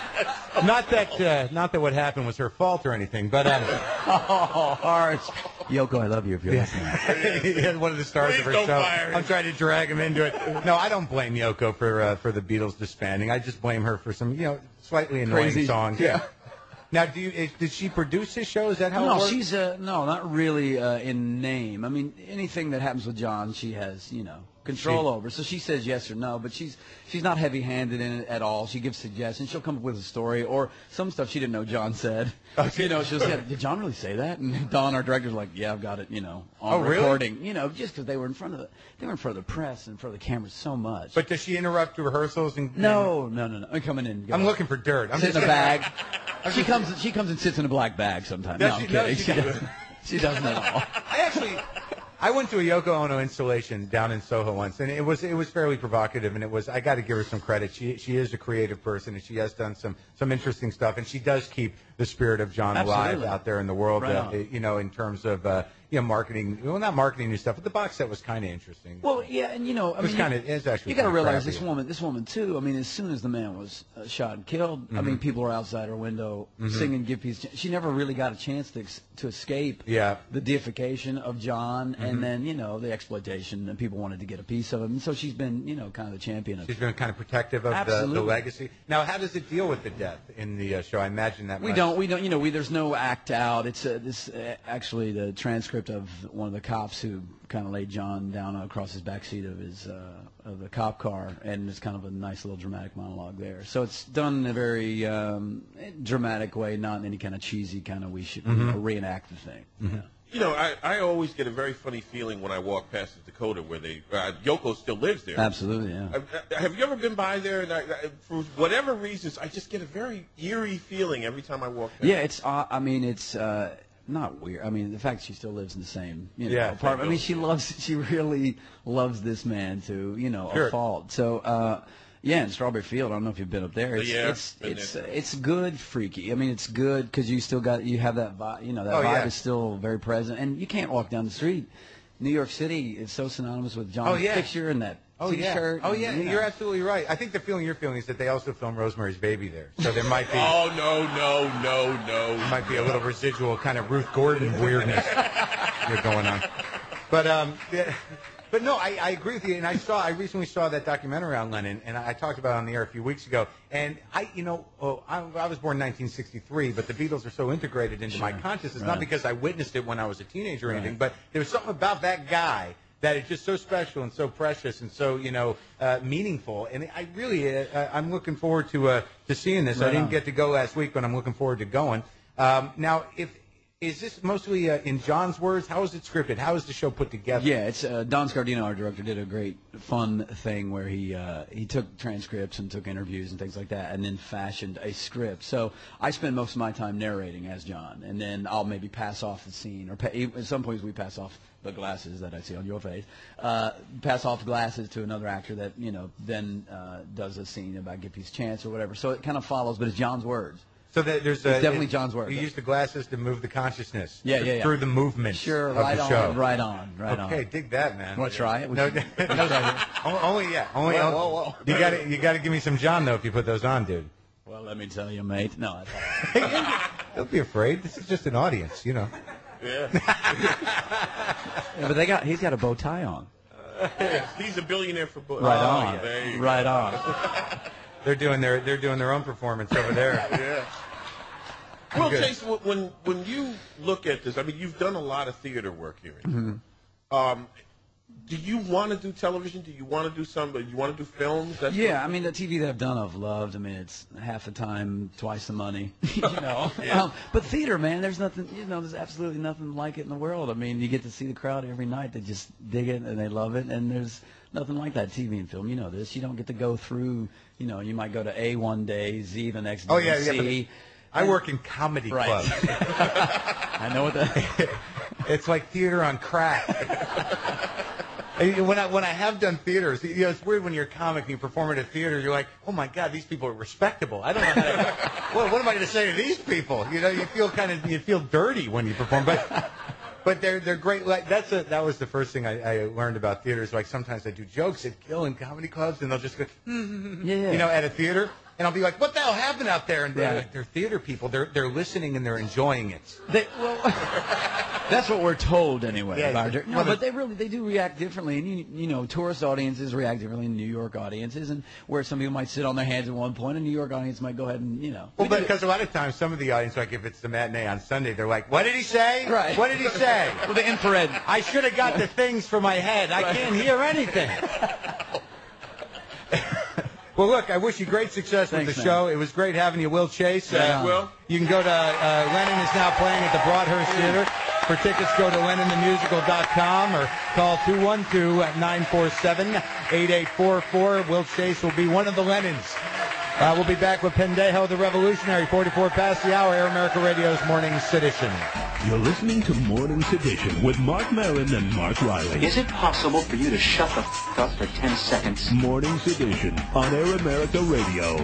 Not that, uh, not that what happened was her fault or anything, but um, Oh, harsh. Yoko, I love you if you're listening. he had one of the stars Please of her don't show. fire him. I'm trying to drag him into it. No, I don't blame Yoko for uh, for the Beatles disbanding. I just blame her for some, you know, slightly annoying Crazy. songs. Yeah. Now, do you, is, did she produce his show? Is that how it No, works? she's uh, no, not really uh, in name. I mean, anything that happens with John, she has, you know, control She- over. So she says yes or no, but she's she's not heavy-handed in it at all. She gives suggestions. She'll come up with a story or some stuff she didn't know John said. You know, she'll say, "Did John really say that?" And Don, our director's like, "Yeah, I've got it." You know, on Oh, really? recording. You know, just because they were in front of the they were in front of the press and in front of the cameras so much. But does she interrupt rehearsals? And, no, no, no, no. I'm coming in. I'm looking for dirt. I'm Sit in just a bag. She comes. She comes and sits in a black bag sometimes. Does No, I'm she? No, kidding. she She doesn't. doesn't. She doesn't at all. I actually, I went to a Yoko Ono installation down in Soho once, and it was it was fairly provocative, and it was I got to give her some credit. She she is a creative person, and she has done some some interesting stuff, and she does keep the spirit of John alive Absolutely. out there in the world. Right uh, on. you know, in terms of uh, you know marketing, well, not marketing new stuff, but the box set was kind of interesting. Well, yeah, and you know, I It was mean, kinda- you, it's actually you got to kinda realize crappy. this woman, this woman too. I mean, as soon as the man was uh, shot and killed, I Mhm. mean, people were outside her window Mhm. singing "Give Peace." She never really got a chance to ex- to escape Yeah. the deification of John, Mhm. and then you know the exploitation, and people wanted to get a piece of him. And so she's been, you know, kind of the champion of. She's been kind of protective of the, the Absolutely. legacy. Now, how does it deal with the death in the uh, show? I imagine that We must- don't. We don't. You know, we there's no act out. It's uh, this uh, actually the transcript of one of the cops who kind of laid John down across his backseat of his uh, of the cop car, and it's kind of a nice little dramatic monologue there. So it's done in a very um, dramatic way, not in any kind of cheesy kind of we should you Mhm. know, reenact the thing. Mm-hmm. You know, I, I always get a very funny feeling when I walk past the Dakota where they uh, Yoko still lives there. Absolutely, yeah. I, I, have you ever been by there? And I, I, for whatever reasons, I just get a very eerie feeling every time I walk there. Yeah, it's. Uh, I mean, it's uh, not weird. I mean, the fact she still lives in the same you know, Yeah, apartment. I mean, she loves. She really loves this man to you know Sure. a fault. So. Uh, Yeah, in Strawberry Field. I don't know if you've been up there. It's Yeah, it's been it's, there. it's good, freaky. I mean, it's good because you still got you have that vibe. You know, that Oh, vibe yeah. is still very present, and you can't walk down the street. New York City is so synonymous with John's Oh, yeah. picture and that Oh yeah. T-shirt. Oh and, yeah. you know. You're absolutely right. I think the feeling you're feeling is that they also filmed Rosemary's Baby there, so there might be. Oh no no no no. There might be a little residual kind of Ruth Gordon weirdness you're going on. But um, yeah, but no, I, I agree with you. And I saw, I recently saw that documentary on Lennon, and I, I talked about it on the air a few weeks ago. And I, you know, oh, I, I was born in nineteen sixty-three, but the Beatles are so integrated into my Sure. consciousness, Right. not because I witnessed it when I was a teenager or Right. anything, but there was something about that guy that is just so special and so precious and so, you know, uh, meaningful. And I really, uh, I'm looking forward to uh, to seeing this. I Right didn't on. get to go last week, but I'm looking forward to going. Um, now, if is this mostly uh, in John's words? How is it scripted? How is the show put together? Yeah, it's uh, Don Scardino, our director, did a great fun thing where he uh, he took transcripts and took interviews and things like that, and then fashioned a script. So I spend most of my time narrating as John, and then I'll maybe pass off the scene, or pa- at some points we pass off the glasses that I see on your face, uh, pass off glasses to another actor that you know then uh, does a scene about Give Peace a Chance or whatever. So it kind of follows, but it's John's words. So that there's It's a, definitely it- John's words. You use the glasses to move the consciousness. Yeah, th- yeah, yeah. Through the movement Sure, of right the on, show. right on, right on. Okay, dig that, man. Want to try it? No, Would you- would you try it? O- only yeah, only. Whoa, only- whoa, whoa. You got to you got to give me some John though if you put those on, dude. Well, let me tell you, mate. No, I thought. Don't be afraid. This is just an audience, you know. Yeah. Yeah, but they got he's got a bow tie on. He's a billionaire for book. Right Oh, on. yeah. There you Right go. on. They're doing their they're doing their own performance over there. Yeah. Well, Good. Chase, when- when when you look at this, I mean, you've done a lot of theater work here. Mhm. Um, do you want to do television? Do you want to do some? Do you want to do films? That's Yeah, I mean the T V that I've done, I've loved. I mean it's half the time, twice the money. you know. Yeah. Um, but theater, man, there's nothing. You know, there's absolutely nothing like it in the world. I mean, you get to see the crowd every night. They just dig it and they love it. And there's nothing like that T V and film. You know this. You don't get to go through. You know, you might go to A one day, Z the next day, Oh yeah, yeah. C. but I work in comedy Right. clubs. I know what that. It's like theater on crack. And When I when I have done theaters, you know, it's weird when you're a comic and you perform at a theater. You're like, oh my God, these people are respectable. I don't know how to, what, what am I going to say to these people? You know, you feel kind of you feel dirty when you perform, but but they're they're great. Like that's a, that was the first thing I, I learned about theaters. Like sometimes I do jokes at Kill in comedy clubs, and they'll just go, Yeah. you know, at a theater. And I'll be like, "What the hell happened out there?" And they're, Right. like, they're theater people. They're they're listening and they're enjoying it. They, well, that's what we're told anyway. Yeah, about yeah. it. No, Well, but the- they really they do react differently, and you, you know, tourist audiences react differently than New York audiences, and where some people might sit on their hands at one point, a New York audience might go ahead and you know. Well, because a lot of times, some of the audience, like if it's the matinee on Sunday, they're like, "What did he say? Right. What did he say?" Well, the infrared. I should have got the things for my head. I can't hear anything. Well, look, I wish you great success Thanks, with the man. show. It was great having you, Will Chase. Yeah, Will. You can go to, uh, Lennon is now playing at the Broadhurst Theater. For tickets, go to lennon the musical dot com or call two one two, nine four seven, eight eight four four. Will Chase will be one of the Lennons. Uh, we'll be back with Pendejo the Revolutionary, forty-four past the hour, Air America Radio's Morning Sedition. You're listening to Morning Sedition with Mark Maron and Mark Riley. Is it possible for you to shut the f*** up for ten seconds? Morning Sedition on Air America Radio.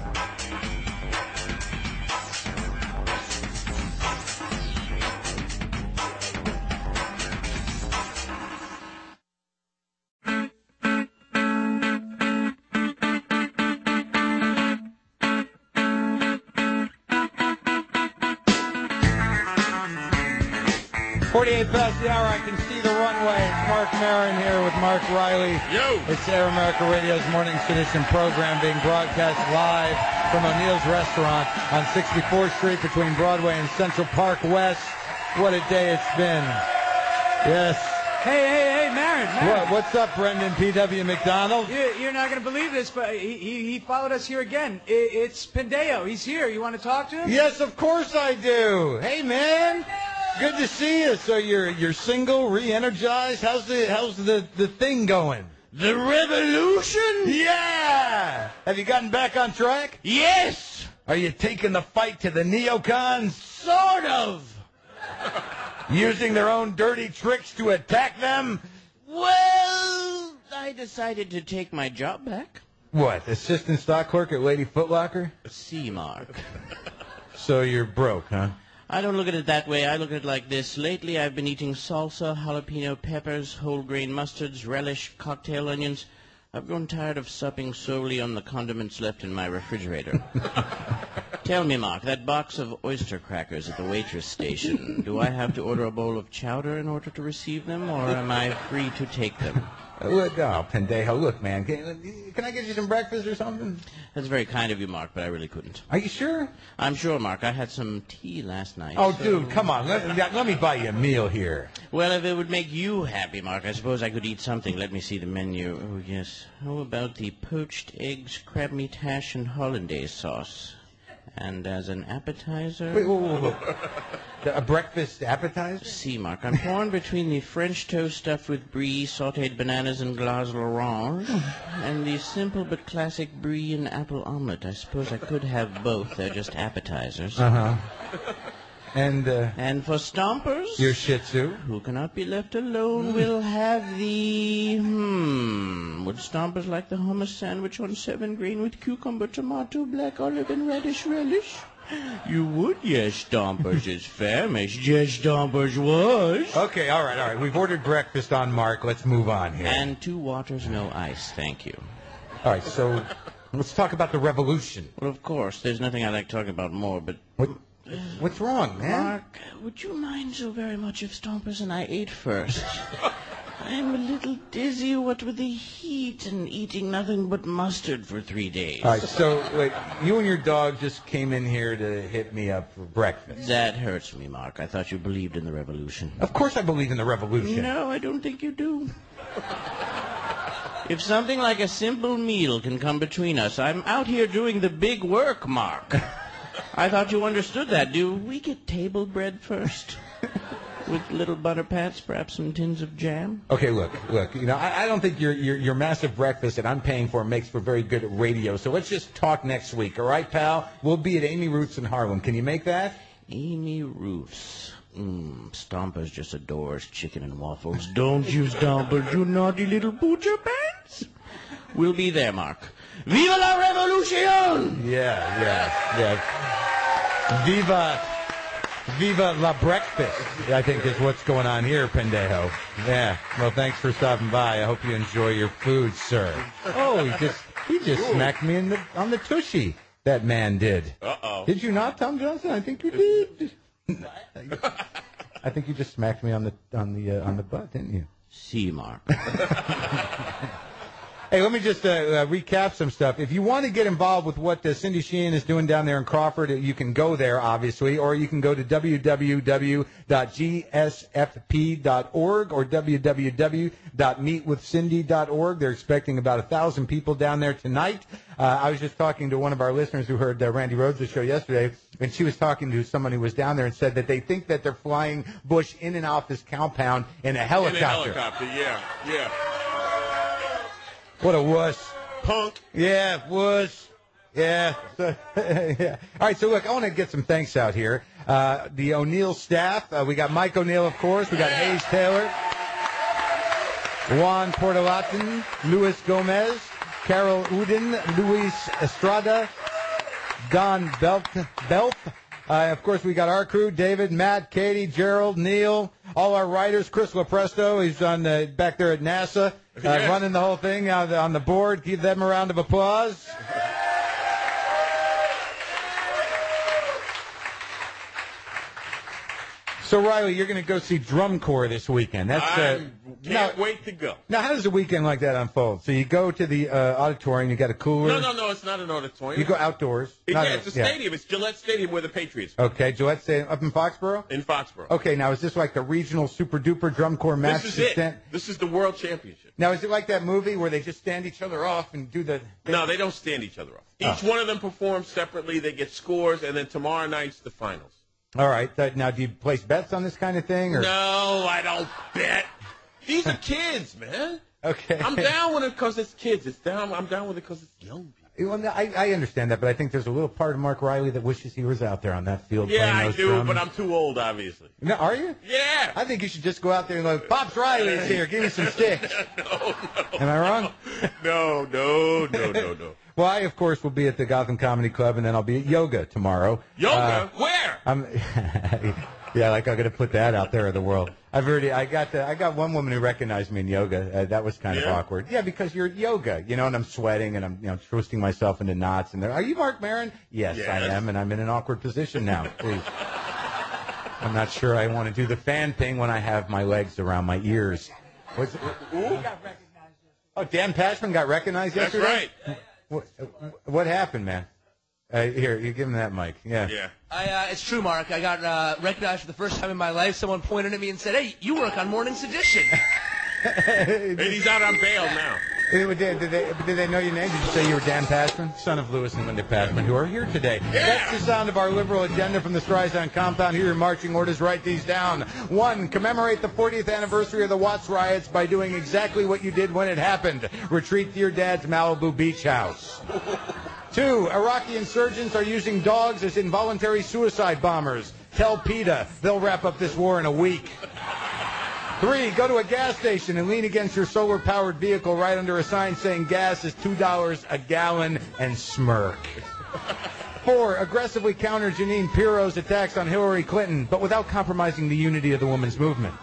forty-eight past the hour, I can see the runway. It's Mark Maron here with Mark Riley. Yo! It's Air America Radio's Morning Sedition program being broadcast live from O'Neill's Restaurant on sixty-fourth Street between Broadway and Central Park West. What a day it's been. Yes. Hey, hey, hey, Maron, Maron. What, what's up, Brendan P W. McDonald? You, you're not going to believe this, but he, he, he followed us here again. I, it's Pendeo. He's here. You want to talk to him? Yes, of course I do. Hey, man. Good to see you. So you're you're single, re-energized. How's the how's the, the thing going? The revolution? Yeah. Have you gotten back on track? Yes. Are you taking the fight to the neocons? Sort of. Using their own dirty tricks to attack them? Well, I decided to take my job back. What? Assistant stock clerk at Lady Foot Locker? C Mark. So you're broke, huh? I don't look at it that way. I look at it like this. Lately, I've been eating salsa, jalapeno peppers, whole grain mustards, relish, cocktail onions. I've grown tired of supping solely on the condiments left in my refrigerator. Tell me, Mark, that box of oyster crackers at the waitress station, do I have to order a bowl of chowder in order to receive them, or am I free to take them? Uh, look, oh, Pendejo, look, man, can, can I get you some breakfast or something? That's very kind of you, Mark, but I really couldn't. Are you sure? I'm sure, Mark. I had some tea last night. Oh, so... dude, come on. Let, let me buy you a meal here. Well, if it would make you happy, Mark, I suppose I could eat something. Let me see the menu. Oh, yes. How about the poached eggs, crab meat hash, and hollandaise sauce? And as an appetizer... Wait, whoa, whoa, whoa. A breakfast appetizer? See, Mark, I'm torn between the French toast stuffed with brie, sautéed bananas, and glace l'orange, and the simple but classic brie and apple omelet. I suppose I could have both. They're just appetizers. Uh-huh. And, uh... And for stompers... Your Shih Tzu? Who cannot be left alone will have the... Hmm... Would stompers like the hummus sandwich on seven grain with cucumber, tomato, black olive, and radish relish? You would, yes, stompers is famished. Yes, stompers was. Okay, all right, all right. We've ordered breakfast on Mark. Let's move on here. And two waters, no ice. Thank you. All right, so let's talk about the revolution. Well, of course. There's nothing I like talking about more, but... What? What's wrong, man? Mark, would you mind so very much if Stompers and I ate first? I'm a little dizzy, what with the heat and eating nothing but mustard for three days. All right, so wait, you and your dog just came in here to hit me up for breakfast. That hurts me, Mark. I thought you believed in the revolution. Of course I believe in the revolution. No, I don't think you do. If something like a simple meal can come between us, I'm out here doing the big work, Mark. I thought you understood that. Do we get table bread first? With little butter pats, perhaps some tins of jam? Okay, look, look. You know, I, I don't think your, your your massive breakfast that I'm paying for makes for very good radio. So let's just talk next week, all right, pal? We'll be at Amy Ruth's in Harlem. Can you make that? Amy Ruth's. Mmm, Stompers just adores chicken and waffles. Don't you, Stompers, you naughty little butcher pants? We'll be there, Mark. Viva la revolution! Yeah, yeah, yeah. Viva, viva la breakfast, I think is what's going on here, Pendejo. Yeah, well, thanks for stopping by. I hope you enjoy your food, sir. Oh, he just he just smacked me in the on the tushy. That man did. Uh-oh. Did you not, Tom Johnson? I think you did. I think you just smacked me on the on the uh, on the butt, didn't you? See, Mark. Hey, let me just uh, uh, recap some stuff. If you want to get involved with what uh, Cindy Sheehan is doing down there in Crawford, you can go there, obviously, or you can go to w w w dot g s f p dot org or w w w dot meet with cindy dot org. They're expecting about a thousand people down there tonight. Uh, I was just talking to one of our listeners who heard uh, Randy Rhodes' show yesterday, and she was talking to someone who was down there and said that they think that they're flying Bush in and off this compound in a helicopter. In a helicopter, yeah, yeah. What a wuss. Punk. Yeah, wuss. Yeah. So, yeah. All right, so look, I want to get some thanks out here. Uh, the O'Neill staff, uh, we got Mike O'Neill, of course. We got Hayes Taylor, Juan Portalatin, Luis Gomez, Carol Uden, Luis Estrada, Don Belp. Belp. Uh, of course, we got our crew, David, Matt, Katie, Gerald, Neil, all our writers, Chris Lopresto, he's on uh, back there at NASA, uh, Yes. running the whole thing on the, on the board. Give them a round of applause. So, Riley, you're going to go see Drum Corps this weekend. That's uh, I can't wait to go. Now, how does a weekend like that unfold? So you go to the uh, auditorium, you got a cooler. No, no, no, it's not an auditorium. You go outdoors. It- Not yeah, a- it's a yeah. stadium. It's Gillette Stadium where the Patriots. Okay, Gillette Stadium up in Foxborough? In Foxborough. Okay, now is this like the regional super duper drum corps match? This is to it. stand- This is the World Championship. Now, is it like that movie where they just stand each other off and do the... No, they don't stand each other off. Each Oh. one of them performs separately. They get scores, and then tomorrow night's the finals. All right, uh, now do you place bets on this kind of thing? Or? No, I don't bet. These are kids, man. Okay. I'm down with it because it's kids. It's down. I'm down with it because it's young people. Well, no, I, I understand that, but I think there's a little part of Mark Riley that wishes he was out there on that field Yeah, playing I those do, drums. but I'm too old, obviously. No, are you? Yeah. I think you should just go out there and go, Pops Riley's here, give me some sticks. no, no. Am I wrong? No, no, no, no, no. Well, I, of course, will be at the Gotham Comedy Club, and then I'll be at yoga tomorrow. Yoga? Uh, Where? I'm, yeah, like I'm going to put that out there in the world. I've already, I got, the, I got one woman who recognized me in yoga. Uh, that was kind of Yeah? awkward. Yeah, because you're at yoga, you know, and I'm sweating and I'm, you know, twisting myself into knots. And they're, are you Mark Maron? Yes, Yes. I am, and I'm in an awkward position now. Please. I'm not sure I want to do the fan thing when I have my legs around my ears. What's, Ooh. oh, Dan Pashman got recognized That's yesterday? right. What, what happened, man? Uh, here, you give him that mic. Yeah. Yeah. I, uh, it's true, Mark. I got uh, recognized for the first time in my life. Someone pointed at me and said, "Hey, you work on Morning Sedition." And he's out on bail now. Did they, did, they, did they know your name? Did you say you were Dan Pashman, son of Lewis and Linda Pashman, who are here today? Yeah. That's the sound of our liberal agenda from the Streisand compound. Here are your marching orders. Write these down. One, commemorate the fortieth anniversary of the Watts riots by doing exactly what you did when it happened. Retreat to your dad's Malibu beach house. Two, Iraqi insurgents are using dogs as involuntary suicide bombers. Tell PETA they'll wrap up this war in a week. Three, go to a gas station and lean against your solar-powered vehicle right under a sign saying gas is two dollars a gallon and smirk. Four, aggressively counter Janine Pirro's attacks on Hillary Clinton, but without compromising the unity of the women's movement.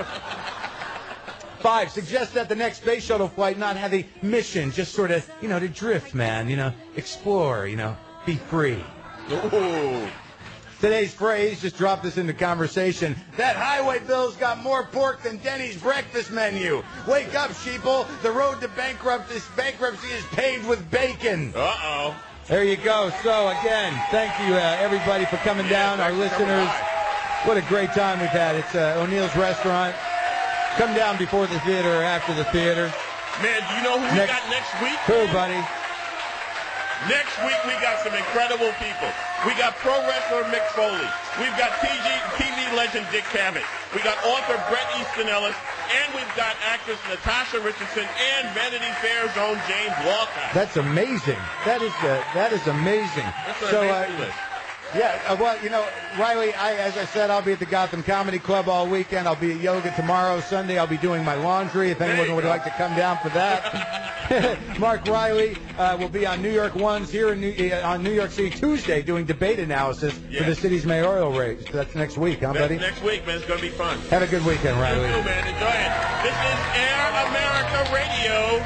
Five, suggest that the next space shuttle flight not have a mission, just sort of, you know, to drift, man, you know, explore, you know, be free. Ooh. Today's phrase, just drop this into conversation. That highway bill's got more pork than Denny's breakfast menu. Wake up, sheeple. The road to bankruptcy is, bankruptcy is paved with bacon. Uh-oh. There you go. So, again, thank you, uh, everybody, for coming down, our listeners. What a great time we've had. It's uh, O'Neill's Restaurant. Come down before the theater or after the theater. Man, do you know who Next- we got next week? Who, buddy? Next week, we got some incredible people. We got pro wrestler Mick Foley. We've got T V, T V legend Dick Cavett. We got author Bret Easton Ellis. And we've got actress Natasha Richardson and Vanity Fair's own James Walcott. That's amazing. That is uh, that is amazing. That's an so, amazing uh, list. yeah, uh, well, you know, Riley, I, as I said, I'll be at the Gotham Comedy Club all weekend. I'll be at yoga tomorrow. Sunday, I'll be doing my laundry. If anyone would like to come down for that. Mark Riley uh, will be on New York Ones here in New, uh, on New York City Tuesday doing debate analysis for the Yes. city's mayoral race. That's next week, huh, That's buddy? next week, man. It's going to be fun. Have a good weekend, You Riley. too, man. Enjoy it. This is Air America Radio.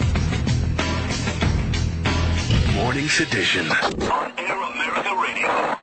Morning Sedition on Air America Radio.